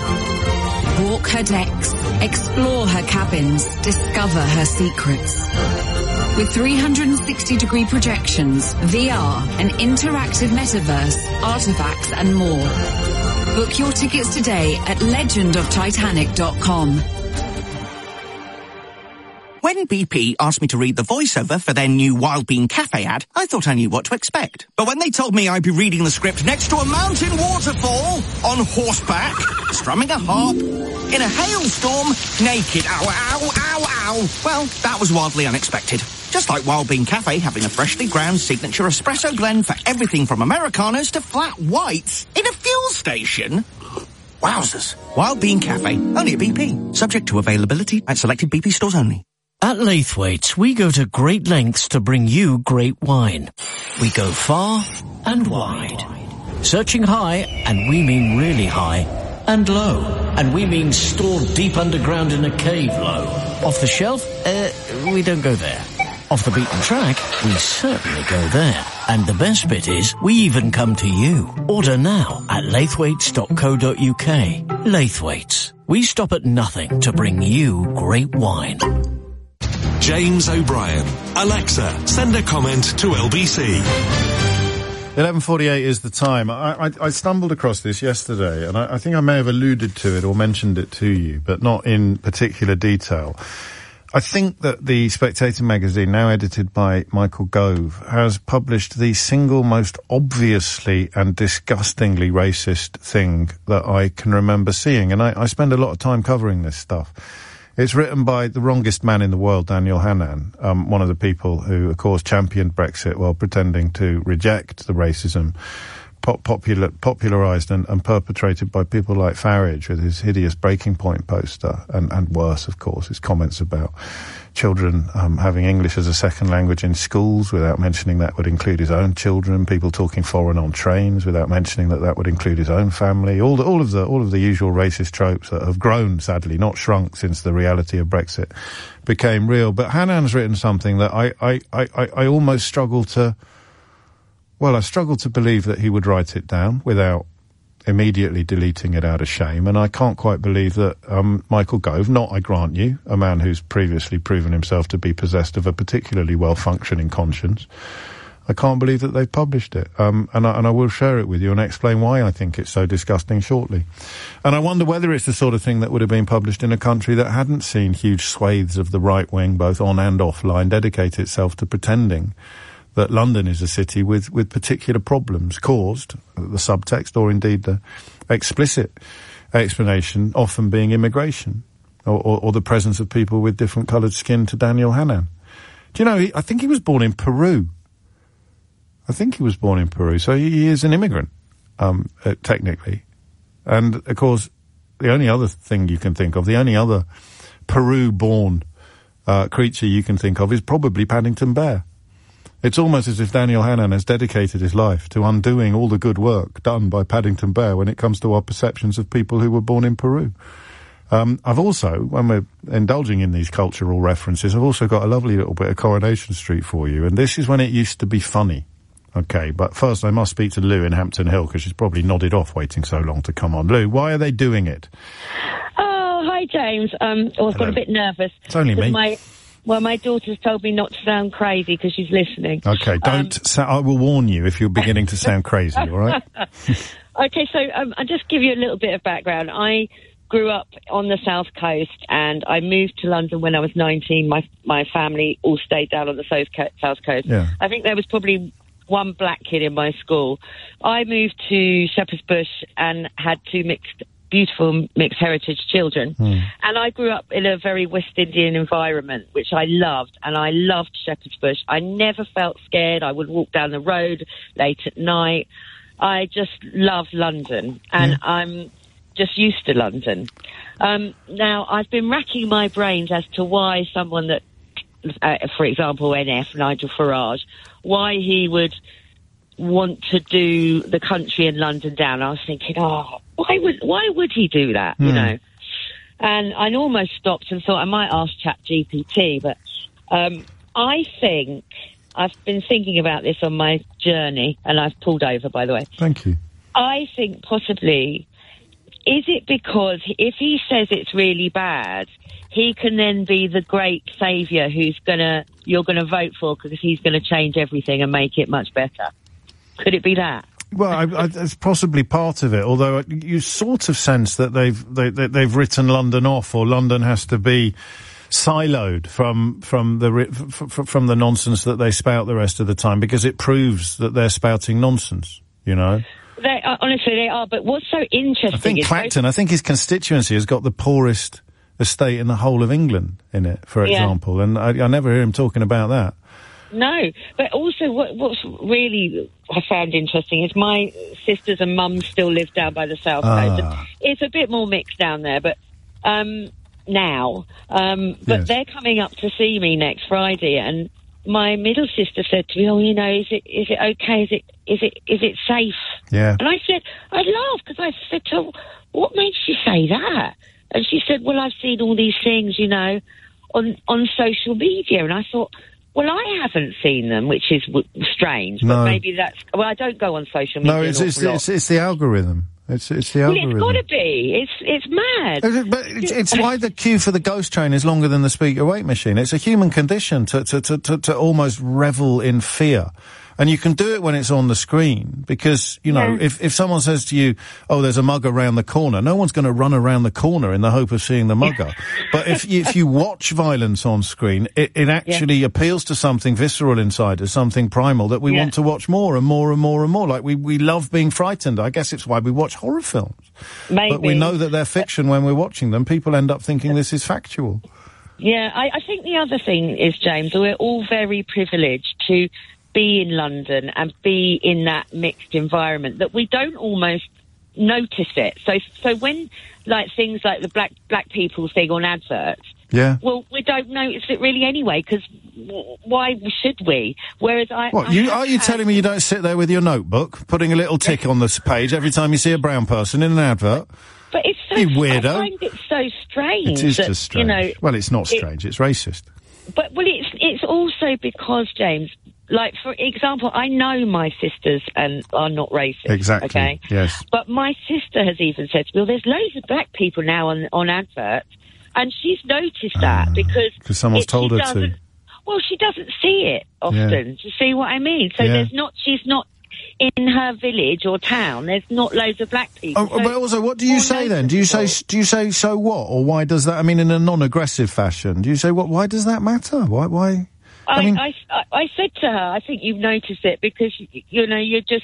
Walk her decks, explore her cabins, discover her secrets. With three hundred sixty degree projections, V R, an interactive metaverse, artifacts and more. Book your tickets today at legend of titanic dot com. When B P asked me to read the voiceover for their new Wild Bean Cafe ad, I thought I knew what to expect. But when they told me I'd be reading the script next to a mountain waterfall, on horseback, strumming a harp, in a hailstorm, naked, ow, ow, ow, ow, well, that was wildly unexpected. Just like Wild Bean Cafe having a freshly ground signature espresso blend for everything from Americanos to flat whites in a fuel station. Wowzers. Wild Bean Cafe, only at B P. Subject to availability at selected B P stores only. At Laithwaite's, we go to great lengths to bring you great wine. We go far and wide. Searching high, and we mean really high, and low, and we mean stored deep underground in a cave low. Off the shelf, uh, we don't go there. Off the beaten track, we certainly go there. And the best bit is, we even come to you. Order now at laithwaites dot co dot uk. Laithwaite's. We stop at nothing to bring you great wine. James O'Brien. Alexa, send a comment to L B C. eleven forty-eight is the time. I, I, I stumbled across this yesterday, and I, I think I may have alluded to it or mentioned it to you, but not in particular detail. I think that the Spectator magazine, now edited by Michael Gove, has published the single most obviously and disgustingly racist thing that I can remember seeing, and I, I spend a lot of time covering this stuff. It's written by the wrongest man in the world, Daniel Hannan, um, one of the people who, of course, championed Brexit while pretending to reject the racism pop- popular, popularised and, and perpetrated by people like Farage with his hideous Breaking Point poster, and, and worse, of course, his comments about children um, having English as a second language in schools without mentioning that would include his own children, people talking foreign on trains without mentioning that that would include his own family, all the, all of the all of the usual racist tropes that have grown, sadly, not shrunk since the reality of Brexit became real. But Hannan's written something that I, I, I, I almost struggle to, well, I struggle to believe that he would write it down without immediately deleting it out of shame, and I can't quite believe that um, Michael Gove, not, I grant you, a man who's previously proven himself to be possessed of a particularly well-functioning conscience, I can't believe that they've published it, um, and, I, and I will share it with you and explain why I think it's so disgusting shortly. And I wonder whether it's the sort of thing that would have been published in a country that hadn't seen huge swathes of the right wing, both on and offline, dedicate itself to pretending that London is a city with, with particular problems caused, the subtext or indeed the explicit explanation often being immigration or, or, or the presence of people with different coloured skin to Daniel Hannan. Do you know, he, I think he was born in Peru. I think he was born in Peru, so he, he is an immigrant, um, uh, technically. And, of course, the only other thing you can think of, the only other Peru-born uh, creature you can think of is probably Paddington Bear. It's almost as if Daniel Hannan has dedicated his life to undoing all the good work done by Paddington Bear when it comes to our perceptions of people who were born in Peru. Um, I've also, when we're indulging in these cultural references, I've also got a lovely little bit of Coronation Street for you, and this is when it used to be funny. Okay, but first I must speak to Lou in Hampton Hill, because she's probably nodded off waiting so long to come on. Lou, why are they doing it? Oh, hi, James. Um, I was got a bit nervous. It's only me. My, well, my daughter's told me not to sound crazy because she's listening. Okay, don't. Um, sa- I will warn you if you're beginning to sound crazy, all right? Okay, so um, I'll just give you a little bit of background. I grew up on the South Coast, and I moved to London when I was nineteen. My my family all stayed down on the South Co- South Coast. Yeah. I think there was probably one black kid in my school. I moved to Shepherd's Bush and had two mixed, beautiful mixed heritage children. Mm. And I grew up in a very West Indian environment, which I loved, and I loved Shepherd's Bush. I never felt scared. I would walk down the road late at night. I just loved London, and yeah. I'm just used to London. Um, now, I've been racking my brains as to why someone that, uh, for example, N F, Nigel Farage, why he would want to do the country in London down. I was thinking, oh, why would why would he do that, mm. you know? And I almost stopped and thought I might ask ChatGPT, but um, I think, I've been thinking about this on my journey, and I've pulled over, by the way. Thank you. I think possibly, is it because if he says it's really bad, he can then be the great saviour who's gonna you're gonna vote for because he's gonna change everything and make it much better? Could it be that? Well, I, I, it's possibly part of it. Although you sort of sense that they've they, they, they've written London off, or London has to be siloed from from the f- f- from the nonsense that they spout the rest of the time, because it proves that they're spouting nonsense. You know. They are, honestly, they are. But what's so interesting? I think is Clacton. I think his constituency has got the poorest estate in the whole of England in it, for Yeah. example, and I, I never hear him talking about that. No, but also what, what's really I found interesting is my sisters and mums still live down by the south coast. Ah. It's a bit more mixed down there, but um, now, um, but Yes. they're coming up to see me next Friday, and my middle sister said to me, "Oh, you know, is it is it okay? Is it is it is it safe?" Yeah. And I said, I laughed because I said to her, "What makes you say that?" And she said, "Well, I've seen all these things, you know, on on social media," and I thought, well, I haven't seen them, which is w- strange, but No. maybe that's... Well, I don't go on social media No, it's an it's, awful lot. it's it's the algorithm. It's it's the Well, algorithm. it's got to be. It's it's mad. But it's, it's why the queue for the ghost train is longer than the speak your weight machine. It's a human condition to, to, to, to, to almost revel in fear. And you can do it when it's on the screen, because, you know, Yeah. if, if someone says to you, oh, there's a mug around the corner, no one's going to run around the corner in the hope of seeing the mugger. But if you, if you watch violence on screen, it, it actually appeals to something visceral inside us, something primal that we Yeah. want to watch more and more and more and more. Like we, we love being frightened. I guess it's why we watch horror films. Maybe. But we know that they're fiction when we're watching them. People end up thinking this is factual. Yeah, I, I think the other thing is, James, we're all very privileged to be in London and be in that mixed environment that we don't almost notice it. So, so when like things like the black black people thing on adverts, Yeah. well, we don't notice it really anyway, because w- why should we? Whereas I, What, I you, have are you had- telling me you don't sit there with your notebook, putting a little tick on this page every time you see a brown person in an advert? But it's so You weirdo. I find it so strange. It is that, just strange. You know, well, it's not it- strange, it's racist. But well, it's it's also because, James, like for example, I know my sisters and are not racist. Exactly, Okay. yes. But my sister has even said to me, "Well, there's loads of black people now on on adverts," and she's noticed that because 'cause someone's it- told she her to. doesn't- Well, she doesn't see it often. Yeah. Do you see what I mean? So Yeah. there's not. She's not in her village or town. There's not loads of black people. Oh, So but also, what do you more say then? Do you say, do you say, so what? Or why does that, I mean, in a non-aggressive fashion, do you say, what, why does that matter? Why, why? I, mean- I, I, I said to her, I think you've noticed it because, you, you know, you're just...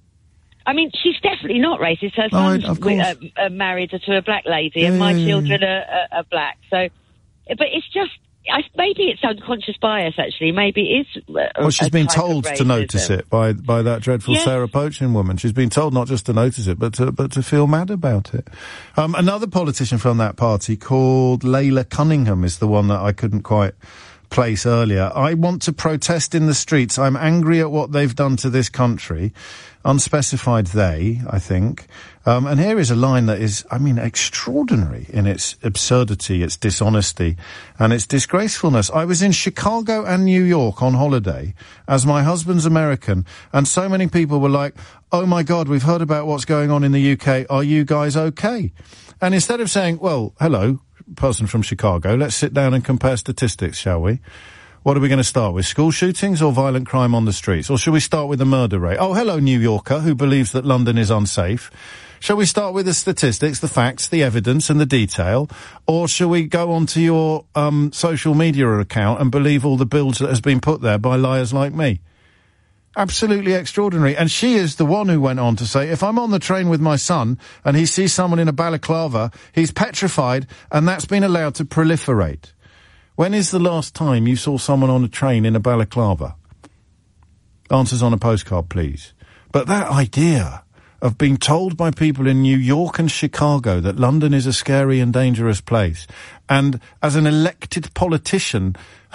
I mean, she's definitely not racist. Her Oh, I- son's of course. uh, uh, married to a black lady, Yeah, and my yeah, yeah, children are, are, are black. So, but it's just... I, maybe it's unconscious bias, actually. Maybe it is... Uh, Well, she's a been type of told to racism. notice it by by that dreadful Yes. Sarah Poaching woman. She's been told not just to notice it, but to but to feel mad about it. Um, another politician from that party called Layla Cunningham is the one that I couldn't quite place earlier. I want to protest in the streets. I'm angry at what they've done to this country. Unspecified they, I think. Um, and here is a line that is, I mean, extraordinary in its absurdity, its dishonesty, and its disgracefulness. I was in Chicago and New York on holiday, as my husband's American, and so many people were like, oh my God, we've heard about what's going on in the U K. Are you guys okay? And instead of saying, well, hello, person from Chicago, let's sit down and compare statistics, shall we? What are we going to start with? School shootings or violent crime on the streets? Or should we start with the murder rate? Oh, hello, New Yorker, who believes that London is unsafe. Shall we start with the statistics, the facts, the evidence and the detail? Or shall we go onto your um, social media account and believe all the bills that has been put there by liars like me? Absolutely extraordinary. And she is the one who went on to say, if I'm on the train with my son and he sees someone in a balaclava, he's petrified, and that's been allowed to proliferate. When is the last time you saw someone on a train in a balaclava? Answers on a postcard, please. But that idea of being told by people in New York and Chicago that London is a scary and dangerous place, and as an elected politician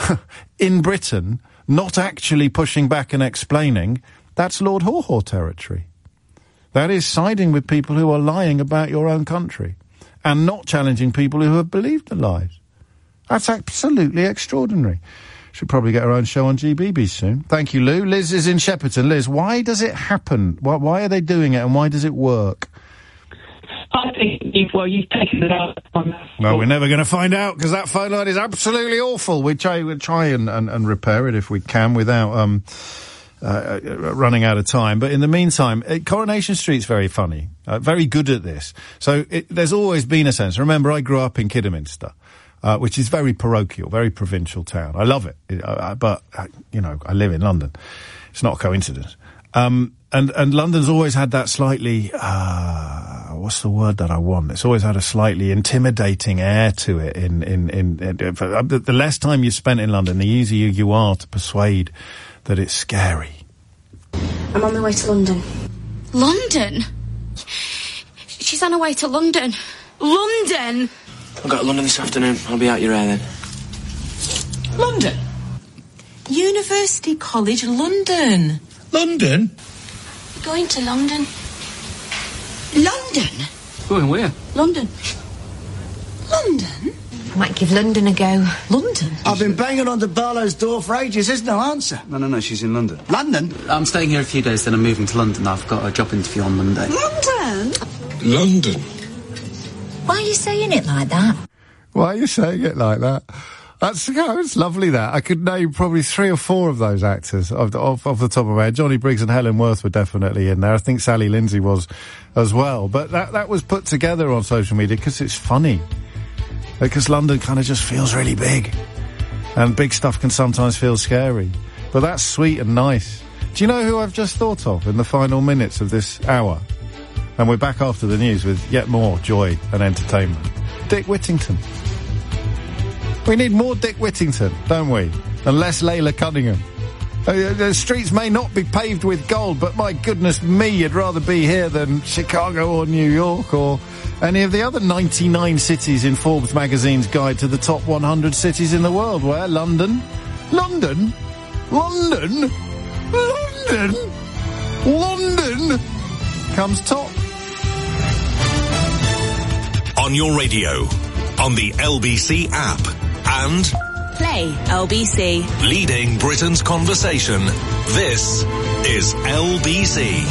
in Britain, not actually pushing back and explaining, that's Lord Haw-Haw territory. That is siding with people who are lying about your own country and not challenging people who have believed the lies. That's absolutely extraordinary. Should probably get our own show on G B B soon. Thank you, Lou. Liz is in Shepperton. Liz, why does it happen? Why, why are they doing it, and why does it work? I think, you've, well, you've taken it out. Well, we're never going to find out, because that phone line is absolutely awful. We'll try, we'll try and, and, and repair it if we can without um, uh, running out of time. But in the meantime, uh, Coronation Street's very funny, uh, very good at this. So it, there's always been a sense. Remember, I grew up in Kidderminster. uh, which is very parochial, very provincial town. I love it, it uh, but, uh, you know, I live in London. It's not a coincidence. Um, and, and London's always had that slightly, uh, what's the word that I want? It's always had a slightly intimidating air to it. In, in, in, in, in the, the less time you've spent in London, the easier you are to persuade that it's scary. I'm on my way to London. London? She's on her way to London. London? I'll go to London this afternoon. I'll be out your hair then. London? University College London. London? Going to London. London? Going where? London. London? I might give London a go. London? I've been banging on the Barlow's door for ages. There's no answer. No, no, no, she's in London. London? I'm staying here a few days, then I'm moving to London. I've got a job interview on Monday. London? London? Why are you saying it like that? Why are you saying it like that? That's, you know, it's lovely that. I could name probably three or four of those actors off the, off, off the top of my head. Johnny Briggs and Helen Worth were definitely in there. I think Sally Lindsay was as well. But that, that was put together on social media because it's funny. Because London kind of just feels really big. And big stuff can sometimes feel scary. But that's sweet and nice. Do you know who I've just thought of in the final minutes of this hour? And we're back after the news with yet more joy and entertainment. Dick Whittington. We need more Dick Whittington, don't we? And less Layla Cunningham. Uh, the streets may not be paved with gold, but my goodness me, you'd rather be here than Chicago or New York or any of the other ninety-nine cities in Forbes magazine's guide to the top one hundred cities in the world. Where? London? London? London? London? London comes top. On your radio, on the L B C app, and Play L B C. Leading Britain's conversation. This is L B C.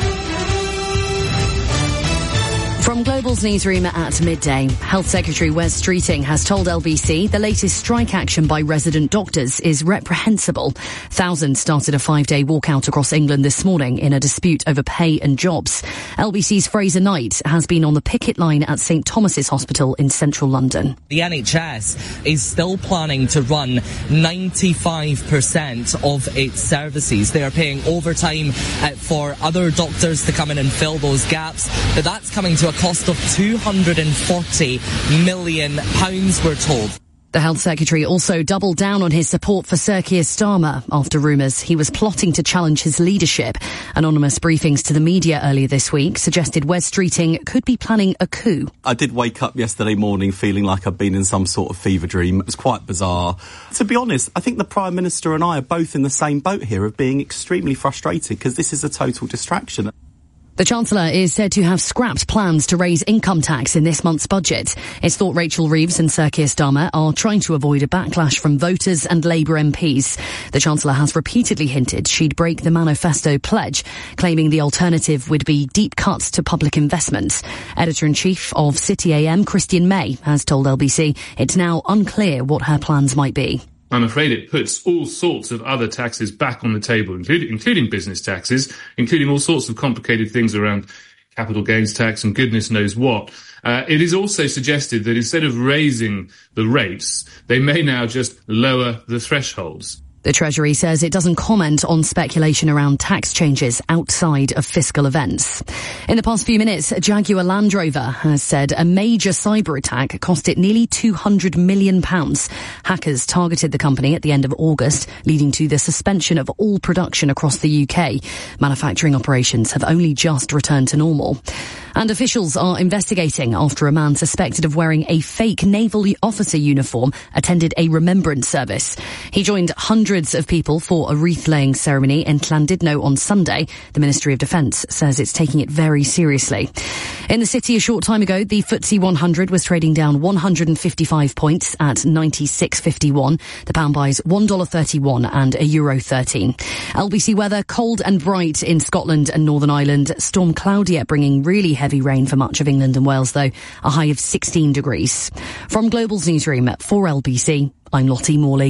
From Global's newsroom at midday, Health Secretary Wes Streeting has told L B C the latest strike action by resident doctors is reprehensible. Thousands started a five-day walkout across England this morning in a dispute over pay and jobs. L B C's Fraser Knight has been on the picket line at St Thomas's Hospital in central London. The N H S is still planning to run ninety-five percent of its services. They are paying overtime uh, for other doctors to come in and fill those gaps, but that's coming to a cost of two hundred forty million pounds, we're told. The Health Secretary also doubled down on his support for Sir Keir Starmer after rumours he was plotting to challenge his leadership. Anonymous briefings to the media earlier this week suggested Wes Streeting could be planning a coup. I did wake up yesterday morning feeling like I'd been in some sort of fever dream. It was quite bizarre. To be honest, I think the Prime Minister and I are both in the same boat here of being extremely frustrated because this is a total distraction. The Chancellor is said to have scrapped plans to raise income tax in this month's budget. It's thought Rachel Reeves and Sir Keir Starmer are trying to avoid a backlash from voters and Labour M Ps. The Chancellor has repeatedly hinted she'd break the manifesto pledge, claiming the alternative would be deep cuts to public investment. Editor-in-Chief of City A M, Christian May, has told L B C it's now unclear what her plans might be. I'm afraid it puts all sorts of other taxes back on the table, including, including business taxes, including all sorts of complicated things around capital gains tax and goodness knows what. Uh, it is also suggested that instead of raising the rates, they may now just lower the thresholds. The Treasury says it doesn't comment on speculation around tax changes outside of fiscal events. In the past few minutes, Jaguar Land Rover has said a major cyber attack cost it nearly two hundred million pounds. Hackers targeted the company at the end of August, leading to the suspension of all production across the U K. Manufacturing operations have only just returned to normal. And officials are investigating after a man suspected of wearing a fake naval officer uniform attended a remembrance service. He joined hundreds of people for a wreath-laying ceremony in Llandudno on Sunday. The Ministry of Defence says it's taking it very seriously. In the city a short time ago, the F T S E one hundred was trading down one hundred fifty-five points at ninety-six fifty-one. The pound buys one dollar thirty-one and a euro thirteen. L B C weather, cold and bright in Scotland and Northern Ireland. Storm Claudia bringing really heavy rain for much of England and Wales, though, a high of sixteen degrees. From Global's newsroom for L B C, I'm Lottie Morley.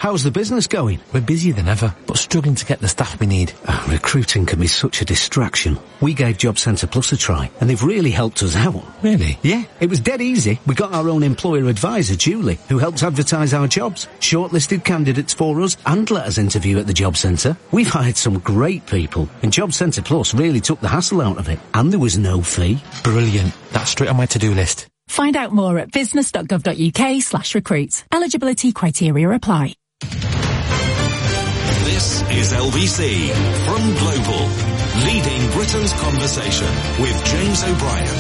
How's the business going? We're busier than ever, but struggling to get the staff we need. Oh, recruiting can be such a distraction. We gave Job Centre Plus a try, and they've really helped us out. Really? Yeah, it was dead easy. We got our own employer advisor, Julie, who helps advertise our jobs, shortlisted candidates for us, and let us interview at the Job Centre. We've hired some great people, and Job Centre Plus really took the hassle out of it, and there was no fee. Brilliant. That's straight on my to-do list. Find out more at business.gov.uk slash recruit. Eligibility criteria apply. This is L B C from Global, leading Britain's conversation with James O'Brien.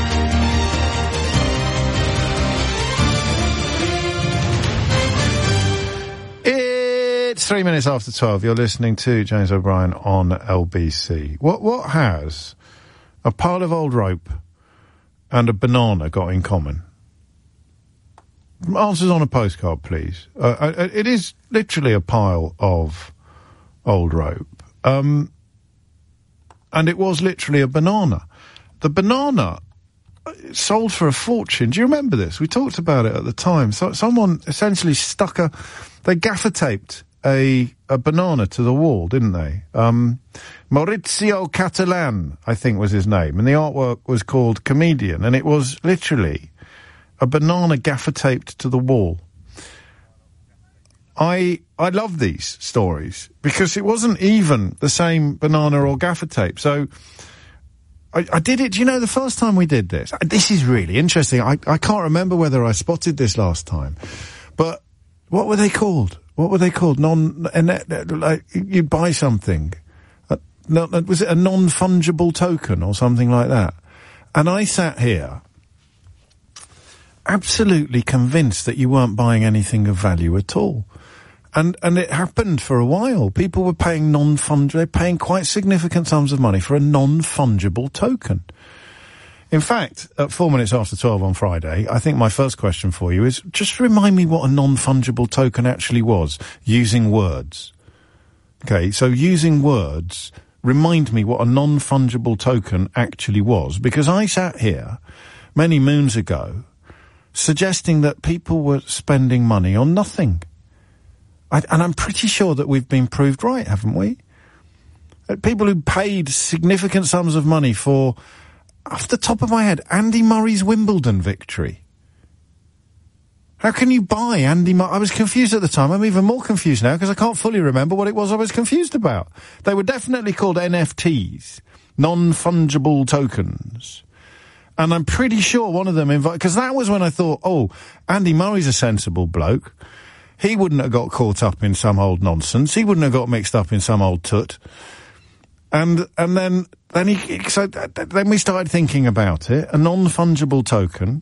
It's three minutes after twelve. You're listening to James O'Brien on L B C. What what has a pile of old rope and a banana got in common? Answers on a postcard, please. Uh, it is literally a pile of old rope. Um, and it was literally a banana. The banana sold for a fortune. Do you remember this? We talked about it at the time. So someone essentially stuck a... They gaffer taped a, a banana to the wall, didn't they? Um, Maurizio Catalan, I think was his name. And the artwork was called Comedian. And it was literally a banana gaffer taped to the wall. I I love these stories because it wasn't even the same banana or gaffer tape. So I, I did it. Do you know the first time we did this? This is really interesting. I, I can't remember whether I spotted this last time, but what were they called? What were they called? Non, like you'd buy something. Uh, no, was it a non-fungible token or something like that? And I sat here absolutely convinced that you weren't buying anything of value at all. And and it happened for a while. People were paying non-fungible, they're paying quite significant sums of money for a non-fungible token. In fact, at four minutes after twelve on Friday, I think my first question for you is, just remind me what a non-fungible token actually was, using words. Okay, so using words, remind me what a non-fungible token actually was, because I sat here many moons ago suggesting that people were spending money on nothing. I, and I'm pretty sure that we've been proved right, haven't we? Uh, people who paid significant sums of money for, off the top of my head, Andy Murray's Wimbledon victory. How can you buy Andy Murray? I was confused at the time. I'm even more confused now because I can't fully remember what it was I was confused about. They were definitely called N F Ts, non-fungible tokens. And I'm pretty sure one of them invited, because that was when I thought, oh, Andy Murray's a sensible bloke. He wouldn't have got caught up in some old nonsense. He wouldn't have got mixed up in some old tut. And, and then, then he, so then we started thinking about it. A non-fungible token.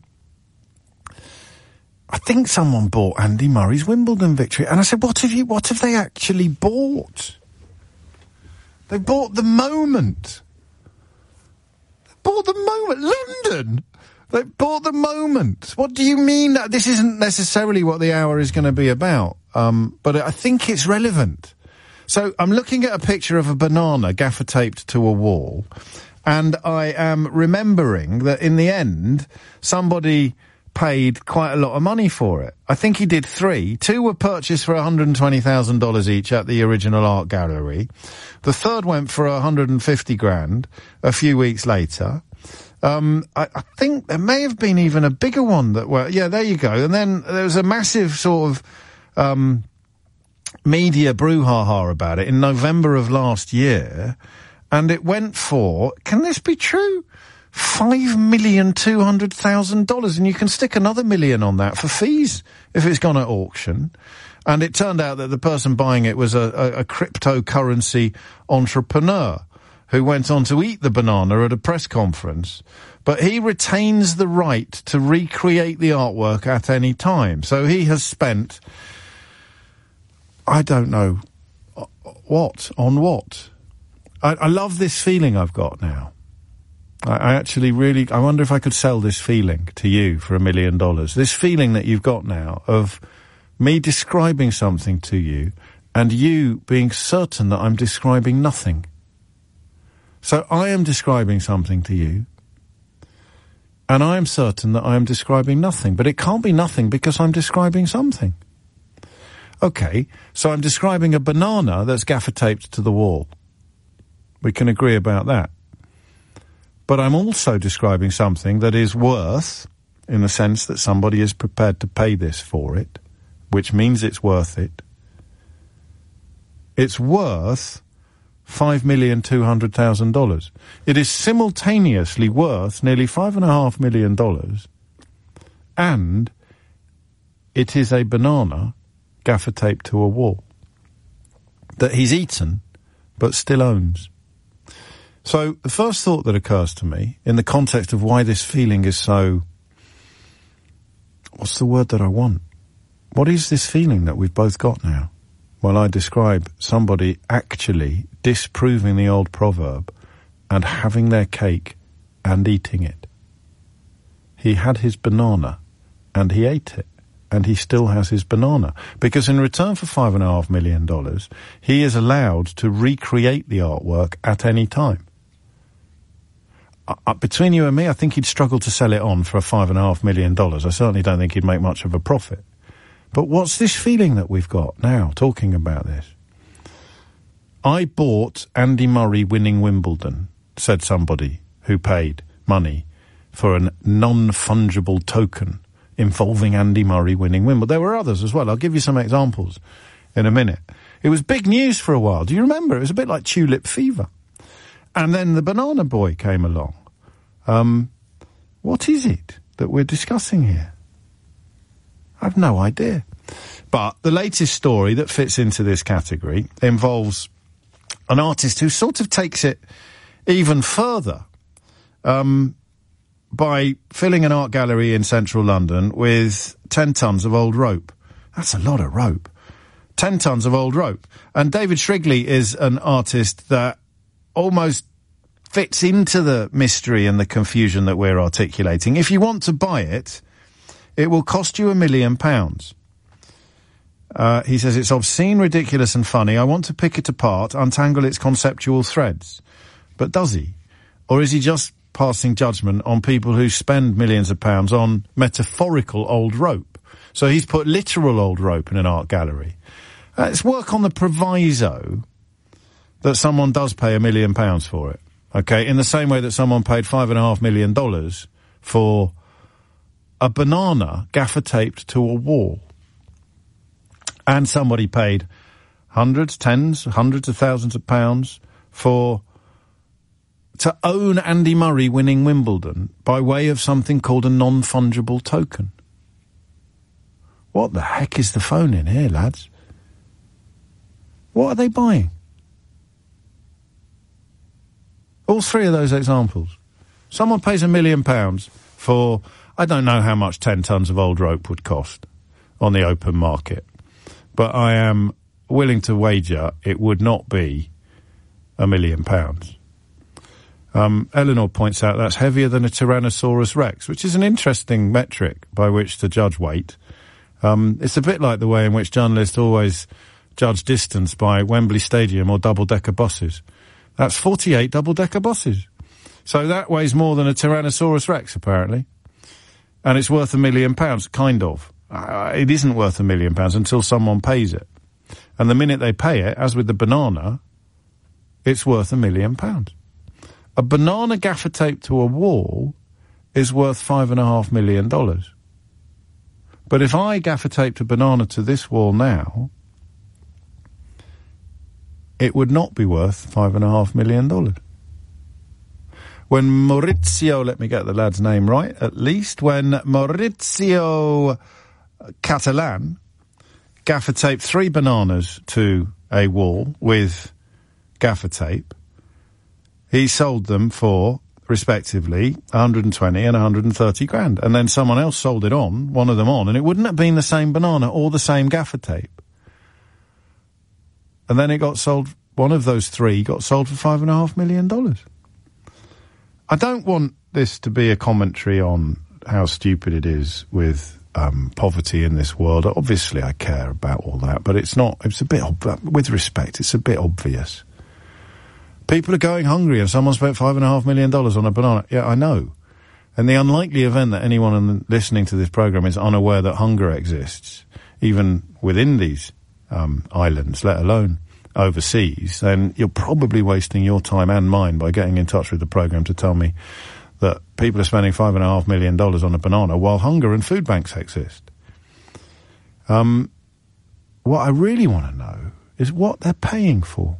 I think someone bought Andy Murray's Wimbledon victory. And I said, what have you, what have they actually bought? They bought the moment. Bought the moment. London! They bought the moment. What do you mean? This isn't necessarily what the hour is going to be about, um, but I think it's relevant. So I'm looking at a picture of a banana gaffer taped to a wall, and I am remembering that in the end, somebody paid quite a lot of money for it. I think he did three. Two were purchased for one hundred twenty thousand dollars each at the original art gallery. The third went for one hundred fifty grand a few weeks later. Um, I, I think there may have been even a bigger one that were, yeah, there you go. And then there was a massive sort of, um, media brouhaha about it in November of last year. And it went for, can this be true? Five million two hundred thousand dollars. And you can stick another million on that for fees if it's gone at auction. And it turned out that the person buying it was a, a, a cryptocurrency entrepreneur who went on to eat the banana at a press conference. But he retains the right to recreate the artwork at any time. So he has spent, I don't know, what, on what. I, I love this feeling I've got now. I, I actually really, I wonder if I could sell this feeling to you for a million dollars. This feeling that you've got now of me describing something to you and you being certain that I'm describing nothing. So I am describing something to you, and I am certain that I am describing nothing. But it can't be nothing because I'm describing something. Okay, so I'm describing a banana that's gaffer-taped to the wall. We can agree about that. But I'm also describing something that is worth, in the sense that somebody is prepared to pay this for it, which means it's worth it. It's worth five million two hundred thousand dollars. It is simultaneously worth nearly five and a half million dollars, and it is a banana gaffer-taped to a wall that he's eaten but still owns. So the first thought that occurs to me, in the context of why this feeling is so... What's the word that I want? What is this feeling that we've both got now? Well, I describe somebody actually disproving the old proverb and having their cake and eating it. He had his banana and he ate it. And he still has his banana. Because in return for five and a half million dollars, he is allowed to recreate the artwork at any time. Uh, between you and me, I think he'd struggle to sell it on for a five and a half million dollars. I certainly don't think he'd make much of a profit. But what's this feeling that we've got now, talking about this? I bought Andy Murray winning Wimbledon, said somebody who paid money for a non-fungible token involving Andy Murray winning Wimbledon. There were others as well. I'll give you some examples in a minute. It was big news for a while. Do you remember? It was a bit like tulip fever. And then the banana boy came along. Um, what is it that we're discussing here? I've no idea. But the latest story that fits into this category involves an artist who sort of takes it even further. Um... by filling an art gallery in central London with ten tons of old rope. That's a lot of rope. Ten tons of old rope. And David Shrigley is an artist that almost fits into the mystery and the confusion that we're articulating. If you want to buy it, it will cost you a million pounds. Uh, he says, it's obscene, ridiculous and funny. I want to pick it apart, untangle its conceptual threads. But does he? Or is he just passing judgment on people who spend millions of pounds on metaphorical old rope? So he's put literal old rope in an art gallery. Uh, it's work on the proviso that someone does pay a million pounds for it. Okay, in the same way that someone paid five and a half million dollars for a banana gaffer-taped to a wall. And somebody paid hundreds, tens, hundreds of thousands of pounds for... to own Andy Murray winning Wimbledon by way of something called a non-fungible token. What the heck is the phone in here, lads? What are they buying? All three of those examples. Someone pays a million pounds for, I don't know how much ten tons of old rope would cost on the open market, but I am willing to wager it would not be a million pounds. Um, Eleanor points out that's heavier than a Tyrannosaurus Rex, which is an interesting metric by which to judge weight. Um, it's a bit like the way in which journalists always judge distance by Wembley Stadium or double-decker buses. That's forty-eight double-decker buses. So that weighs more than a Tyrannosaurus Rex, apparently. And it's worth a million pounds, kind of. Uh, it isn't worth a million pounds until someone pays it. And the minute they pay it, as with the banana, it's worth a million pounds. A banana gaffer taped to a wall is worth five and a half million dollars. But if I gaffer taped a banana to this wall now, it would not be worth five and a half million dollars. When Maurizio, let me get the lad's name right, at least, when Maurizio Catalan gaffer taped three bananas to a wall with gaffer tape, he sold them for, respectively, one hundred twenty and one hundred thirty grand. And then someone else sold it on, one of them on, and it wouldn't have been the same banana or the same gaffer tape. And then it got sold, one of those three got sold for five and a half million dollars. I don't want this to be a commentary on how stupid it is with um, poverty in this world. Obviously, I care about all that, but it's not, it's a bit, ob- with respect, it's a bit obvious. People are going hungry and someone spent five and a half million dollars on a banana. Yeah, I know. And the unlikely event that anyone listening to this program is unaware that hunger exists, even within these um, islands, let alone overseas, then you're probably wasting your time and mine by getting in touch with the programme to tell me that people are spending five and a half million dollars on a banana while hunger and food banks exist. Um, what I really want to know is what they're paying for.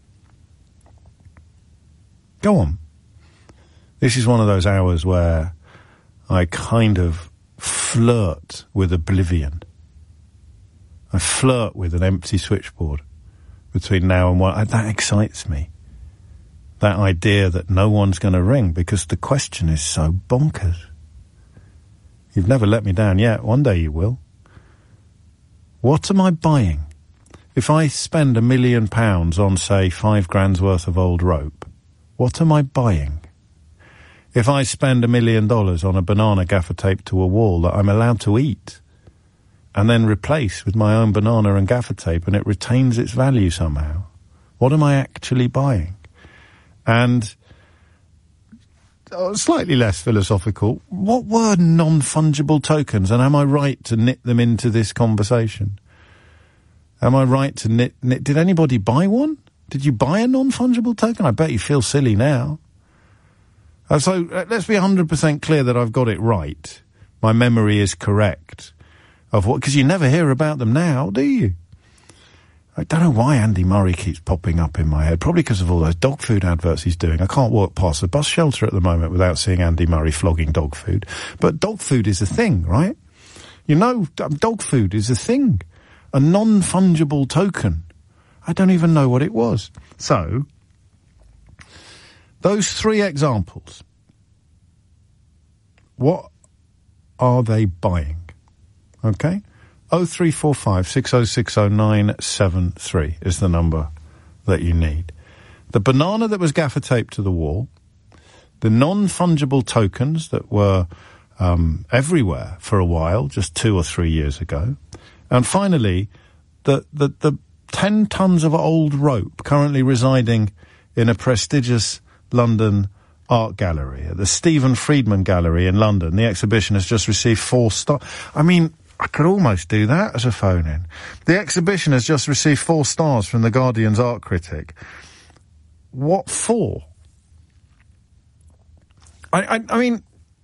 Go on. This is one of those hours where I kind of flirt with oblivion. I flirt with an empty switchboard between now and one. That excites me. That idea that no one's going to ring because the question is so bonkers. You've never let me down yet. One day you will. What am I buying? If I spend a million pounds on, say, five grand's worth of old rope, what am I buying? If I spend a million dollars on a banana gaffer taped to a wall that I'm allowed to eat and then replace with my own banana and gaffer tape and it retains its value somehow, what am I actually buying? And oh, slightly less philosophical, what were non-fungible tokens, and am I right to knit them into this conversation? Am I right to knit, knit... Did anybody buy one? Did you buy a non-fungible token? I bet you feel silly now. Uh, so uh, let's be one hundred percent clear that I've got it right. My memory is correct. Of what? Because you never hear about them now, do you? I don't know why Andy Murray keeps popping up in my head. Probably because of all those dog food adverts he's doing. I can't walk past a bus shelter at the moment without seeing Andy Murray flogging dog food. But dog food is a thing, right? You know, dog food is a thing. A non-fungible token. I don't even know what it was. So, those three examples, what are they buying? Okay? oh three four five, six oh six oh, nine seven three is the number that you need. The banana that was gaffer taped to the wall, the non-fungible tokens that were um, everywhere for a while, just two or three years ago, and finally, the, the, the ten tons of old rope currently residing in a prestigious London art gallery, at the Stephen Friedman Gallery in London. The exhibition has just received four stars. I mean, I could almost do that as a phone-in. The exhibition has just received four stars from the Guardian's art critic. What for? I, I, I mean,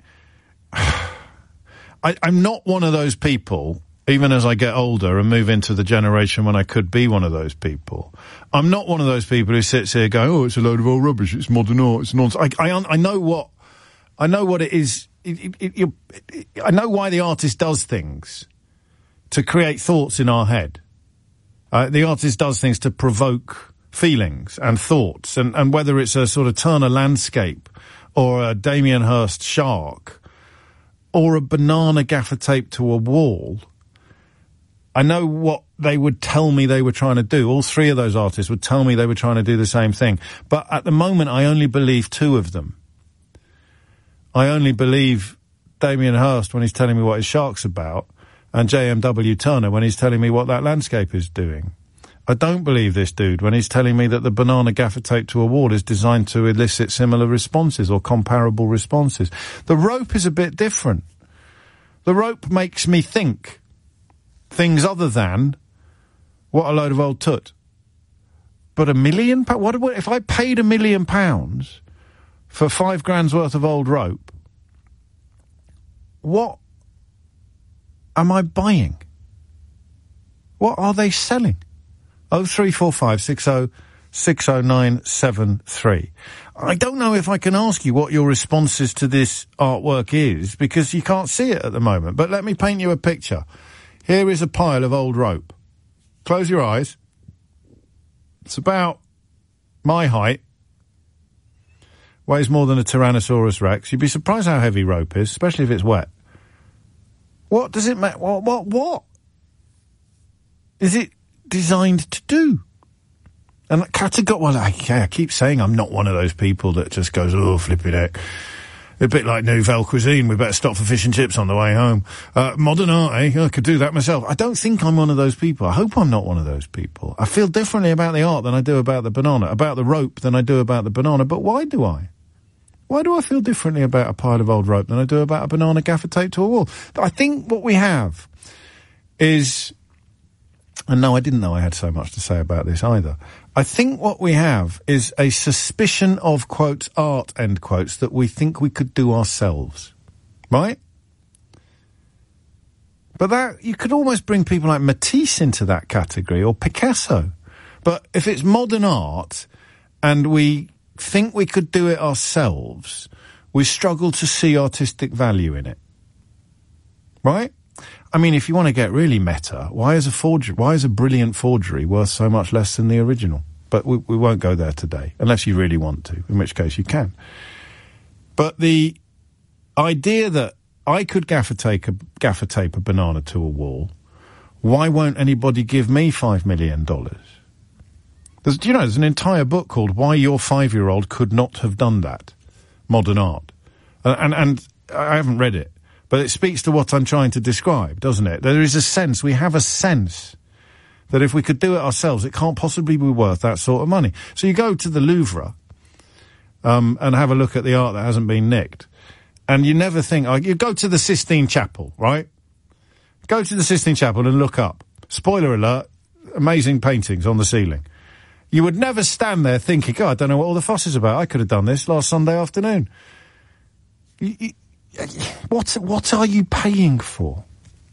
I, I'm not one of those people, even as I get older and move into the generation when I could be one of those people. I'm not one of those people who sits here going, oh, it's a load of old rubbish, it's modern art, it's nonsense. I, I, I know what, I know what it is. It, it, it, it, I know why the artist does things to create thoughts in our head. Uh, the artist does things to provoke feelings and thoughts, and, and whether it's a sort of Turner landscape or a Damien Hirst shark or a banana gaffer taped to a wall, I know what they would tell me they were trying to do. All three of those artists would tell me they were trying to do the same thing. But at the moment, I only believe two of them. I only believe Damien Hirst when he's telling me what his shark's about, and J M W Turner when he's telling me what that landscape is doing. I don't believe this dude when he's telling me that the banana gaffer taped to a wall is designed to elicit similar responses or comparable responses. The rope is a bit different. The rope makes me think things other than what a load of old tut. But a million pounds? What, what if I paid a million pounds for five grand's worth of old rope? What am I buying? What are they selling? oh three four five, six oh six oh nine seven three. I don't know if I can ask you what your responses to this artwork is, because you can't see it at the moment. But let me paint you a picture. Here is a pile of old rope. Close your eyes. It's about my height. Weighs more than a Tyrannosaurus Rex. You'd be surprised how heavy rope is, especially if it's wet. What does it make? What, what, what is it designed to do? And categor- well, I, I keep saying I'm not one of those people that just goes, oh, flipping heck. A bit like Nouvelle Cuisine, we better stop for fish and chips on the way home. Uh, modern art, eh? I could do that myself. I don't think I'm one of those people. I hope I'm not one of those people. I feel differently about the art than I do about the banana, about the rope than I do about the banana. But why do I? Why do I feel differently about a pile of old rope than I do about a banana gaffer taped to a wall? I think what we have is And no, I didn't know I had so much to say about this either. I think what we have is a suspicion of, quotes, art, end quotes, that we think we could do ourselves. Right? But that, you could almost bring people like Matisse into that category, or Picasso. But if it's modern art, and we think we could do it ourselves, we struggle to see artistic value in it. Right? I mean, if you want to get really meta, why is a forgery, why is a brilliant forgery worth so much less than the original? But we, we won't go there today, unless you really want to, in which case you can. But the idea that I could gaffer tape a, gaffer tape a banana to a wall, why won't anybody give me five million dollars? There's, do you know, there's an entire book called Why Your Five-Year-Old Could Not Have Done That, Modern Art. And, and, and I haven't read it. But it speaks to what I'm trying to describe, doesn't it? There is a sense, we have a sense, that if we could do it ourselves, it can't possibly be worth that sort of money. So you go to the Louvre um, and have a look at the art that hasn't been nicked, and you never think, oh, you go to the Sistine Chapel, right? Go to the Sistine Chapel and look up. Spoiler alert, amazing paintings on the ceiling. You would never stand there thinking, oh, I don't know what all the fuss is about. I could have done this last Sunday afternoon. You, you, What, what are you paying for?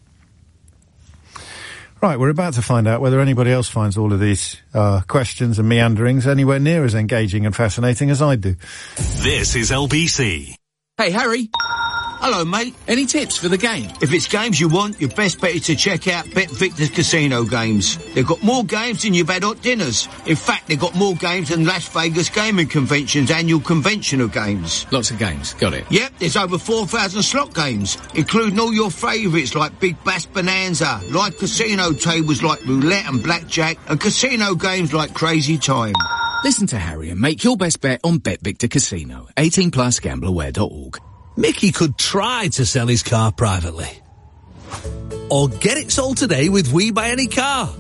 Right, we're about to find out whether anybody else finds all of these uh, questions and meanderings anywhere near as engaging and fascinating as I do. This is L B C. Hey, Harry. Hello, mate. Any tips for the game? If it's games you want, your best bet is to check out Bet Victor's Casino Games. They've got more games than you've had hot dinners. In fact, they've got more games than Las Vegas Gaming Convention's annual convention of games. Lots of games. Got it. Yep, there's over four thousand slot games, including all your favourites like Big Bass Bonanza, live casino tables like roulette and blackjack, and casino games like Crazy Time. Listen to Harry and make your best bet on Bet Victor Casino. eighteen plus gambler aware dot org. Mickey could try to sell his car privately. Or get it sold today with We Buy Any Car.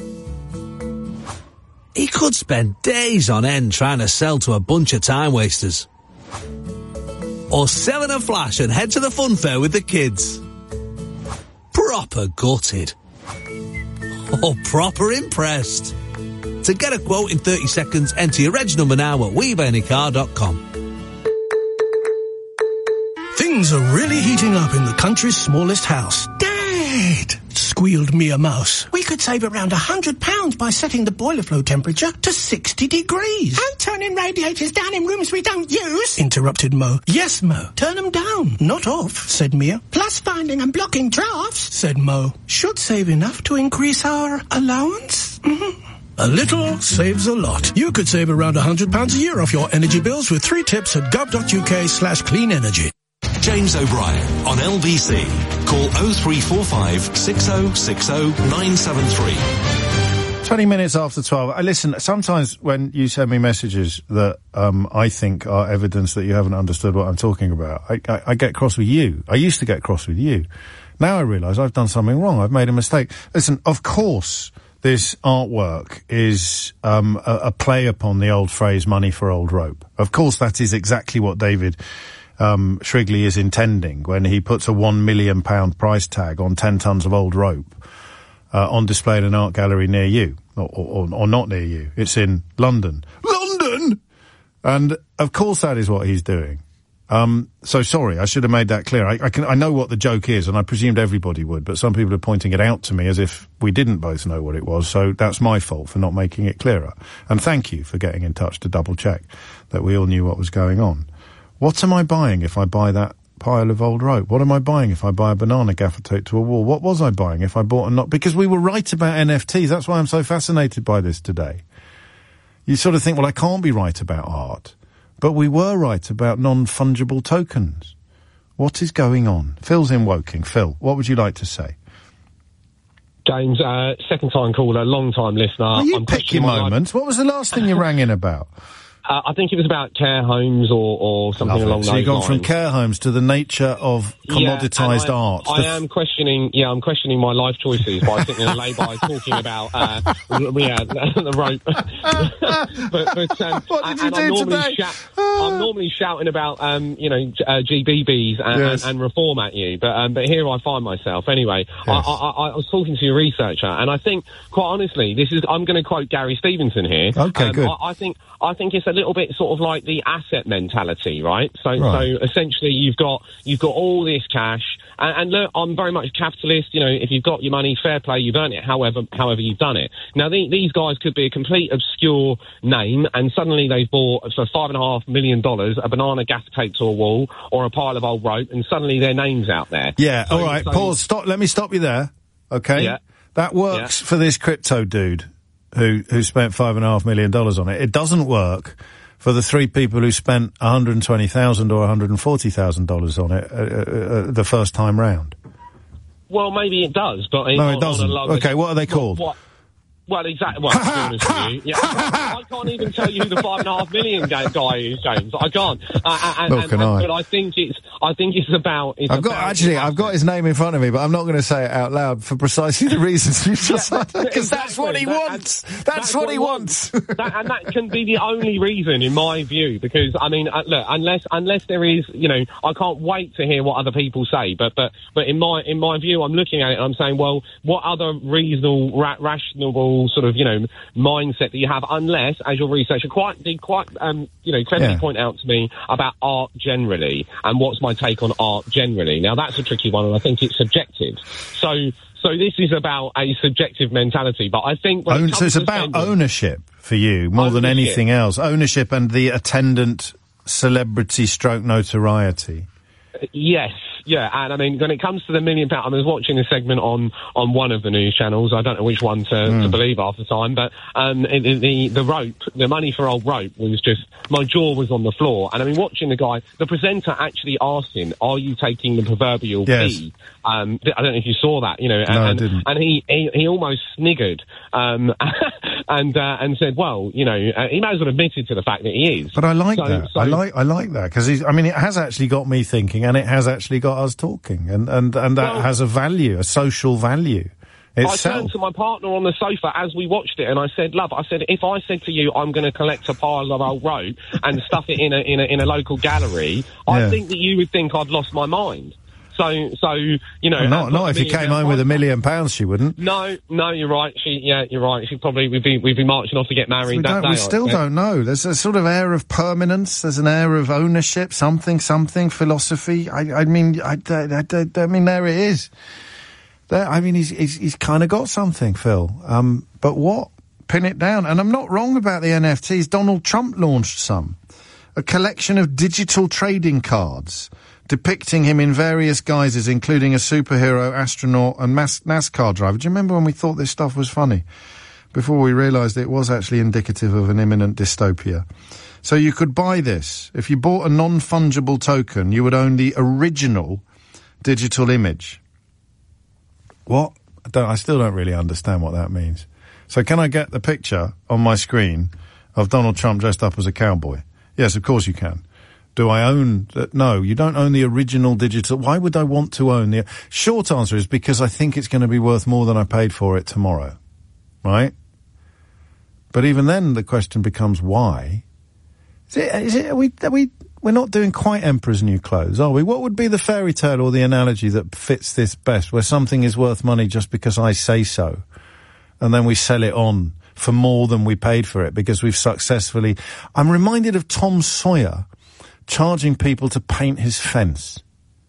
He could spend days on end trying to sell to a bunch of time wasters. Or sell in a flash and head to the fun fair with the kids. Proper gutted. Or proper impressed. To get a quote in thirty seconds, enter your reg number now at we buy any car dot com. Things are really heating up in the country's smallest house. Dad! Squealed Mia Mouse. We could save around a hundred pounds by setting the boiler flow temperature to sixty degrees. And turning radiators down in rooms we don't use. Interrupted Mo. Yes, Mo. Turn them down, not off, said Mia. Plus finding and blocking drafts, said Mo. Should save enough to increase our allowance? Mm-hmm. A little saves a lot. You could save around a hundred pounds a year off your energy bills with three tips at gov.uk slash clean energy. James O'Brien on L B C. Call oh three four five, six oh six oh, nine seven three. twenty minutes after twelve. I listen, sometimes when you send me messages that um, I think are evidence that you haven't understood what I'm talking about, I, I, I get cross with you. I used to get cross with you. Now I realise I've done something wrong. I've made a mistake. Listen, of course, this artwork is um, a, a play upon the old phrase, money for old rope. Of course, that is exactly what David Um, Shrigley is intending when he puts a one million pound price tag on ten tons of old rope uh, on display in an art gallery near you, or, or, or not near you. It's in London. London! And, of course, that is what he's doing. Um, so, sorry, I should have made that clear. I, I, can, I know what the joke is, and I presumed everybody would, but some people are pointing it out to me as if we didn't both know what it was, so that's my fault for not making it clearer. And thank you for getting in touch to double-check that we all knew what was going on. What am I buying if I buy that pile of old rope? What am I buying if I buy a banana gaffer tape to a wall? What was I buying if I bought a not? Because we were right about N F Ts. That's why I'm so fascinated by this today. You sort of think, well, I can't be right about art. But we were right about non-fungible tokens. What is going on? Phil's in Woking. Phil, what would you like to say? James, uh, second time caller, long time listener. Are you I'm picky moments? What was the last thing you rang in about? Uh, I think it was about care homes or, or something Lovely. along so those you've gone lines. from care homes to the nature of commoditised yeah, I, art. I The f- am questioning, yeah, I'm questioning my life choices by sitting in a lay-by talking about, uh, yeah, the rope. but, but, um, what did you and do I'm normally today? Shout, I'm normally shouting about, um, you know, uh, G B Bs and, Yes. and, and reform at you, but um, but here I find myself. Anyway, Yes. I, I, I was talking to a researcher, and I think, quite honestly, this is, I'm going to quote Gary Stevenson here. Okay, um, good. I, I think I think it's a little bit sort of like the asset mentality, right? So, Right. so essentially, you've got you've got all this cash, and, and look, I'm very much capitalist. You know, if you've got your money, fair play, you've earned it. However, however you've done it. Now, the, these guys could be a complete obscure name, and suddenly they've bought for five and a half million dollars a banana gas tape to a wall or a pile of old rope, and suddenly their name's out there. Yeah, So- all right, so- pause, stop, let me stop you there, okay? Yeah. That works Yeah. for this crypto dude who, who spent five and a half million dollars on it. It doesn't work for the three people who spent one hundred twenty thousand dollars or one hundred forty thousand dollars on it uh, uh, uh, the first time round. Well, maybe it does, but No, on- it on doesn't. a lower- Okay, what are they What- called? What, well, exactly. Well, to be honest with you, yeah, I can't even tell you who the five and a half million ga- guy is, James. I can't. Uh, and, Nor and, can and, I. But I think it's. I think it's about. It's I've got, about actually, I've got his name in front of me, but I'm not going to say it out loud for precisely the reasons you just said, because that's what he Exactly. That- wants. and That's, what he wants. that, and that can be the only reason, in my view, because I mean, uh, look, unless unless there is, you know, I can't wait to hear what other people say. But but but in my in my view, I'm looking at it and I'm saying, well, what other reasonable, ra- rational sort of, you know, mindset that you have, unless, as your researcher quite did quite, um, you know, cleverly Yeah. point out to me about art generally and what's my take on art generally. Now that's a tricky one, and I think it's subjective. So. So this is about a subjective mentality, but I think when it Own, comes so it's to about spending- ownership for you more than Ownership. anything else. Ownership and the attendant celebrity stroke notoriety. Yes, yeah, and I mean, when it comes to the million pound, I was watching a segment on on one of the news channels. I don't know which one to, Mm. to believe half the time, but um, it, it- the the rope, the money for old rope, was just, my jaw was on the floor. And I mean, watching the guy, the presenter actually asked him, "Are you taking the proverbial Yes. pee?" Um, th- I don't know if you saw that, you know, and, No, I and, didn't. and he, he he almost sniggered um, and uh, and said, "Well, you know, uh, he may as well admitted to the fact that he is." But I like So- that. so- I like I like that because I mean it has actually got me thinking, and it has actually got us talking, and and and that Well- has a value, a social value I itself. turned to my partner on the sofa as we watched it, and I said, "Love, I said, if I said to you, I'm going to collect a pile of old rope and stuff it in a in a in a local gallery, Yeah. I think that you would think I'd lost my mind." So, so you know, Well, not I've got not a if you million came pound home with a price tag. million pounds, she wouldn't. No, no, you're right. She, yeah, you're right. She probably we'd be we'd be marching off to get married We, that don't, day. we I still expect. don't know. There's a sort of air of permanence. There's an air of ownership. Something, something. Philosophy. I, I mean, I, I, I, I mean, there it is. There. I mean, he's he's, he's kind of got something, Phil. Um, but what? Pin it down. And I'm not wrong about the N F Ts. Donald Trump launched some, a collection of digital trading cards depicting him in various guises, including a superhero, astronaut, and mas- NASCAR driver. Do you remember when we thought this stuff was funny? Before we realised it was actually indicative of an imminent dystopia. So you could buy this. If you bought a non-fungible token, you would own the original digital image. What? I, don't, I still don't really understand what that means. So can I get the picture on my screen of Donald Trump dressed up as a cowboy? Yes, of course you can. Do I own that? No, you don't own the original digital. Why would I want to own the... Short answer is because I think it's going to be worth more than I paid for it tomorrow. Right? But even then, the question becomes why. Is it, is it, are we, are we, we're not doing quite Emperor's New Clothes, are we? What would be the fairy tale or the analogy that fits this best, where something is worth money just because I say so, and then we sell it on for more than we paid for it because we've successfully... I'm reminded of Tom Sawyer charging people to paint his fence.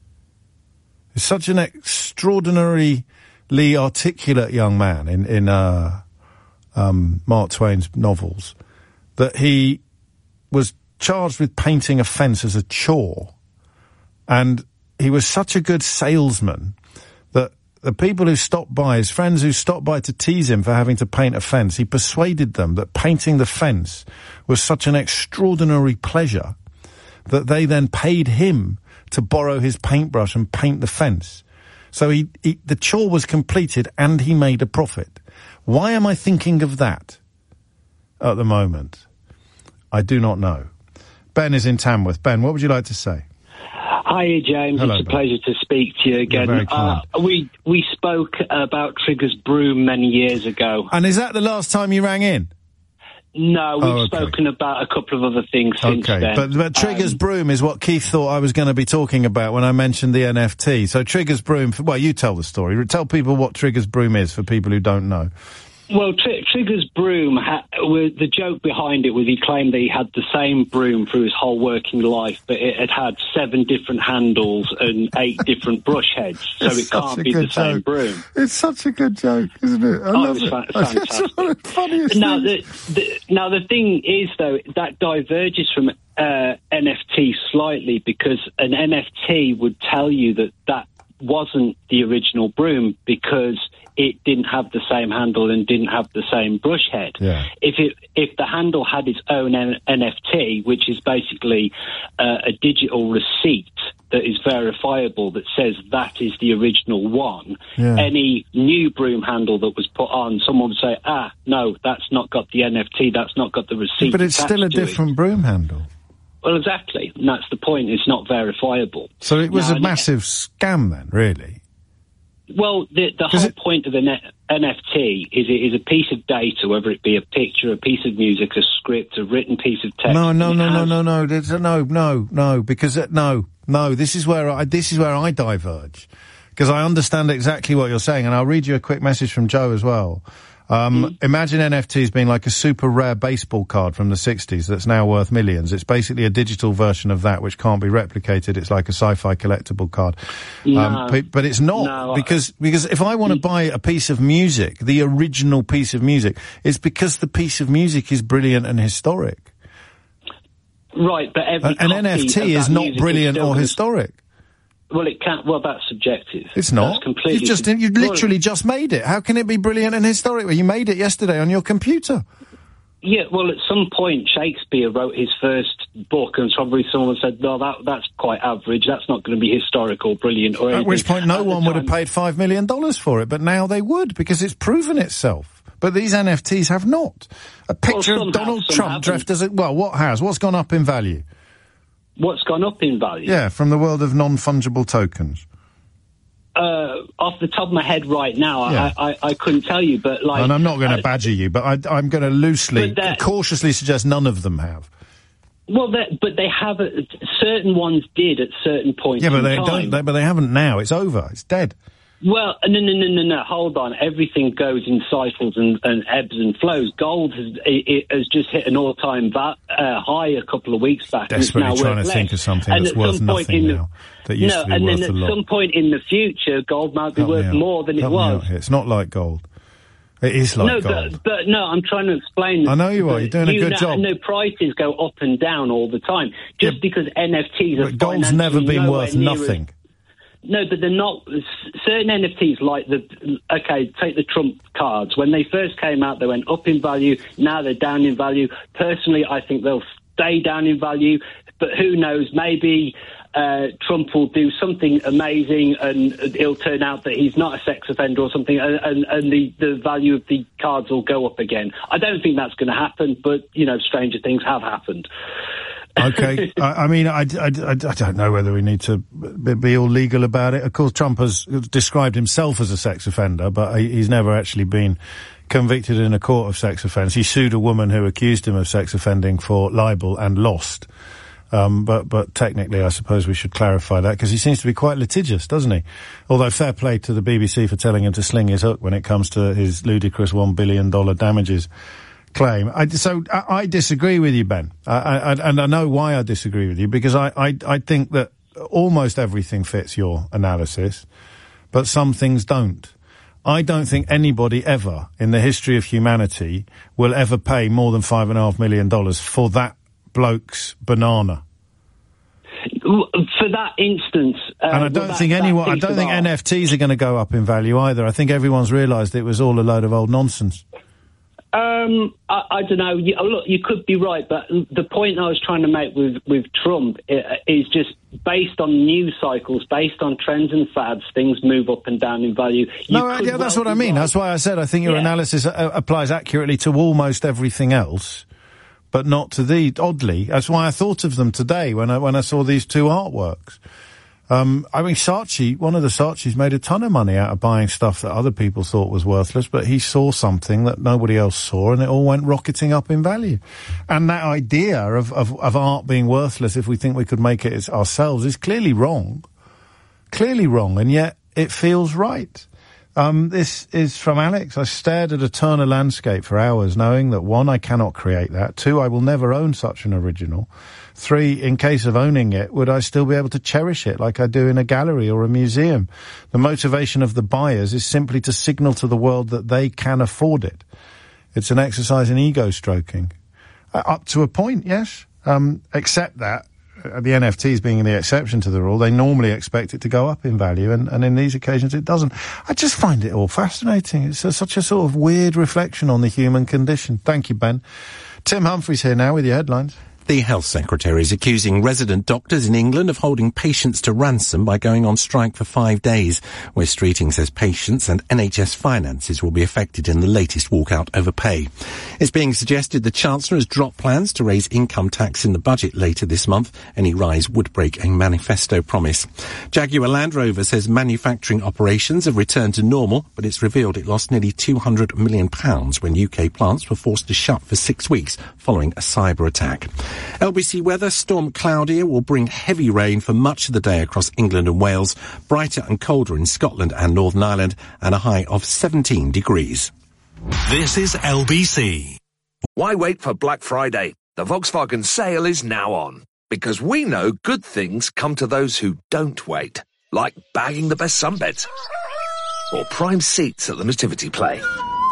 He's such an extraordinarily articulate young man in, in uh, um, Mark Twain's novels that he was charged with painting a fence as a chore. And he was such a good salesman that the people who stopped by, his friends who stopped by to tease him for having to paint a fence, he persuaded them that painting the fence was such an extraordinary pleasure that they then paid him to borrow his paintbrush and paint the fence. So he, he, the chore was completed and he made a profit. Why am I thinking of that at the moment? I do not know. Ben is in Tamworth. Ben, what would you like to say? Hi, James. Hello, it's a Ben. pleasure to speak to you again. You're very kind. Uh, we we spoke about Trigger's Broom many years ago. And is that the last time you rang in? No, we've Oh, okay. spoken about a couple of other things since Okay, then. but, but Trigger's Um, Broom is what Keith thought I was going to be talking about when I mentioned the N F T. So Trigger's Broom, well, you tell the story. Tell people what Trigger's Broom is for people who don't know. Well, Tr- Trigger's Broom, ha- was, the joke behind it was he claimed that he had the same broom through his whole working life, but it had had seven different handles and eight different brush heads, so It's it such can't a be the good same joke. broom. It's such a good joke, isn't it? I Oh, love it's it. fa- It's fantastic. one of the funniest Now things. the, the, now, the thing is, though, that diverges from uh, N F T slightly, because an N F T would tell you that that wasn't the original broom because it didn't have the same handle and didn't have the same brush head. Yeah. If it if the handle had its own N- NFT, which is basically uh, a digital receipt that is verifiable that says that is the original one, Yeah. any new broom handle that was put on, someone would say, ah, no, that's not got the N F T, that's not got the receipt. But it's still a attached to it." different broom handle. Well, exactly. And that's the point. It's not verifiable. So it was Now, a an- massive scam then, really? Well, the, the whole point of an N F T is it is a piece of data, whether it be a picture, a piece of music, a script, a written piece of text. No, no, and it no, no, has- no, no. There's a no, no, no. Because uh, no, no. This is where I. This is where I diverge, because I understand exactly what you're saying, and I'll read you a quick message from Joe as well. Um, Mm-hmm. Imagine N F Ts being like a super rare baseball card from the sixties that's now worth millions. It's basically a digital version of that which can't be replicated. It's like a sci-fi collectible card. No. Um, but, but it's not, No, I- because because if I want to buy a piece of music, the original piece of music, it's because the piece of music is brilliant and historic. Right, but every An, an copy N F of T that is not music brilliant still or gonna- historic. Well, it can't. Well, that's subjective. It's not. That's completely. You just sub- you Well, literally just made it. How can it be brilliant and historic? Well, you made it yesterday on your computer. Yeah, well, at some point, Shakespeare wrote his first book, and probably someone said, "No, that that's quite average. That's not going to be historical, brilliant." Or At anything." which point, no At the one would have time- paid five million dollars for it, but now they would because it's proven itself. But these N F Ts have not. A picture some of Donald have, some Trump haven't. dressed as a well. What has? What's gone up in value? What's gone up in value? Yeah, from the world of non-fungible tokens. Uh, off the top of my head right now, Yeah. I, I I couldn't tell you, but like, and I'm not going to uh, badger you, but I, I'm going to loosely, But that- cautiously suggest none of them have. Well, that- but they have a, certain ones did at certain points. Yeah, but in they time. don't. They, but they haven't now. It's over. It's dead. Well, no, no, no, no, no. Hold on. Everything goes in cycles and, and ebbs and flows. Gold has it, it has just hit an all-time va- uh, high a couple of weeks back. Desperately and it's now trying worth to less. think of something And that's at worth some point nothing in the- now that used no, to be and worth then a at lot. some point in the future, gold might be Help me worth out. more than Help it me out was. here. It's not like gold. It is like no, gold. but, but no, I'm trying to explain. I know you are. that You're doing a you good know, job. No, prices go up and down all the time. Just because N F Ts are But gold's never financially been nowhere worth near as- nothing. No, but they're not. Certain N F Ts, like the, okay, take the Trump cards. When they first came out, they went up in value. Now they're down in value. Personally, I think they'll stay down in value. But who knows? Maybe uh, Trump will do something amazing and it'll turn out that he's not a sex offender or something, and, and, and the, the value of the cards will go up again. I don't think that's going to happen, but, you know, stranger things have happened. Okay. I, I mean, I, I, I, I don't know whether we need to be, be all legal about it. Of course, Trump has described himself as a sex offender, but he, he's never actually been convicted in a court of sex offence. He sued a woman who accused him of sex offending for libel and lost. Um, but, but technically, I suppose we should clarify that, because he seems to be quite litigious, doesn't he? Although fair play to the B B C for telling him to sling his hook when it comes to his ludicrous one billion dollars damages claim. I, so I, I disagree with you, Ben. I, I, and I know why I disagree with you, because I, I, I think that almost everything fits your analysis, but some things don't. I don't think anybody ever in the history of humanity will ever pay more than five and a half million dollars for that bloke's banana. For that instance, uh, and I well, don't that- think that anyone, I piece don't of think art- N F Ts are going to go up in value either. I think everyone's realised it was all a load of old nonsense. Um, I, I don't know. You, look, you could be right, but the point I was trying to make with, with Trump is just based on news cycles, based on trends and fads, things move up and down in value. You No, could yeah, that's well what I be mean. right. That's why I said I think your Yeah. analysis uh, applies accurately to almost everything else. but not to thee. Oddly, that's why I thought of them today when I when I saw these two artworks. Um, I mean, Saatchi, one of the Saatchis made a ton of money out of buying stuff that other people thought was worthless, but he saw something that nobody else saw, and it all went rocketing up in value. And that idea of, of, of art being worthless if we think we could make it ourselves is clearly wrong. Clearly wrong, and yet it feels right. Um, this is from Alex. I stared at a Turner landscape for hours, knowing that, one, I cannot create that. Two, I will never own such an original. Three, in case of owning it, would I still be able to cherish it like I do in a gallery or a museum? The motivation of the buyers is simply to signal to the world that they can afford it. It's an exercise in ego stroking. Uh, up to a point, yes. Um, except that uh, the N F Ts being the exception to the rule, they normally expect it to go up in value, and, and in these occasions it doesn't. I just find it all fascinating. It's a, such a sort of weird reflection on the human condition. Thank you, Ben. Tim Humphries here now with your headlines. The Health Secretary is accusing resident doctors in England of holding patients to ransom by going on strike for five days. Wes Streeting says patients and N H S finances will be affected in the latest walkout over pay. It's being suggested the Chancellor has dropped plans to raise income tax in the budget later this month. Any rise would break a manifesto promise. Jaguar Land Rover says manufacturing operations have returned to normal, but it's revealed it lost nearly two hundred million pounds when U K plants were forced to shut for six weeks following a cyber attack. L B C weather, Storm Claudia will bring heavy rain for much of the day across England and Wales, brighter and colder in Scotland and Northern Ireland, and a high of seventeen degrees. This is L B C. Why wait for Black Friday? The Volkswagen sale is now on. Because we know good things come to those who don't wait. Like bagging the best sunbeds. Or prime seats at the nativity play.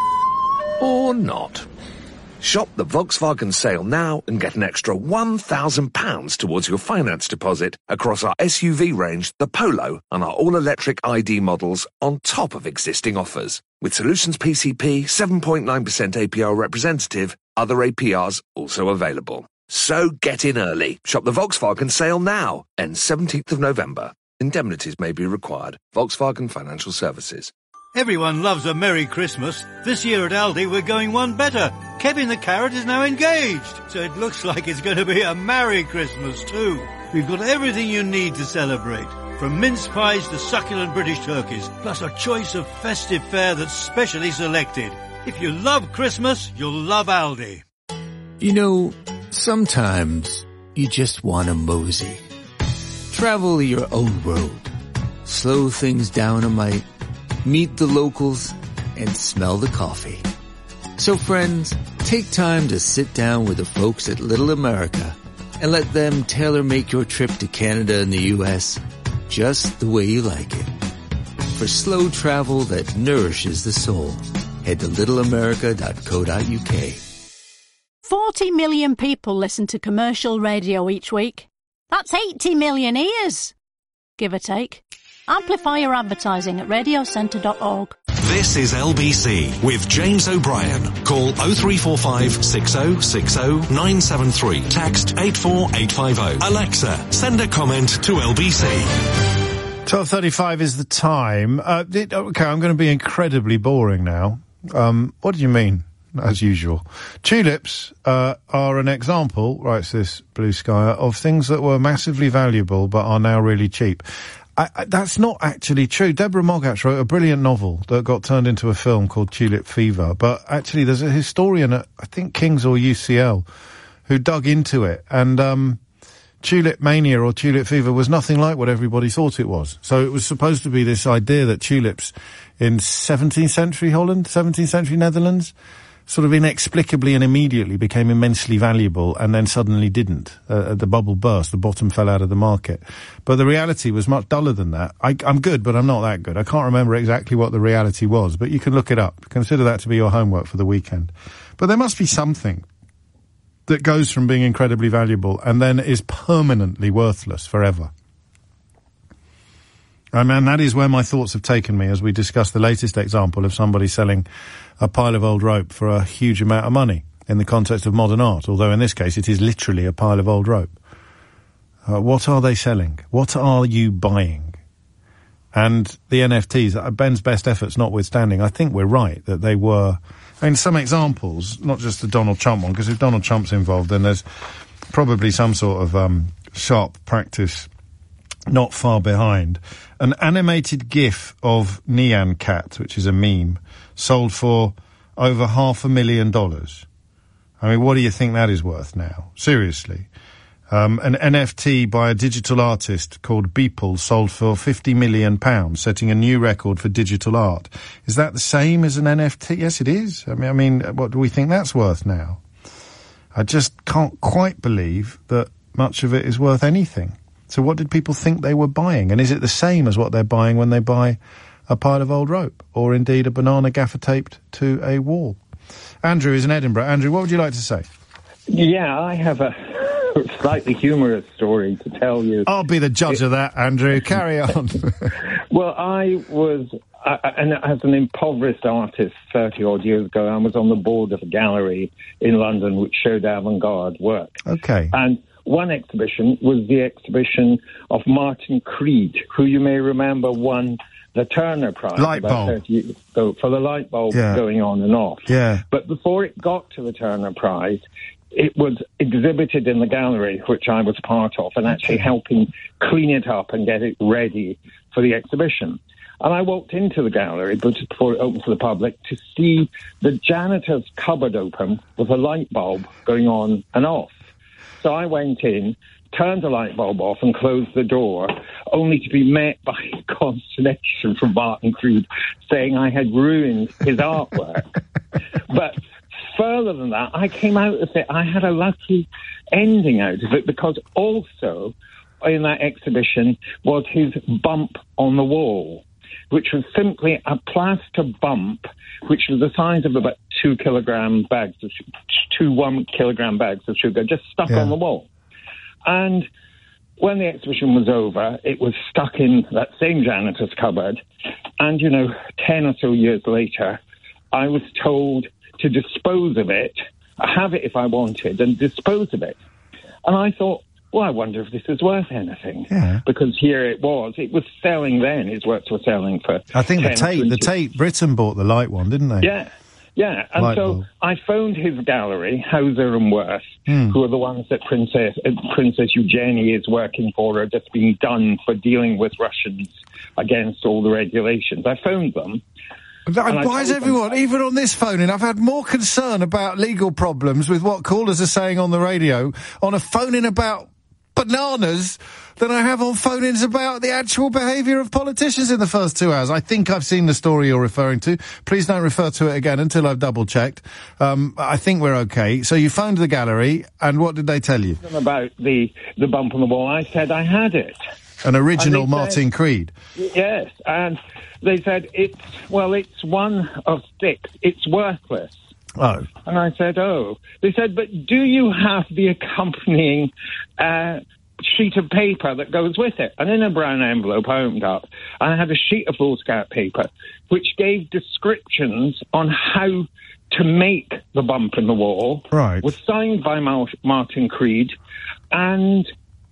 Or not. Shop the Volkswagen sale now and get an extra one thousand pounds towards your finance deposit across our S U V range, the Polo, and our all-electric I D models on top of existing offers. With Solutions P C P, seven point nine percent A P R representative, other A P Rs also available. So get in early. Shop the Volkswagen sale now. Ends seventeenth of November. Indemnities may be required. Volkswagen Financial Services. Everyone loves a Merry Christmas. This year at Aldi, we're going one better. Kevin the Carrot is now engaged, so it looks like it's going to be a Merry Christmas too. We've got everything you need to celebrate, from mince pies to succulent British turkeys, plus a choice of festive fare that's specially selected. If you love Christmas, you'll love Aldi. You know, sometimes you just want to mosey. Travel your own road. Slow things down a mite. Meet the locals and smell the coffee. So friends, take time to sit down with the folks at Little America and let them tailor-make your trip to Canada and the U S just the way you like it. For slow travel that nourishes the soul, head to little america dot co dot u k. forty million people listen to commercial radio each week. That's eighty million ears, give or take. Amplify your advertising at radio centre dot org. This is L B C with James O'Brien. Call oh three four five, six oh six oh, nine seven three. Text eight four eight five oh. Alexa, send a comment to L B C. twelve thirty-five is the time. Uh, it, okay, I'm going to be incredibly boring now. Um, what do you mean? As usual. Tulips uh, are an example, writes this Blue Sky, of things that were massively valuable but are now really cheap. I, I, that's not actually true. Deborah Mogatch wrote a brilliant novel that got turned into a film called Tulip Fever, but actually there's a historian at, I think, King's or U C L, who dug into it, and um, Tulip Mania or Tulip Fever was nothing like what everybody thought it was. So it was supposed to be this idea that tulips in seventeenth century Holland, seventeenth century Netherlands, sort of inexplicably and immediately became immensely valuable and then suddenly didn't. Uh, the bubble burst, the bottom fell out of the market. But the reality was much duller than that. I, I'm good, but I'm not that good. I can't remember exactly what the reality was, but you can look it up. Consider that to be your homework for the weekend. But there must be something that goes from being incredibly valuable and then is permanently worthless forever. I mean, that is where my thoughts have taken me as we discuss the latest example of somebody selling a pile of old rope for a huge amount of money in the context of modern art, although in this case it is literally a pile of old rope. Uh, what are they selling? What are you buying? And the N F Ts, Ben's best efforts notwithstanding, I think we're right that they were I mean, some examples, not just the Donald Trump one, because if Donald Trump's involved, then there's probably some sort of um, sharp practice not far behind. An animated GIF of Nyan Cat, which is a meme, sold for over half a million dollars. I mean, what do you think that is worth now? Seriously. Um, an N F T by a digital artist called Beeple sold for fifty million pounds, setting a new record for digital art. Is that the same as an N F T? Yes, it is. I mean, I mean, what do we think that's worth now? I just can't quite believe that much of it is worth anything. So what did people think they were buying? And is it the same as what they're buying when they buy a pile of old rope, or indeed a banana gaffer taped to a wall? Andrew is in Edinburgh. Andrew, what would you like to say? Yeah, I have a slightly humorous story to tell you. I'll be the judge it, of that, Andrew. Carry on. Well, I was, uh, and as an impoverished artist thirty-odd years ago, I was on the board of a gallery in London which showed avant-garde work. Okay. And one exhibition was the exhibition of Martin Creed, who you may remember won the Turner Prize light about bulb. thirty years ago for the light bulb yeah. going on and off. Yeah. But before it got to the Turner Prize, it was exhibited in the gallery, which I was part of, and actually helping clean it up and get it ready for the exhibition. And I walked into the gallery, but just before it opened to the public, to see the janitor's cupboard open with a light bulb going on and off. So I went in, turned the light bulb off and closed the door, only to be met by consternation from Martin Creed saying I had ruined his artwork. But further than that, I came out of it, I had a lucky ending out of it, because also in that exhibition was his bump on the wall, which was simply a plaster bump, which was the size of about two kilogram bags of two one kilogram bags of sugar, just stuck yeah. on the wall. And when the exhibition was over, it was stuck in that same janitor's cupboard. And, you know, ten or so years later, I was told to dispose of it, have it if I wanted, and dispose of it. And I thought, well, I wonder if this is worth anything. Yeah. Because here it was. It was selling then. His works were selling for I think the ten, Tate, the twenty. Tate Britain bought the light one, didn't they? Yeah. Yeah, and Light so bulb. I phoned his gallery, Hauser and Wirth, Hmm. who are the ones that Princess uh, Princess Eugenie is working for, are just being done for dealing with Russians against all the regulations. I phoned them. Why is everyone, even on this phone-in, I've had more concern about legal problems with what callers are saying on the radio on a phone-in about bananas than I have on phone-ins about the actual behaviour of politicians in the first two hours. I think I've seen the story you're referring to. Please don't refer to it again until I've double-checked. Um, I think we're okay. So you phoned the gallery, and what did they tell you? About the, the bump on the wall, I said I had it. An original said, Martin Creed? Yes, and they said, it's, well, it's one of six. It's worthless. Oh. And I said, oh. They said, but do you have the accompanying uh, sheet of paper that goes with it? And in a brown envelope I opened up, I had a sheet of foolscap paper which gave descriptions on how to make the bump in the wall. Right. Was signed by Mar- Martin Creed and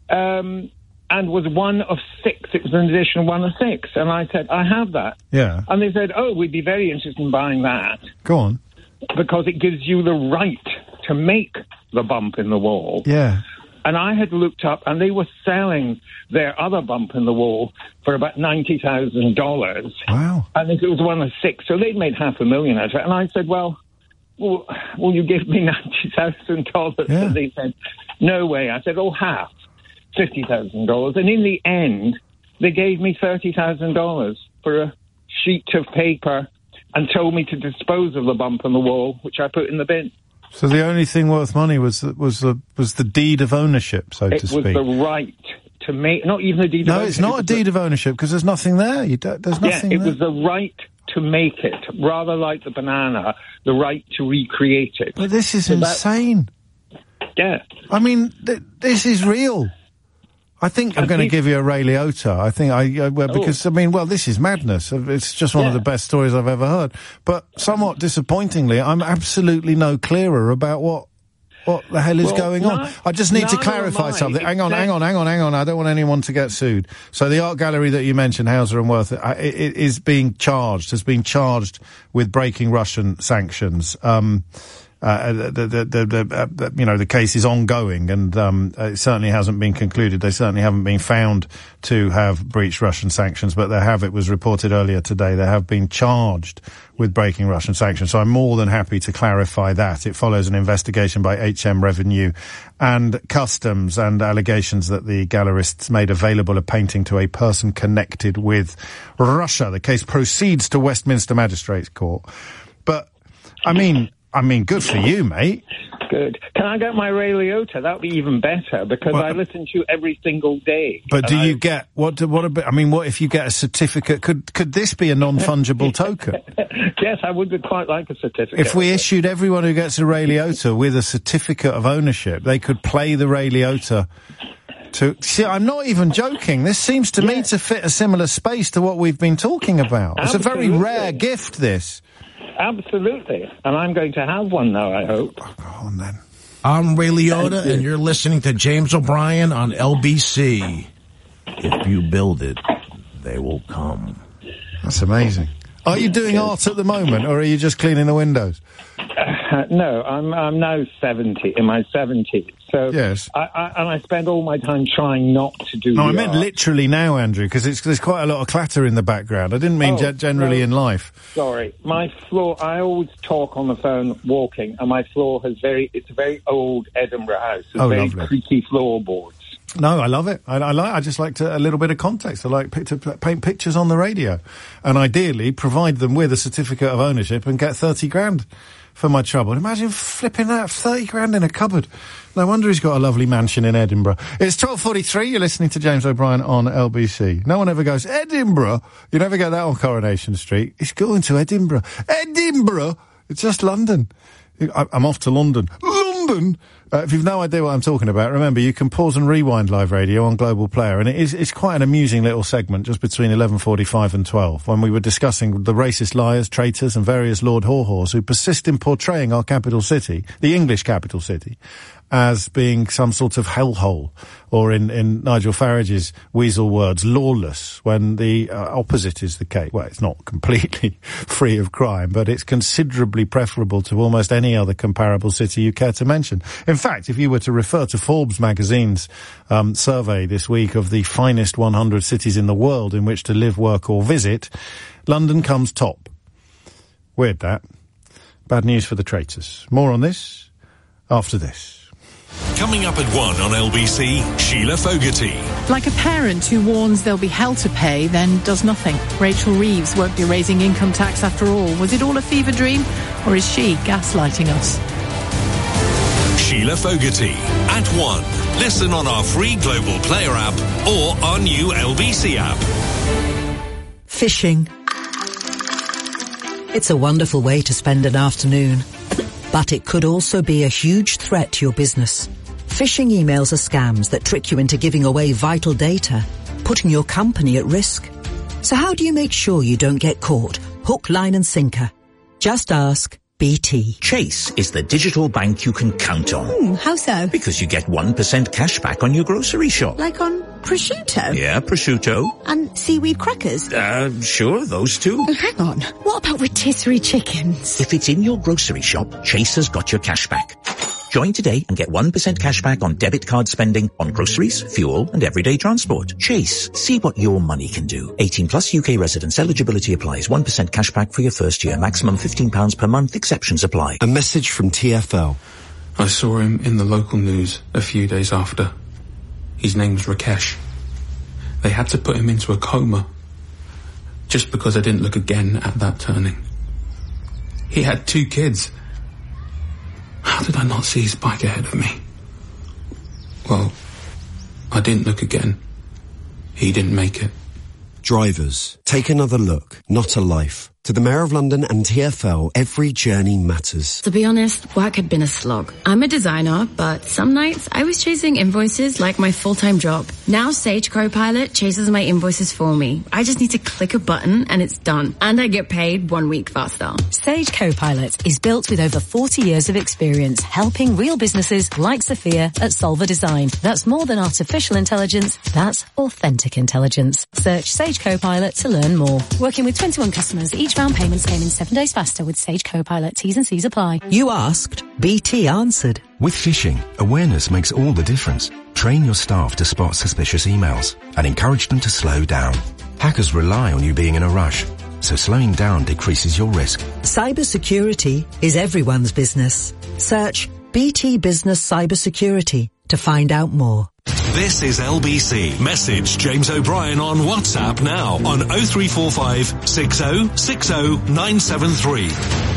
um, and was one of six. It was an edition one of six. And I said, I have that. Yeah. And they said, oh, we'd be very interested in buying that. Go on. Because it gives you the right to make the bump in the wall. Yeah. And I had looked up, and they were selling their other bump in the wall for about ninety thousand dollars. Wow. And it was one of six, so they'd made half a million out of it. And I said, well, well will you give me ninety thousand dollars? Yeah. And they said, no way. I said, oh, half, fifty thousand dollars. And in the end, they gave me thirty thousand dollars for a sheet of paper and told me to dispose of the bump on the wall, which I put in the bin. So the only thing worth money was the, was the was the deed of ownership, so it to speak. It was the right to make, not even a deed no, of ownership. No, it's not a deed of ownership because there's nothing there. You don't, there's nothing Yeah, it there. was the right to make it, rather like the banana, the right to recreate it. But this is so insane. That, yeah. I mean, th- this is real. I think I'm going to give you a Ray Liotta. I think I, uh, well, because, oh. I mean, well, this is madness. It's just one yeah. of the best stories I've ever heard. But somewhat disappointingly, I'm absolutely no clearer about what what the hell is Well, going no- on? I just need to neither clarify am I. something. Hang on, It's hang on, hang on, hang on. I don't want anyone to get sued. So the art gallery that you mentioned, Hauser and Worth, uh, it, it is being charged, has been charged with breaking Russian sanctions. Um, Uh, the, the, the, the, uh, the, you know, the case is ongoing, and um, it certainly hasn't been concluded. They certainly haven't been found to have breached Russian sanctions, but they have, it was reported earlier today, they have been charged with breaking Russian sanctions. So I'm more than happy to clarify that. It follows an investigation by H M Revenue and Customs and allegations that the gallerists made available a painting to a person connected with Russia. The case proceeds to Westminster Magistrates Court. But, I mean... I mean, good for you, mate. Good. Can I get my Ray Liotta? That would be even better, because Well, I listen to you every single day. But do And you I- get what? do- What about? I mean, what if you get a certificate? Could could this be a non-fungible token? Yes, I would quite like a certificate. If we issued everyone who gets a Ray Liotta with a certificate of ownership, they could play the Ray Liotta. To see, I'm not even joking. This seems to me to fit a similar space to what we've been talking about. It's a very Absolutely. rare gift, this. Absolutely. And I'm going to have one now, I hope. Oh, go on then. I'm Ray Liotta, and you're listening to James O'Brien on L B C. If you build it, they will come. That's amazing. Are you doing art at the moment, or are you just cleaning the windows? Uh, no, I'm I'm now seventy, in my seventies. So Yes. I, I, and I spend all my time trying not to do No, I the meant art. literally now, Andrew, because there's quite a lot of clatter in the background. I didn't mean Oh, ge- generally no. in life. Sorry, my floor. I always talk on the phone walking, and my floor has very. It's a very old Edinburgh house. It's Oh, very lovely. creaky floorboards. No, I love it. I, I like. I just like to, a little bit of context. I like pi- to p- paint pictures on the radio, and ideally provide them with a certificate of ownership and get thirty grand for my trouble. Imagine flipping that thirty grand in a cupboard. No wonder he's got a lovely mansion in Edinburgh. It's twelve forty-three. You're listening to James O'Brien on L B C. No one ever goes Edinburgh. You never get that on Coronation Street. He's going to Edinburgh. Edinburgh. It's just London. I, I'm off to London. London. Uh, if you've no idea what I'm talking about, remember you can pause and rewind live radio on Global Player, and it is it's quite an amusing little segment just between eleven forty-five and twelve when we were discussing the racist liars, traitors, and various Lord Haw-Haws who persist in portraying our capital city, the English capital city, as being some sort of hellhole, or in, in Nigel Farage's weasel words, lawless, when the uh, opposite is the case. Well, it's not completely free of crime, but it's considerably preferable to almost any other comparable city you care to mention. In fact, if you were to refer to Forbes magazine's um, survey this week of the finest one hundred cities in the world in which to live, work or visit, London comes top. Weird, that. Bad news for the traitors. More on this after this. Coming up at one on L B C, Sheila Fogarty. Like a parent who warns there'll be hell to pay, then does nothing. Rachel Reeves won't be raising income tax after all. Was it all a fever dream, or is she gaslighting us? Sheila Fogarty at one. Listen on our free Global Player app or our new L B C app. Fishing. It's a wonderful way to spend an afternoon, but it could also be a huge threat to your business. Phishing emails are scams that trick you into giving away vital data, putting your company at risk. So how do you make sure you don't get caught? Hook, line and sinker. Just ask B T. Chase is the digital bank you can count on. Hmm, how so? Because you get one percent cash back on your grocery shop. Like on prosciutto? Yeah, prosciutto. And seaweed crackers? Uh, sure, those two. Oh, hang on. What about rotisserie chickens? If it's in your grocery shop, Chase has got your cash back. Join today and get one percent cash back on debit card spending on groceries, fuel and everyday transport. Chase. See what your money can do. eighteen plus U K residents. Eligibility applies. one percent cash back for your first year. Maximum fifteen pounds per month. Exceptions apply. A message from T F L. I saw him in the local news a few days after. His name's Rakesh. They had to put him into a coma just because I didn't look again at that turning. He had two kids. How did I not see his bike ahead of me? Well, I didn't look again. He didn't make it. Drivers, take another look, not a life. To the Mayor of London and T F L, every journey matters. To be honest, work had been a slog. I'm a designer, but some nights I was chasing invoices like my full-time job. Now Sage Copilot chases my invoices for me. I just need to click a button and it's done. And I get paid one week faster. Sage Copilot is built with over forty years of experience helping real businesses like Sophia at Solver Design. That's more than artificial intelligence, that's authentic intelligence. Search Sage Copilot to learn more. Working with twenty-one customers, each round payments came in seven days faster with Sage Copilot. T's and C's apply. You asked, B T answered. With phishing, awareness makes all the difference. Train your staff to spot suspicious emails and encourage them to slow down. Hackers rely on you being in a rush, so slowing down decreases your risk. Cybersecurity is everyone's business. Search B T Business Cybersecurity to find out more. This is L B C. Message James O'Brien on WhatsApp now on oh three four five, six oh six oh, nine seven three.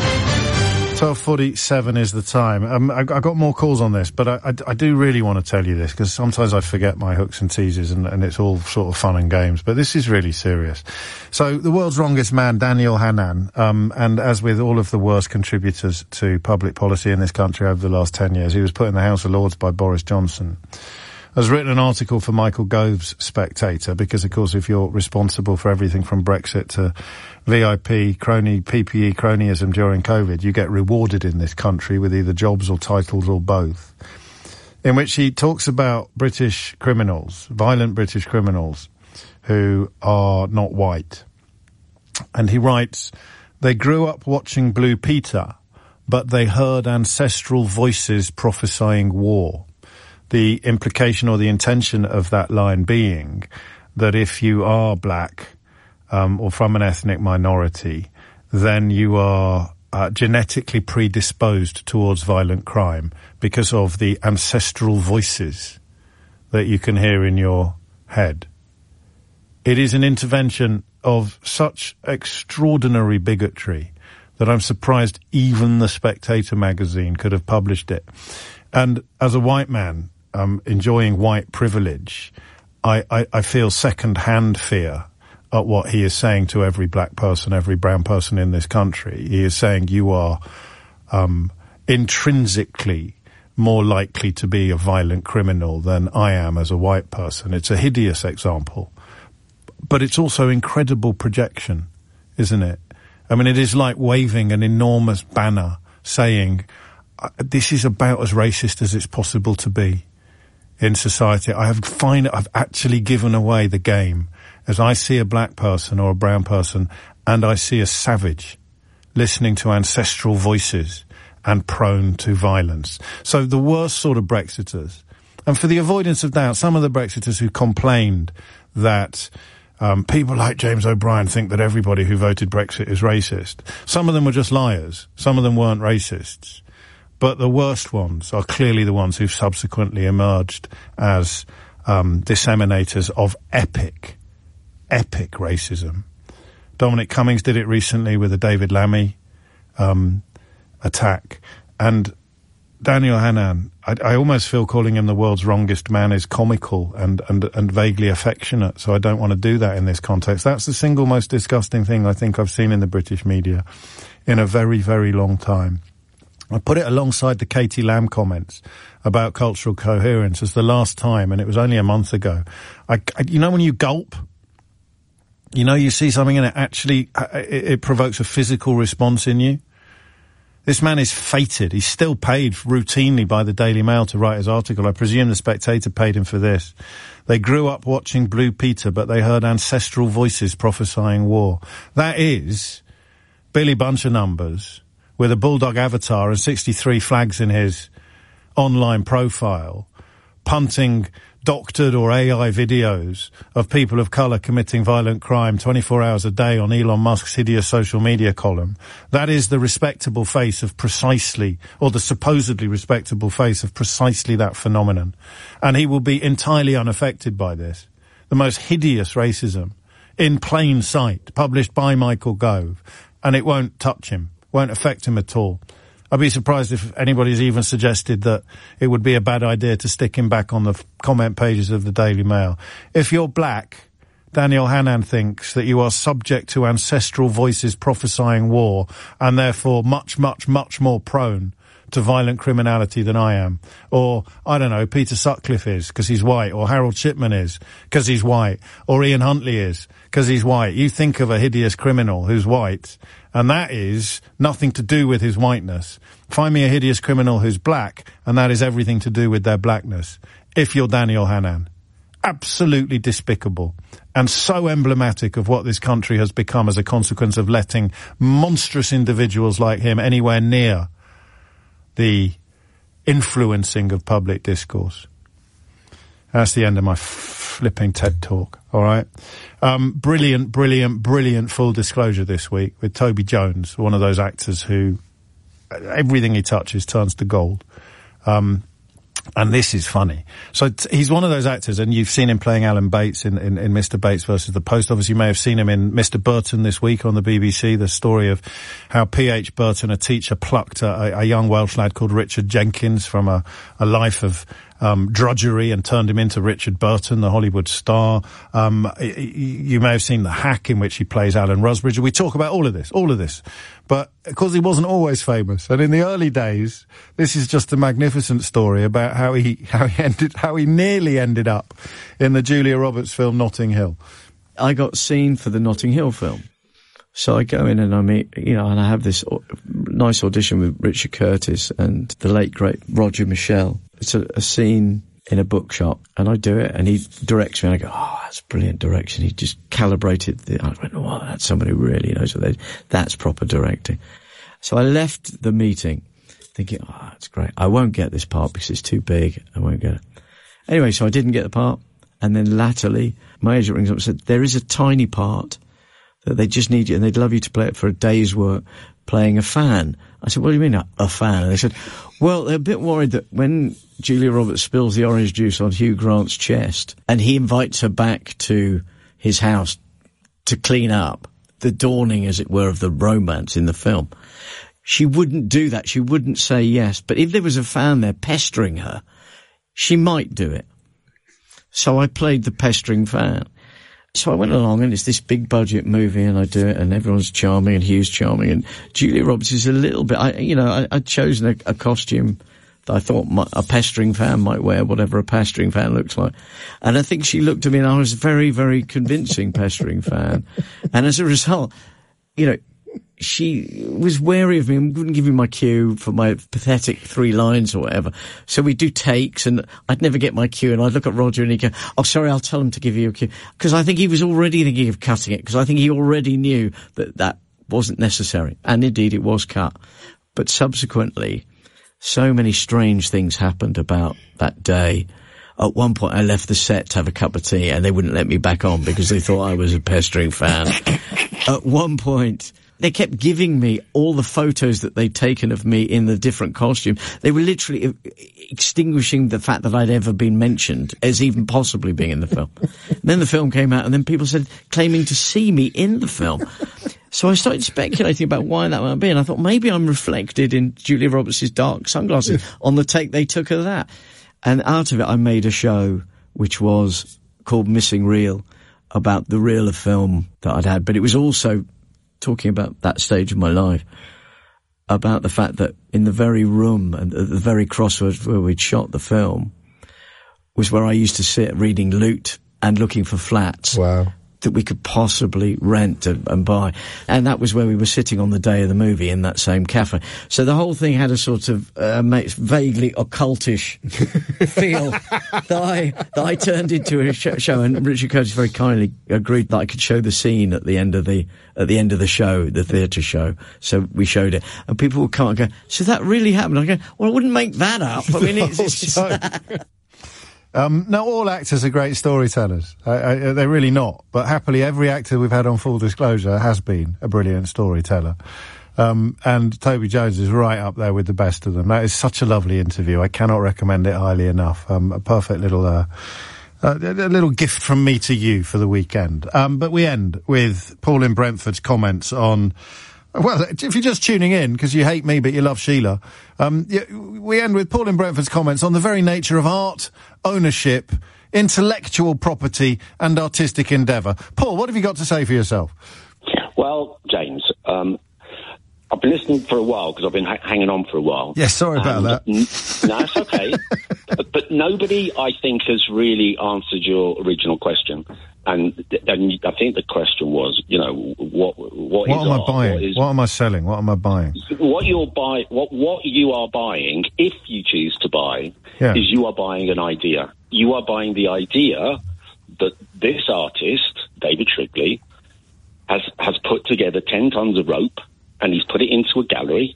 twelve forty-seven is the time. Um, I, I got more calls on this, but I, I, I do really want to tell you this, because sometimes I forget my hooks and teasers and, and it's all sort of fun and games, but this is really serious. So, the world's wrongest man, Daniel Hannan, um, and as with all of the worst contributors to public policy in this country over the last ten years, he was put in the House of Lords by Boris Johnson. Has written an article for Michael Gove's Spectator, because, of course, if you're responsible for everything from Brexit to V I P, crony, P P E cronyism during COVID, you get rewarded in this country with either jobs or titles or both, in which he talks about British criminals, violent British criminals, who are not white. And he writes, they grew up watching Blue Peter, but they heard ancestral voices prophesying war. The implication or the intention of that line being that if you are black um, or from an ethnic minority, then you are uh, genetically predisposed towards violent crime because of the ancestral voices that you can hear in your head. It is an intervention of such extraordinary bigotry that I'm surprised even the Spectator magazine could have published it. And as a white man, um, enjoying white privilege, I, I, I feel second-hand fear at what he is saying to every black person, every brown person in this country. He is saying you are um, intrinsically more likely to be a violent criminal than I am as a white person. It's a hideous example, but it's also incredible projection, isn't it? I mean, it is like waving an enormous banner saying, this is about as racist as it's possible to be in society. I have find I've actually given away the game as I see a black person or a brown person and I see a savage listening to ancestral voices and prone to violence. So the worst sort of Brexiters, and for the avoidance of doubt, some of the Brexiters who complained that um, people like James O'Brien think that everybody who voted Brexit is racist. Some of them were just liars. Some of them weren't racists. But the worst ones are clearly the ones who've subsequently emerged as um, disseminators of epic, epic racism. Dominic Cummings did it recently with the David Lammy um, attack. And Daniel Hannan, I, I almost feel calling him the world's wrongest man is comical and, and, and vaguely affectionate, so I don't want to do that in this context. That's the single most disgusting thing I think I've seen in the British media in a very, very long time. I put it alongside the Katie Lamb comments about cultural coherence as the last time, and it was only a month ago. I, I, you know when you gulp? You know, you see something and it actually, it, it provokes a physical response in you? This man is fated. He's still paid routinely by the Daily Mail to write his article. I presume the Spectator paid him for this. They grew up watching Blue Peter, but they heard ancestral voices prophesying war. That is Billy Buncher-Numbers with a bulldog avatar and sixty-three flags in his online profile, punting doctored or A I videos of people of colour committing violent crime twenty-four hours a day on Elon Musk's hideous social media column. That is the respectable face of precisely, or the supposedly respectable face of precisely that phenomenon. And he will be entirely unaffected by this. The most hideous racism in plain sight, published by Michael Gove, and it won't touch him. Won't affect him at all. I'd be surprised if anybody's even suggested that it would be a bad idea to stick him back on the f- comment pages of the Daily Mail. If you're black, Daniel Hannan thinks that you are subject to ancestral voices prophesying war and therefore much, much, much more prone to violent criminality than I am. Or, I don't know, Peter Sutcliffe is, because he's white. Or Harold Shipman is, because he's white. Or Ian Huntley is, because he's white. You think of a hideous criminal who's white, and that is nothing to do with his whiteness. Find me a hideous criminal who's black, and that is everything to do with their blackness. If you're Daniel Hannan. Absolutely despicable. And so emblematic of what this country has become as a consequence of letting monstrous individuals like him anywhere near the influencing of public discourse. That's the end of my flipping TED talk, all right? Um, brilliant, brilliant, brilliant full disclosure this week with Toby Jones, one of those actors who everything he touches turns to gold. Um, and this is funny. So t- he's one of those actors, and you've seen him playing Alan Bates in, in, in Mister Bates versus the Post. Obviously, you may have seen him in Mister Burton this week on the B B C, the story of how P H Burton, a teacher, plucked a, a young Welsh lad called Richard Jenkins from a, a life of um, drudgery and turned him into Richard Burton, the Hollywood star. Um, you may have seen The Hack, in which he plays Alan Rusbridge. We talk about all of this, all of this. But, of course, he wasn't always famous. And in the early days, this is just a magnificent story about how he, how he ended, how he nearly ended up in the Julia Roberts film Notting Hill. I got seen for the Notting Hill film. So I go in and I meet, you know, and I have this nice audition with Richard Curtis and the late, great Roger Michell. It's a, a scene in a bookshop, and I do it, and he directs me, and I go, oh, that's brilliant direction. He just calibrated the, I went, oh, that's somebody who really knows what they, that's proper directing. So I left the meeting thinking, oh, that's great. I won't get this part because it's too big. I won't get it. Anyway, so I didn't get the part, and then latterly, my agent rings up and said, there is a tiny part that they just need you, and they'd love you to play it for a day's work, playing a fan. I said, what do you mean, a, a fan? And they said, well, they're a bit worried that when Julia Roberts spills the orange juice on Hugh Grant's chest, and he invites her back to his house to clean up, the dawning, as it were, of the romance in the film, she wouldn't do that. She wouldn't say yes. But if there was a fan there pestering her, she might do it. So I played the pestering fan. So I went along, and it's this big budget movie, and I do it, and everyone's charming, and Hugh's charming, and Julia Roberts is a little bit, I, you know, I, I'd chosen a, a costume that I thought my, a pestering fan might wear, whatever a pestering fan looks like. And I think she looked at me, and I was a very, very convincing pestering fan. And as a result, you know, she was wary of me and wouldn't give me my cue for my pathetic three lines or whatever. So we'd do takes, and I'd never get my cue, and I'd look at Roger and he'd go, oh, sorry, I'll tell him to give you a cue. Because I think he was already thinking of cutting it, because I think he already knew that that wasn't necessary. And indeed, it was cut. But subsequently, so many strange things happened about that day. At one point, I left the set to have a cup of tea, and they wouldn't let me back on because they thought I was a pestering fan. At one point, they kept giving me all the photos that they'd taken of me in the different costumes. They were literally extinguishing the fact that I'd ever been mentioned as even possibly being in the film. Then the film came out, and then people said, claiming to see me in the film. So I started speculating about why that might be, and I thought maybe I'm reflected in Julia Roberts' dark sunglasses on the take they took of that. And out of it, I made a show which was called Missing Reel, about the reel of film that I'd had. But it was also talking about that stage of my life, about the fact that in the very room and at the very crossroads where we'd shot the film was where I used to sit reading Loot and looking for flats. Wow. That we could possibly rent and, and buy. And that was where we were sitting on the day of the movie in that same cafe. So the whole thing had a sort of uh, vaguely occultish feel that I that I turned into a sh- show. And Richard Curtis very kindly agreed that I could show the scene at the end of the at the end of the show, the theatre show. So we showed it, and people would come and go, "So that really happened?" I go, "Well, I wouldn't make that up. I mean, it's." it's just Um, no, all actors are great storytellers. I, I, they're really not. But happily, every actor we've had on Full Disclosure has been a brilliant storyteller. Um, and Toby Jones is right up there with the best of them. That is such a lovely interview. I cannot recommend it highly enough. Um, a perfect little, uh, uh, a little gift from me to you for the weekend. Um, but we end with Paul in Brentford's comments on, well, if you're just tuning in because you hate me but you love Sheila, um, we end with Paul in Brentford's comments on the very nature of art, ownership, intellectual property and artistic endeavour. Paul, what have you got to say for yourself? Well, James, um, I've been listening for a while because I've been ha- hanging on for a while. Yes, sorry about that. N- no, it's okay. But nobody, I think, has really answered your original question. And, and I think the question was, you know, what what, What is am I art? buying? What, is, What am I selling? What am I buying? what you're buy, what what you are buying, if you choose to buy, Yeah. is you are buying an idea. You are buying the idea that this artist, David Shrigley, has has put together ten tons of rope and he's put it into a gallery.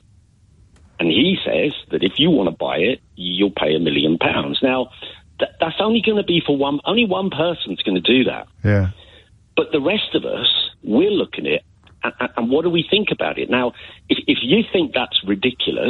And he says that if you want to buy it, you'll pay a million pounds. Now, th- that's only going to be for one, only one person's going to do that. Yeah. But the rest of us, we're looking at it, and, and, and what do we think about it? Now, if, if you think that's ridiculous,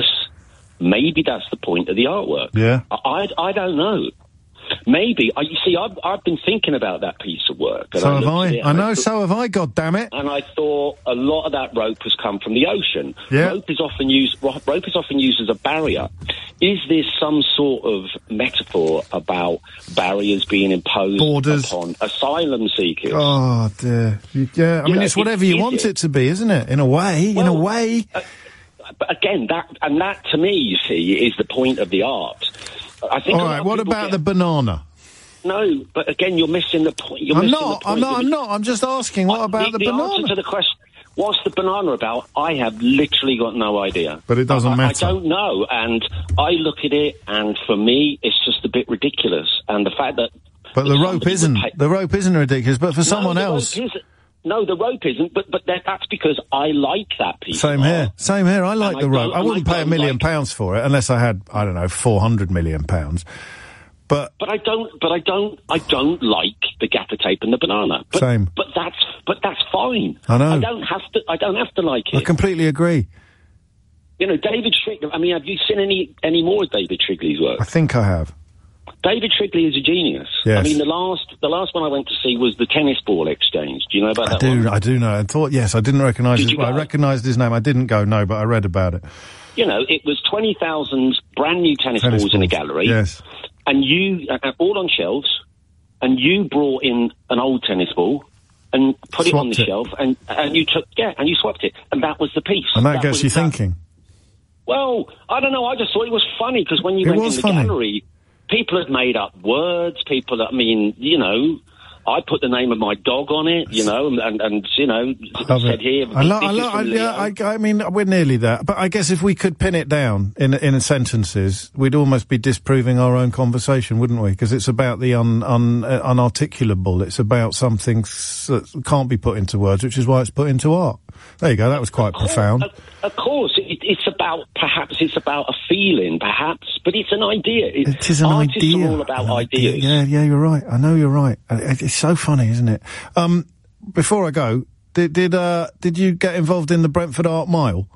maybe that's the point of the artwork. Yeah. I, I, I don't know. Maybe. I, you see, I've, I've been thinking about that piece of work. And So I have looked I. at it I and know, thought- so have I, goddammit. and I thought a lot of that rope has come from the ocean. Yeah. Rope is often used. ro- Rope is often used as a barrier. Is this some sort of metaphor about barriers being imposed Borders. upon asylum seekers? Oh, dear. You- Yeah, I You mean, know, it's whatever you is want it? it to be, isn't it? In a way, in a Well, way. But again, that and that to me, you see, is the point of the art. I think. All a lot right, of what people about get- the banana? No, but again, you're missing the point. You're I'm missing not, the point. I'm not, I'm not. I'm just asking, what about the, the banana? answer to the question, what's the banana about? I have literally got no idea. But it doesn't I, matter. I don't know, and I look at it, and for me, it's just a bit ridiculous. And the fact that But the that rope somebody isn't. would pay- The rope isn't ridiculous, but for someone no, the else... rope isn't. No, the rope isn't, but but that, that's because I like that piece. Same of here. art. Same here. I like And the I rope. don't- I and wouldn't I pay a don't million like- pounds for it unless I had, I don't know, four hundred million pounds. But But I don't. But I don't. I don't like the gaffer tape and the banana. But, Same. But that's. But that's fine. I know. I don't have to. I don't have to like I it. completely agree. You know, David Shrigley. I mean, have you seen any any more of David Shrigley's work? I think I have. David Shrigley is a genius. Yes. I mean, the last the last one I went to see was the tennis ball exchange. Do you know about I that do, one? I do know. I thought, yes, I didn't recognise Did his... you I go? recognised his name. I didn't go, no, but I read about it. You know, it was twenty thousand brand new tennis, Tennis balls in a balls, gallery. yes. And you, uh, all on shelves, and you brought in an old tennis ball and put it on the Swapped it. shelf, and, and you took, yeah, and you swapped it, and that was the piece. And that, That gets was- you that- thinking. Well, I don't know, I just thought it was funny, because when you It went was in the funny. gallery, people had made up words, people, I mean, you know, I put the name of my dog on it, you know, and, and, and you know, Love said it. here, I lo- this I is lo- I, from yeah, Leo. I, I mean, we're nearly there. But I guess if we could pin it down in in sentences, we'd almost be disproving our own conversation, wouldn't we? Because it's about the un, un, uh, unarticulable. It's about something s- that can't be put into words, which is why it's put into art. There you go. That was quite profound. Of, of course, it, it's about, perhaps it's about a feeling, perhaps, but it's an idea. It, It is an artists idea. are all about An ideas. Yeah, yeah, you're right. I know you're right. Uh, it- It's so funny, isn't it? Um, before I go, did did uh, did you get involved in the Brentford Art Mile?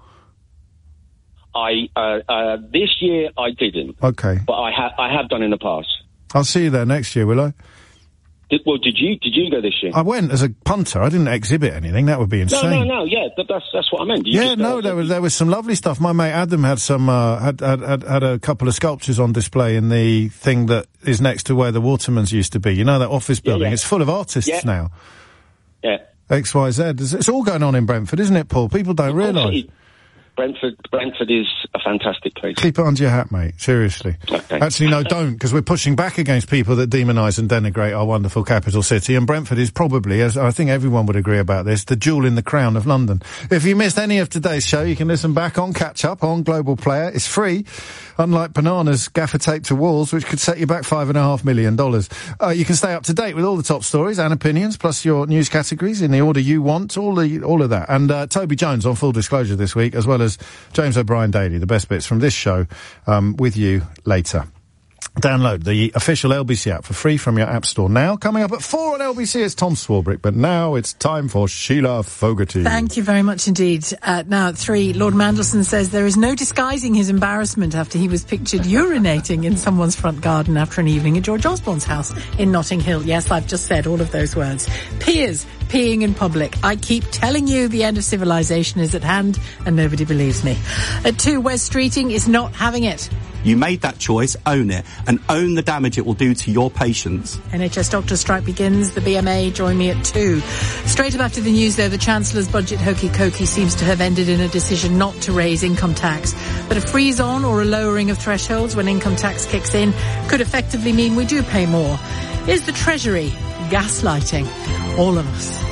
I uh, uh, this year I didn't, Okay, but I have I have done in the past. I'll see you there next year, will I? Did, well, did you did you go this year? I went as a punter. I didn't exhibit anything. That would be no, insane. no, no. Yeah, that, that's that's what I meant. You Yeah, just, no, uh, there was there was some lovely stuff. My mate Adam had some uh, had, had had had a couple of sculptures on display in the thing that is next to where the Watermans used to be. You know, that office building. yeah. It's full of artists Yeah. now. Yeah. X Y Z. It's, it's all going on in Brentford, isn't it, Paul? People don't realise. Brentford, Brentford is a fantastic place. Keep it under your hat, mate. Seriously. Okay. Actually, no, don't, because we're pushing back against people that demonise and denigrate our wonderful capital city. And Brentford is probably, as I think everyone would agree about this, the jewel in the crown of London. If you missed any of today's show, you can listen back on Catch Up on Global Player. It's free, unlike Banana's gaffer tape to walls, which could set you back five and a half million dollars. Uh, you can stay up to date with all the top stories and opinions, plus your news categories in the order you want, all the all of that. And uh, Toby Jones on Full Disclosure this week, as well as James O'Brien Daily, the best bits from this show, um, with you later. Download the official L B C app for free from your app store now. Coming up at four on L B C, it's Tom Swarbrick, but now it's time for Sheila Fogarty. Thank you very much indeed. Uh, now at three, Lord Mandelson says there is no disguising his embarrassment after he was pictured urinating in someone's front garden after an evening at George Osborne's house in Notting Hill. Yes, I've just said all of those words. Piers, peeing in public. I keep telling you the end of civilization is at hand and nobody believes me. At two, Wes Streeting is not having it. You made that choice, own it, and own the damage it will do to your patients. N H S doctor strike begins. The B M A join me at two. Straight up after the news, though, the Chancellor's budget hokey-cokey seems to have ended in a decision not to raise income tax. But a freeze-on or a lowering of thresholds when income tax kicks in could effectively mean we do pay more. Is the Treasury gaslighting all of us?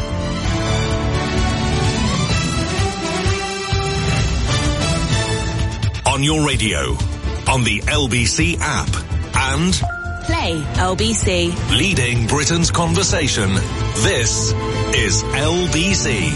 On your radio, on the L B C app, and Play L B C. Leading Britain's conversation. This is L B C.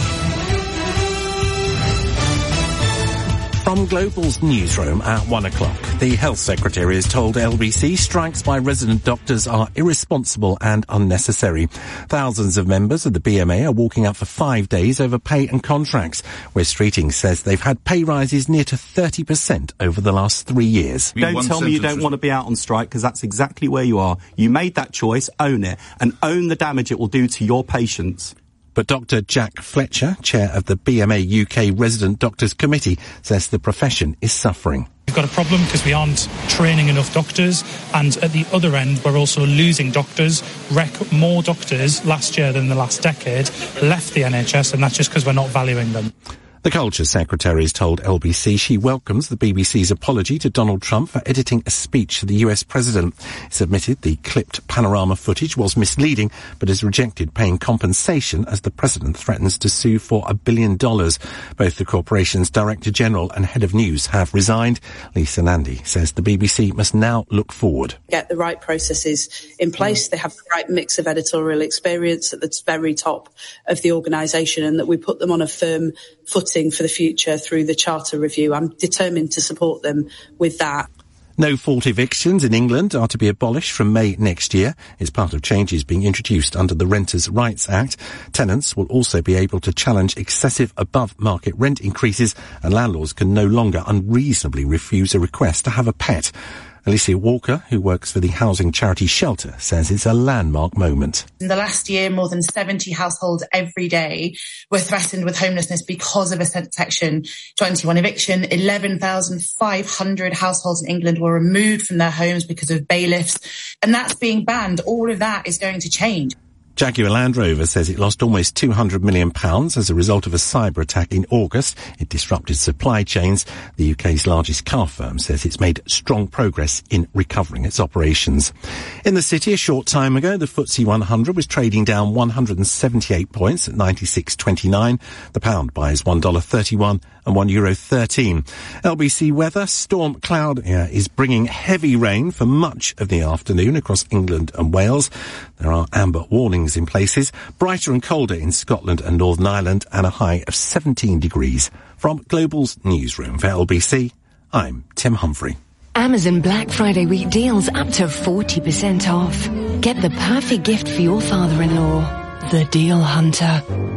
From Global's newsroom at one o'clock, the Health Secretary has told L B C strikes by resident doctors are irresponsible and unnecessary. Thousands of members of the B M A are walking out for five days over pay and contracts. West Streeting says they've had pay rises near to thirty percent over the last three years. Don't tell me you don't want to be out on strike, because that's exactly where you are. You made that choice, own it, and own the damage it will do to your patients. But Doctor Jack Fletcher, chair of the B M A U K Resident Doctors Committee, says the profession is suffering. We've got a problem because we aren't training enough doctors, and at the other end we're also losing doctors. Rec- more doctors last year than the last decade left the N H S, and that's just because we're not valuing them. The Culture Secretary has told L B C she welcomes the B B C's apology to Donald Trump for editing a speech to the U S President. It's admitted the clipped panorama footage was misleading, but has rejected paying compensation as the President threatens to sue for a billion dollars. Both the corporation's Director General and Head of News have resigned. Lisa Nandy says the B B C must now look forward. Get the right processes in place. They have the right mix of editorial experience at the very top of the organisation, and that we put them on a firm footing for the future through the Charter Review. I'm determined to support them with that. No-fault evictions in England are to be abolished from May next year. It's part of changes being introduced under the Renters' Rights Act. Tenants will also be able to challenge excessive above-market rent increases, and landlords can no longer unreasonably refuse a request to have a pet. Alicia Walker, who works for the housing charity Shelter, says it's a landmark moment. In the last year, more than seventy households every day were threatened with homelessness because of a Section twenty-one eviction. eleven thousand five hundred households in England were removed from their homes because of bailiffs, and that's being banned. All of that is going to change. Jaguar Land Rover says it lost almost two hundred million pounds as a result of a cyber attack in August. It disrupted supply chains. The U K's largest car firm says it's made strong progress in recovering its operations. In the city, a short time ago, the F T S E one hundred was trading down one hundred seventy-eight points at ninety-six twenty-nine. The pound buys one dollar thirty-one and one euro thirteen. L B C weather, storm Claudia is bringing heavy rain for much of the afternoon across England and Wales. There are amber warnings in places. Brighter and colder in Scotland and Northern Ireland, and a high of seventeen degrees. From Global's newsroom for L B C, I'm Tim Humphrey. Amazon Black Friday week deals up to forty percent off. Get the perfect gift for your father-in-law, the Deal Hunter.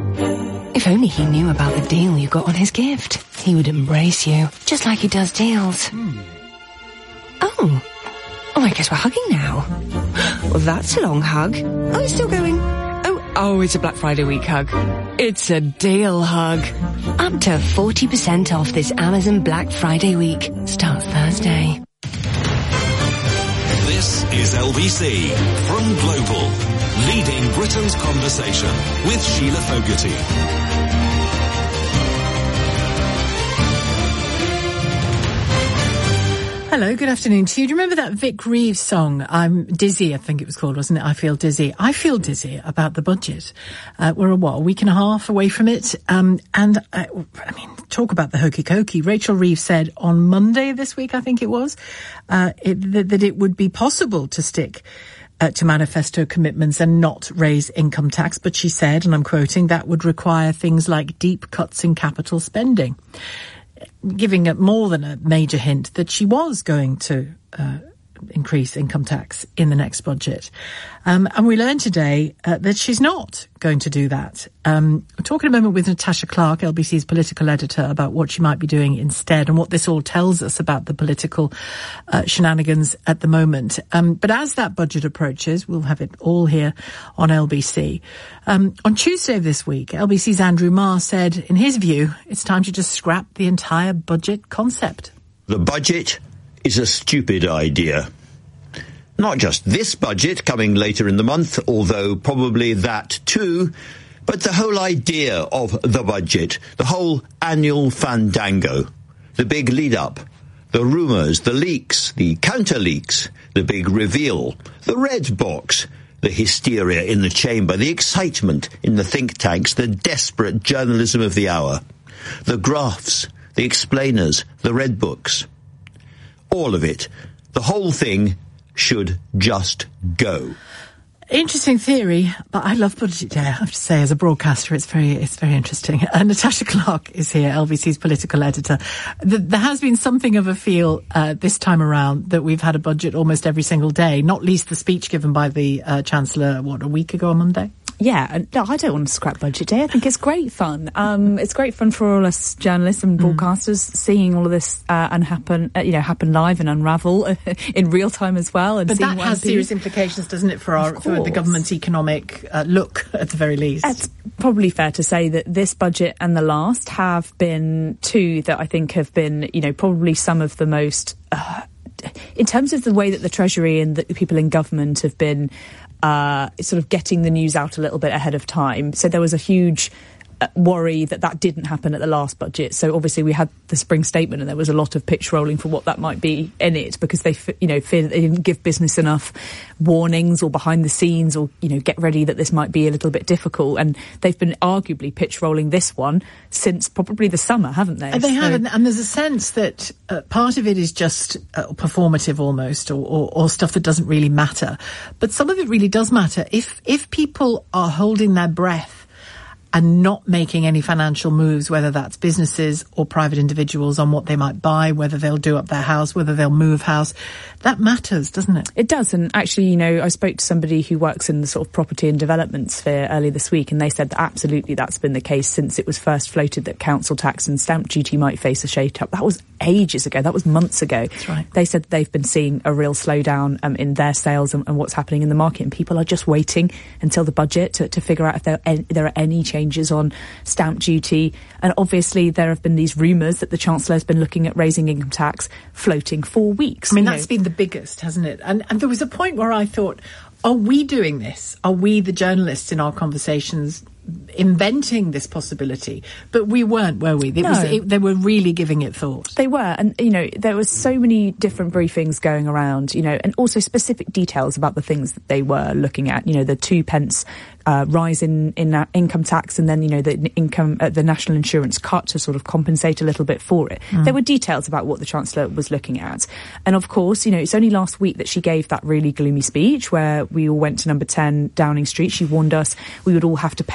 If only he knew about the deal you got on his gift, he would embrace you, just like he does deals. Hmm. Oh. Oh, I guess we're hugging now. Well, that's a long hug. Oh, it's still going. Oh, oh, it's a Black Friday week hug. It's a deal hug. Up to forty percent off this Amazon Black Friday week. Starts Thursday. This is L B C from Global, leading Britain's conversation with Sheila Fogarty. Hello, good afternoon to you. Do you remember that Vic Reeves song, I'm Dizzy, I think it was called, wasn't it? I Feel Dizzy. I feel dizzy about the budget. Uh, we're, a, what, a week and a half away from it. Um, and, uh, I mean, talk about the hokey-cokey. Rachel Reeves said on Monday this week, I think it was, uh, it, that, that it would be possible to stick Uh, to manifesto commitments and not raise income tax. But she said, and I'm quoting, that would require things like deep cuts in capital spending, giving it more than a major hint that she was going to uh, increase income tax in the next budget. Um, and we learned today uh, that she's not going to do that. Um, we're talking a moment with Natasha Clark, L B C's political editor, about what she might be doing instead and what this all tells us about the political uh, shenanigans at the moment. Um, but as that budget approaches, we'll have it all here on L B C. Um, on Tuesday of this week, L B C's Andrew Marr said, in his view, it's time to just scrap the entire budget concept. The budget is a stupid idea. Not just this budget coming later in the month, although probably that too, but the whole idea of the budget, the whole annual fandango, the big lead-up, the rumours, the leaks, the counter-leaks, the big reveal, the red box, the hysteria in the chamber, the excitement in the think tanks, the desperate journalism of the hour, the graphs, the explainers, the red books. All of it, the whole thing, should just go. Interesting theory, but I love Budget Day, I have to say. As a broadcaster, it's very it's very interesting. Uh, Natasha Clark is here, L B C's political editor. The, there has been something of a feel uh, this time around that we've had a budget almost every single day, not least the speech given by the uh, Chancellor, what, a week ago on Monday? Yeah, and no, I don't want to scrap Budget Day. I think it's great fun. Um, it's great fun for all us journalists and broadcasters mm. seeing all of this uh, and happen, uh, you know, happen live and unravel in real time as well. And but seeing that has be... serious implications, doesn't it, for our for the government's economic uh, look, at the very least? It's probably fair to say that this budget and the last have been two that I think have been, you know, probably some of the most, uh, in terms of the way that the Treasury and the people in government have been Uh, sort of getting the news out a little bit ahead of time. So there was a huge uh, worry that that didn't happen at the last budget. So obviously we had the spring statement and there was a lot of pitch rolling for what that might be in it, because they, you know, fear that they didn't give business enough warnings or behind the scenes or, you know, get ready that this might be a little bit difficult. And they've been arguably pitch rolling this one since probably the summer, haven't they? And they so, have, and, and there's a sense that uh, part of it is just uh, performative almost, or, or, or stuff that doesn't really matter. But some of it really does matter. If if people are holding their breath and not making any financial moves, whether that's businesses or private individuals, on what they might buy, whether they'll do up their house, whether they'll move house, that matters, doesn't it? It does. And actually, you know, I spoke to somebody who works in the sort of property and development sphere earlier this week, and they said that absolutely that's been the case since it was first floated that council tax and stamp duty might face a shake-up. That was ages ago. That was months ago. That's right. They said that they've been seeing a real slowdown um, in their sales and, and what's happening in the market, and people are just waiting until the budget to, to figure out if there, any, there are any changes on stamp duty. And obviously there have been these rumours that the Chancellor has been looking at raising income tax floating for weeks. I mean, that's know. been the biggest, hasn't it? And, and there was a point where I thought, are we doing this? Are we, the journalists in our conversations, inventing this possibility? But we weren't, were we? It no. was, it, they were really giving it thought. They were. And, you know, there was so many different briefings going around, you know, and also specific details about the things that they were looking at. You know, the two pence uh, rise in, in uh, income tax, and then, you know, the income, uh, the national insurance cut to sort of compensate a little bit for it. Mm. There were details about what the Chancellor was looking at. And of course, you know, it's only last week that she gave that really gloomy speech where we all went to number ten Downing Street. She warned us we would all have to pay